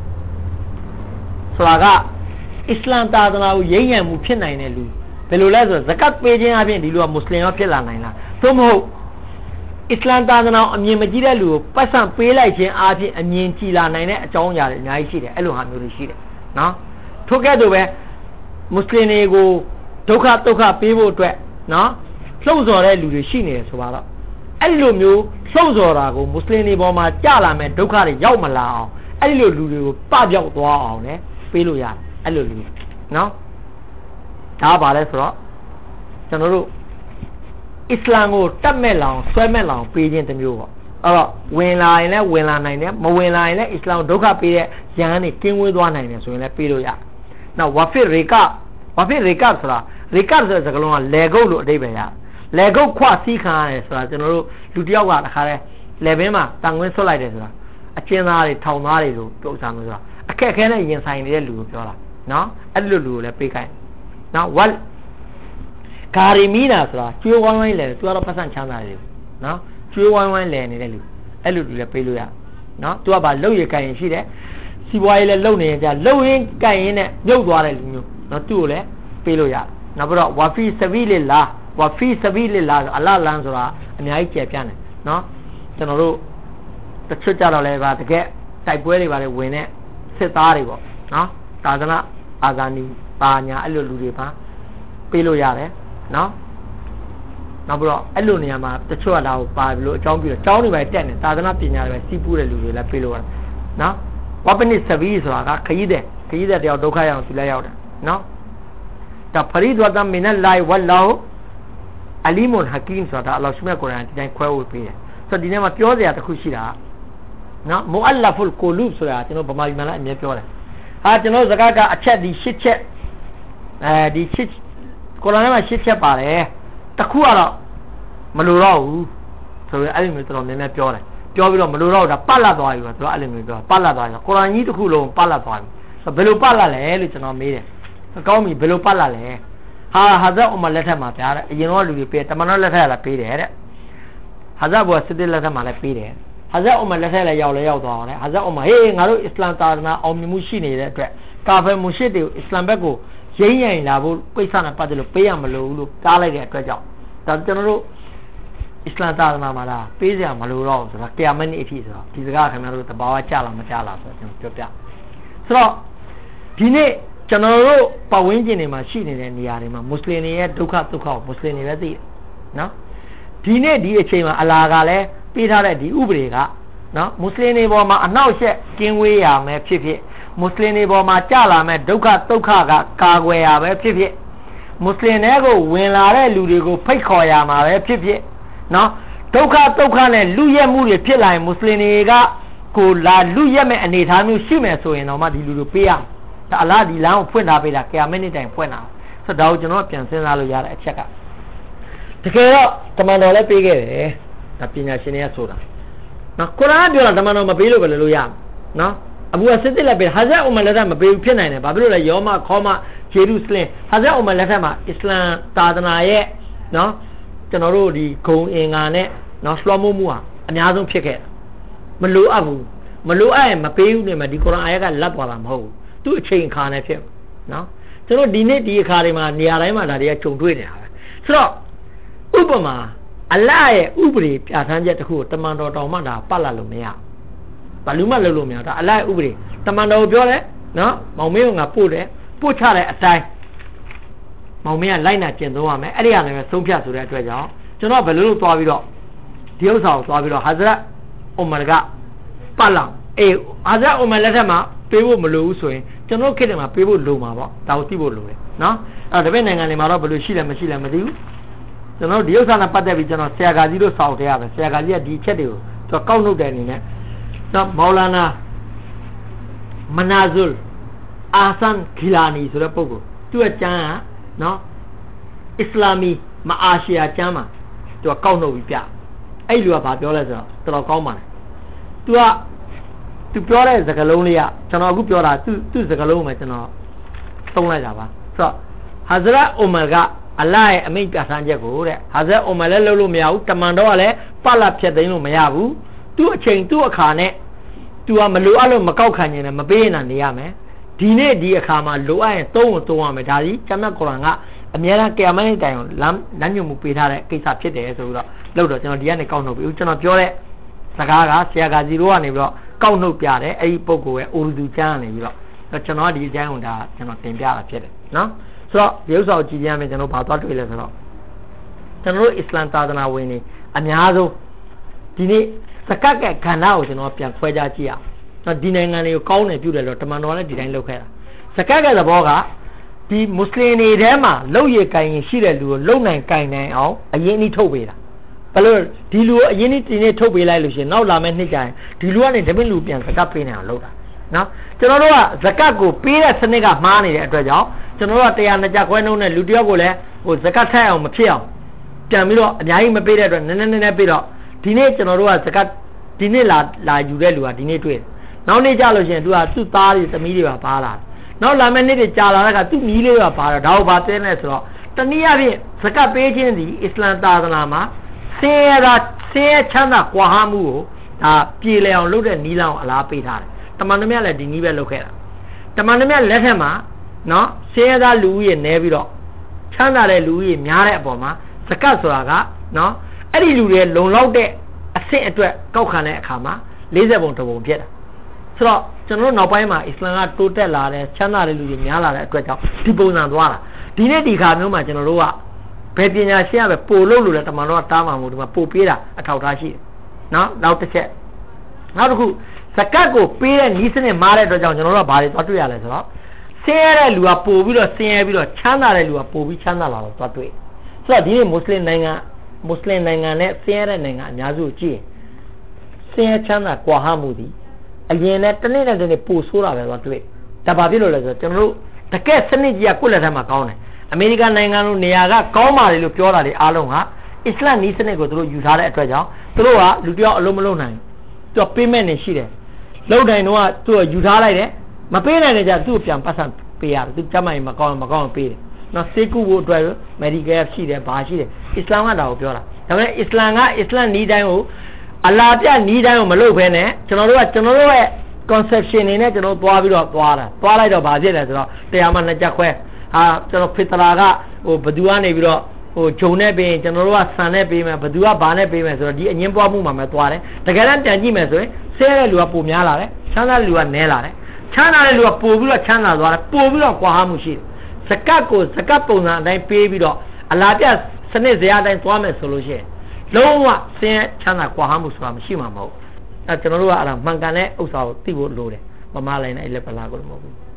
ဆိုတာကအစ္စလာမ်သာသနာကိုရိမ့်ရံမှုဖြစ်နိုင်တဲ့လူဘယ်လိုလဲဆိုတော့ဇကတ်ပေးခြင်းအပြင်ဒီလူကမွတ်စလင်ရောဖြစ်လာနိုင်လားသို့မဟုတ်အစ္စလာမ်သာသနာအမြင်မကြီးတဲ့လူကိုပတ်စံပေးလိုက်ခြင်းအပြင်အမြင်ကြည်လာနိုင်တဲ့အကြောင်းအရာတွေအများကြီးရှိတယ်အဲ့လိုဟာမျိုးတွေရှိတယ်နော်ထို့ကဲ့သို့ပဲမွတ်စလင်တွေကိုဒုက္ခပေးဖို့အတွက်နော်လှုပ်ဆော်တဲ့လူတွေရှိနေတယ်ဆိုတော့အဲ့ဒီလိုမျိုးလှုပ်ဆော်တာကိုမွတ်စလင်တွေပေါ်မှာကြာလာမဲ့ဒုက္ခတွေရောက်မလာအောင်အဲ့ဒီလိုလူတွေကိုပပြောက်သွားအောင်လည်းပေးလို့ရတယ်အဲ့လိုလူနော်ဒါပါလဲဆိုတော့ကျွန်တော်တို့အစ္စလာမ်ကိုတတ်မဲ့လောင်ဆွဲမဲ့လောင်ပေးခြင်းတစ်မျိုးပေါ့အဲ့တော့ဝင်လာရင်လည်းဝင်လာနိုင်တယ်မဝင်လာရင်လည်းအစ္စလာမ်ဒုက္ခပေးတဲ့ရဟန်းတွေကင်းဝေးသွားနိုင်တယ်ဆိုရင်လည်းပေးလို့ရနောက်ဝါဖီရေကဆိုတာရေကဆိုတဲ့စကားလုံးကလေကုတ်လို့အဓိပ္ပာယ်ရလေကုတ်ခွစီးခံရတယ်ဆိုတာကျွန်တော်တို့လူတစ်ယောက်ကတခါတည်းလေဘင်းမှာတန်ခွင်းဆွတ်လိုက်တယ်ဆိုတာအကျဉ်းသားတွေထောင်သားတွေလို့ပြောစားလို့ဆိုတာအခက်အခဲနဲ့ရင်ဆိုင်နေတဲ့လူကိုပြောတာနော်အဲ့လိုလူကိုလည်းပေးခိုင်းနော်ဝတ်ကာရီမီနာဆိုတာကျွေးဝိုင်းလဲသူကတော့ပတ်စံချမ်းသာတယ်နော်ကျွေးဝိုင်းလဲနေတဲ့လူအဲ့လိုလူလည်းပေးလို့ရနော်သူကဗာလှုပ်ရကြရင်ရှိတယ်စီပွားရေးလည်းလှုပ်နေကြလှုပ်ရင်းကြရင်နဲ့မြုပ်သွားတဲ့လူမျိုးနော်သူ့ကိုလည်းပေးလို့ရနောက်ပြီးတော့ဝါဖီဆဗီလလာအလာလန်ဆိုတာအများကြီးကျယ်ပြန့်တယ်နော်ကျွန်တော်တို့တချို့ကြတော့လည်းဗာတကယ်တိုက်ပွဲတွေဗာတွေဝင်တဲ့စစ်သားတွေပေါ့နော်သာသနာအာဇာနည်ပါညာအဲ့လိုလူတွေပါပေးလို့ရတယ်နော်နောက်ပြီးတော့အဲ့လိုနေရာမှာတချို့ကဒါကိုပါပြီးလို့အကြောင်းပြီးတော့ကျောင်းတွေပဲတက်နေသာသနာပညာတွေပဲစီးပူးတဲ့လူတွေလည်းပေးလို့ရတယ်နော်ဝပနိဆဗီဆိုတာကခရီးတဲ့တယောက်ဒုက္ခရောက်သူလည်းရောက်တယ်နော်တဖရီဒဝတမင်လာဝလာအလီမွန်ဟကီမ်ဆိုတာအလ္လာဟ်ရှ်မြတ်ကုရ်အာန်ဒီတိုင်းခွဲဝေပေးတယ်ဆိုတော့ဒီနေ့မှာပြောစရာတစ်ခုရှိတာနော်မူအလဖ်လ်ကူလူဆိုတာကျွန်တော်ဗမာပြည်မှာလည်းအမြဲပြောတယ်ကျွန်တော်ဇကာတ်ကအချက်ဒီ၈ချက်ဒီ8ကုရ်အာန်ထဲမှာ8ချက်ပါတယ်တစ်ခုကတော့မလိုတော့ဘူးဆိုရင်အဲ့လိုမျိုးတော်တော်များများပြောတယ်ပြောပြီးတော့မလိုတော့ဒါပတ်လာသွားပြီဆိုတော့အဲ့လိုမျိုးပြောပတ်လာသွားပြီကုရ်အာန်ကြီးတစ်ခုလုံးပတ်လာသွားပြီဆိုဘယ်လိုပတ်လာလဲလို့ကျွန်တော်မေးတယ်အကောင်းပြီဘယ်လိုပတ်လာလဲဟာဇတ်ဥမလက်ထက်မှာဗျာတဲ့အရင်တော့လူတွေပေးတမန်တော်လက်ထက်လာပေးတယ်တဲ့ဟာဇတ်ဘောစစ်တဲ့လက်ထက်မှာလည်းပေးတယ်ဟာဇတ်ဥမလက်ထက်လည်းရောက်သွားတယ်ဟာဇတ်ဥမဟေးငါတို့အစ္စလာမ်သာသနာအောင်မြင်မှုရှိနေတဲ့အတွက်ကာဖီမူရှစ်တွေကိုအစ္စလာမ်ဘက်ကိုရင်းရင်လာဖို့ကိစ္စနဲ့ပတ်သက်လို့ပေးရမလို့လို့တားလိုက်တဲ့အတွက်ကြောင့်ဒါကျွန်တော်တို့အစ္စလာမ်သာသနာမှာလားပေးစရာမလိုတော့ဘူးဆိုတာကယာမတ်နေ့အထိဆိုတော့ဒီစကားခင်ဗျားတို့တဘာဝကြလားမကြလားဆိုတော့ကျွန်တော်ပြောပြဆိုတော့ဒီနေ့ကျွန်တော်တို့ပတ်ဝန်းကျင်တွေမှာရှိနေတဲ့နေရာတွေမှာမွတ်စလင်တွေရဲ့ဒုက္ခကိုမွတ်စလင်တွေပဲသိတယ်နော်ဒီနေ့ဒီအချိန်မှာအလာကလည်းပေးထားတဲ့ဒီဥပဒေကနော်မွတ်စလင်တွေပေါ်မှာအနှောက်အယှက်ကင်းဝေးရမယ်ဖြစ်မွတ်စလင်တွေပေါ်မှာကြာလာမဲ့ဒုက္ခကကာကွယ်ရပဲဖြစ်မွတ်စလင်တွေကိုဝင်လာတဲ့လူတွေကိုဖိတ်ခေါ်ရမှာပဲဖြစ်နော်ဒုက္ခနဲ့လူရက်မှုတွေဖြစ်လာရင်မွတ်စလင်တွေကကိုလာလူရက်မဲ့အနေအထားမျိုးရှိမယ်ဆိုရင်တော့မှဒီလူတွေပေးရဒါအလားဒီလမ်းကိုဖွင့်ထားပေးတာကယာမတ်နေ့တိုင်ဖွင့်တာဆိုတော့ဒါကိုကျွန်တော်ပြန်စဉ်းစားလို့ရတဲ့အချက်ကတကယ်တော့တမန်တော်လည်းပေးခဲ့တယ်ဒါပညာရှင်တွေကဆိုတာနော်ကုရ်အာန်ပြောတာတမန်တော်မပေးလို့ပဲလို့ရနော်အဘူအဆစ်တက်လည်းပေးဟာဇတ်ဥမလက်ထက်မပေးဘူးဖြစ်နိုင်တယ်ဘာဖြစ်လို့လဲယောမခေါမဂျေရုဆလင်ဟာဇတ်ဥမလက်ထက်မှာအစ္စလာမ်သာသနာရဲ့နော်ကျွန်တော်တို့ဒီဂုံအင်္ဂါနဲ့နော်လွှမ်းမိုးမှုဟာအများဆုံးဖြစ်ခဲ့မလိုအပ်ဘူးမလိုအပ်ရင်မပေးဘူးနေမှာဒီကုရ်အာန်ayatကလက်သွားတာမဟုတ်ဘူးသူ့အချိန်အခါနဲ့ဖြစ်နော်ကျွန်တော်ဒီနေ့ဒီအခါတွေမှာနေရာတိုင်းမှာဒါတွေကခြုံတွေ့နေတာပဲဆိုတော့ဥပမာအလ္လာဟ်ရဲ့ဥပဒေပြဋ္ဌာန်းချက်တစ်ခုကိုတမန်တော်တောင်မှဒါပတ်လာလို့မရဘာလို့မှလုပ်လို့မရဒါအလ္လာဟ်ရဲ့ဥပဒေတမန်တော်ပြောတယ်နော်မောင်မင်းကငါပို့တယ်ပို့ချတဲ့အတိုင်းမောင်မင်းကလိုက်နာကျင့်သုံးရမယ်အဲ့ဒီကနေပဲဆုံးဖြတ်ဆိုတဲ့အတွက်ကြောင့်ကျွန်တော်ဘယ်လိုလုပ်သွားပြီးတော့ဒီဥစ္စာကိုသွားပြီးတော့ဟာဇရတ်ဥမာကပတ်လာဟာဇရတ်ဥမာလက်ထက်မှာပေးဖို့မလိုဘူးဆိုရင်ကျွန်တော်ခေတ်ထဲမှာပေးဖို့လိုမှာပေါ့ဒါကိုသိဖို့လိုတယ်နော်အဲ့တော့ဒီဘက်နိုင်ငံတွေမှာတော့ဘယ်လိုရှိလဲမရှိလဲမသိဘူးကျွန်တော်ဒီဥစ္စာနဲ့ပတ်သက်ပြီးကျွန်တော်ဆရာကာကြီးတို့စောင့်ထားရမယ်ဆရာကာကြီးကဒီအချက်တွေကိုသူကောက်နှုတ်တဲ့အနေနဲ့နော်မော်လာနာမနာဇုလ်အာဆန်ဂီလာနီဆိုတဲ့ပုဂ္ဂိုလ် tu aja no Islami ma Asia jama tu kau no bipya ai lu ba pyo le so tro kaw ma tu pyo le sakalong le ya chano aku pyo la tu sakalong ma chano tong lai da ba so Hazrat Umar ga Allah amin pya san jet ko de Hazrat Umar le lo ma ya bu taman do le pa la phyat tain lo ma ya bu tu a chain tu akha ne tu a ma lo a lo ma kaw khan yin ne ma pe na ne ya me di ne di akha ma lo a yin tong ya me da di Chamyat Quran ga အများအားကဲမင်းတိုင်လမ်းညွှန်မှုပေးထားတဲ့ကိစ္စဖြစ်တယ်ဆိုတော့လို့တော့ကျွန်တော်ဒီကနေကောက်နှုတ်ပြီးကျွန်တော်ပြောတဲ့စကားကဆရာကစီရိုကနေပြီးတော့ကောက်နှုတ်ပြတယ်အဲ့ဒီပုံကိုပဲအိုရဒူကျမ်းကနေပြီးတော့ကျွန်တော်ဒီအကျမ်းကိုဒါကျွန်တော်တင်ပြတာဖြစ်တယ်နော်ဆိုတော့ဒီဥစ္စာကိုကြည့်ရမယ်ကျွန်တော်ဘာသွားတွေ့လဲဆိုတော့ကျွန်တော်တို့အစ္စလာမ်သာသနာဝင်တွေအများဆုံးဒီနေ့စကတ်ကခန္ဓာကိုကျွန်တော်ပြန်ခွဲခြားကြည့်အောင်ကျွန်တော်ဒီနိုင်ငံတွေကိုကောင်းတယ်ပြုတယ်လို့တမန်တော်လည်းဒီတိုင်းလုပ်ခဲ့တာစကတ်ကသဘောကဒီမွတ်စလင်တွေထဲမှာလောက်ရကိုင်ရင်ရှိတဲ့လူကိုလုံနိုင်ကိုင်နိုင်အောင်အရင်အနည်းထုတ်ပေးတာဘယ်လိုဒီလူကိုအရင်အနည်းဒီနေ့ထုတ်ပေးလိုက်လို့ရှိရင်နောက်လာမယ့်နှစ်ကျရင်ဒီလူကနေတပည့်လူပြန်စကတ်ပေးနိုင်အောင်လုပ်တာနော်ကျွန်တော်တို့ကစကတ်ကိုပေးတဲ့စနစ်ကမှားနေတဲ့အတွက်ကြောင့်ကျွန်တော်တို့ကတရားနှစ်ကြခွဲနှုန်းနဲ့လူတယောက်ကိုလည်းဟိုစကတ်ထက်အောင်မဖြစ်အောင်ပြန်ပြီးတော့အများကြီးမပေးတဲ့အတွက်နည်းနည်းပေးတော့ဒီနေ့ကျွန်တော်တို့ကစကတ်ဒီနေ့လာယူတဲ့လူကဒီနေ့တွေ့တယ်နောက်နေ့ကျလို့ရှိရင်သူကသူ့သားတွေသမီးတွေပါလာနောက်လာမယ့်နေ့တွေကြာလာတဲ့ကသူ့မီးလေးကပါတော့ဒါကိုပါသိနေဆိုတော့တနည်းအားဖြင့်စကတ်ပေးခြင်းဒီအစ္စလာမ်သာသနာမှာဆင်းရဲချမ်းသာကွာဟမှုကိုဒါပြေလည်အောင်လုပ်တဲ့နီးလမ်းကိုအလားပေးထားတယ်တမန်တော်မြတ်လည်းဒီနည်းပဲလုပ်ခဲ့တာတမန်တော်မြတ်လက်ထက်မှာနော်ဆင်းရဲသားလူဦးရေနည်းပြီးတော့ချမ်းသာတဲ့လူဦးရေများတဲ့အပေါ်မှာစကတ်ဆိုတာကနော်အဲ့ဒီလူတွေလုံလောက်တဲ့အဆင့်အတွက်ကောက်ခံတဲ့အခါမှာ40ပုံတပုံဖြစ်တာဆိုတော့ကျွန်တော်တို့နောက်ပိုင်းမှာအစ္စလာမ်ကတိုးတက်လာတယ်ချမ်းသာတဲ့လူတွေများလာတဲ့အတွက်ကြောင့်ဒီပုံစံသွားတာဒီနေ့ဒီခါမျိုးမှာကျွန်တော်တို့ကဘယ်ပညာရှင်ရပဲပို့လို့လို့လဲတမန်တော်ကတားမှာမဟုတ်ဒီမှာပို့ပေးတာအထောက်ထားရှိတယ်နော်နောက်တစ်ချက်နောက်တစ်ခုစကတ်ကိုပေးတဲ့နီးစနစ်မားတဲ့အတွက်ကြောင့်ကျွန်တော်တို့ကဘာတွေသွားတွေ့ရလဲဆိုတော့ဆင်းရဲတဲ့လူကပို့ပြီးတော့ဆင်းရဲပြီးတော့ချမ်းသာတဲ့လူကပို့ပြီးချမ်းသာလာတော့သွားတွေ့ဆိုတော့ဒီနေ့မွတ်စလင်နိုင်ငံနဲ့ဆင်းရဲတဲ့နိုင်ငံအများစုကိုကြည့်ဆင်းရဲချမ်းသာကွာဟမှုဒီအရင်နဲ့တနေ့နဲ့တနေ့ပို့ဆိုးတာပဲသွားတွေ့ဒါဘာဖြစ်လို့လဲဆိုတော့ကျွန်တော်တို့တကယ်စနစ်ကြီးကကိုယ့်လက်ထက်မှာကောင်းတယ်အမေရိကန်နိုင်ငံလိုနေရာကကောင်းပါတယ်လို့ပြောတာတွေအားလုံးကအစ္စလာမ်နီးစနစ်ကိုသူတို့ယူထားတဲ့အတွက်ကြောင့်သူတို့ကလူတယောက်အလုံးမလုံးနိုင်သူကပေးမဲ့နေရှိတယ်လုံးတိုင်းတော့သူကယူထားလိုက်တယ်မပေးနိုင်တဲ့ကြသူ့ကိုပြန်ပတ်စံပေးရတယ်သူကျမကြီးမကောင်းပေးတယ်နော်စေကူဖို့အတွက်အမေရိကန်ရှိတယ်ဘာရှိတယ်အစ္စလာမ်ကဒါကိုပြောတာဒါပေမဲ့အစ္စလာမ်နီးတိုင်းကိုအလားပြနီးတိုင်းကိုမလုပ်ဘဲနဲ့ကျွန်တော်တို့ရဲ့ conception နေနဲ့ကျွန်တော်သွားပြီးတော့သွားလိုက်တော့ဘာဖြစ်လဲဆိုတော့တရားမှနှစ်ချက်ခွဲကျွန်တော်ဖစ်တရာကဟိုဘသူကနေပြီးတော့ဟိုဂျုံနဲ့ပေးရင်ကျွန်တော်တို့ကဆန်နဲ့ပေးမယ်ဘသူကဘာနဲ့ပေးမယ်ဆိုတော့ဒီအငင်းပွားမှုမှာပဲသွားတယ်တကယ်တမ်းပြန်ကြည့်မယ်ဆိုရင်ဆဲတဲ့လူကပိုများလာတယ်ချမ်းသာတဲ့လူကနည်းလာတယ်ချမ်းသာတဲ့လူကပိုပြီးတော့ချမ်းသာသွားတယ်ပိုပြီးတော့ကွာဟမှုရှိတယ်စကတ်ပုံစံအတိုင်းပေးပြီးတော့အလားပြစနစ်ဇယားအတိုင်းသွားမယ်ဆိုလို့ရှိရင်လုံးဝဆင်းရဲချမ်းသာကွာဟမှုဆိုတာမရှိမှာမဟုတ်အဲကျွန်တော်တို့ကအဲ့ဒါမှန်ကန်တဲ့ဥစ္စာကိုသိဖို့လိုတယ်မမလိုက်နဲ့အဲ့လက်ပလာကိုမဟုတ်ဘူး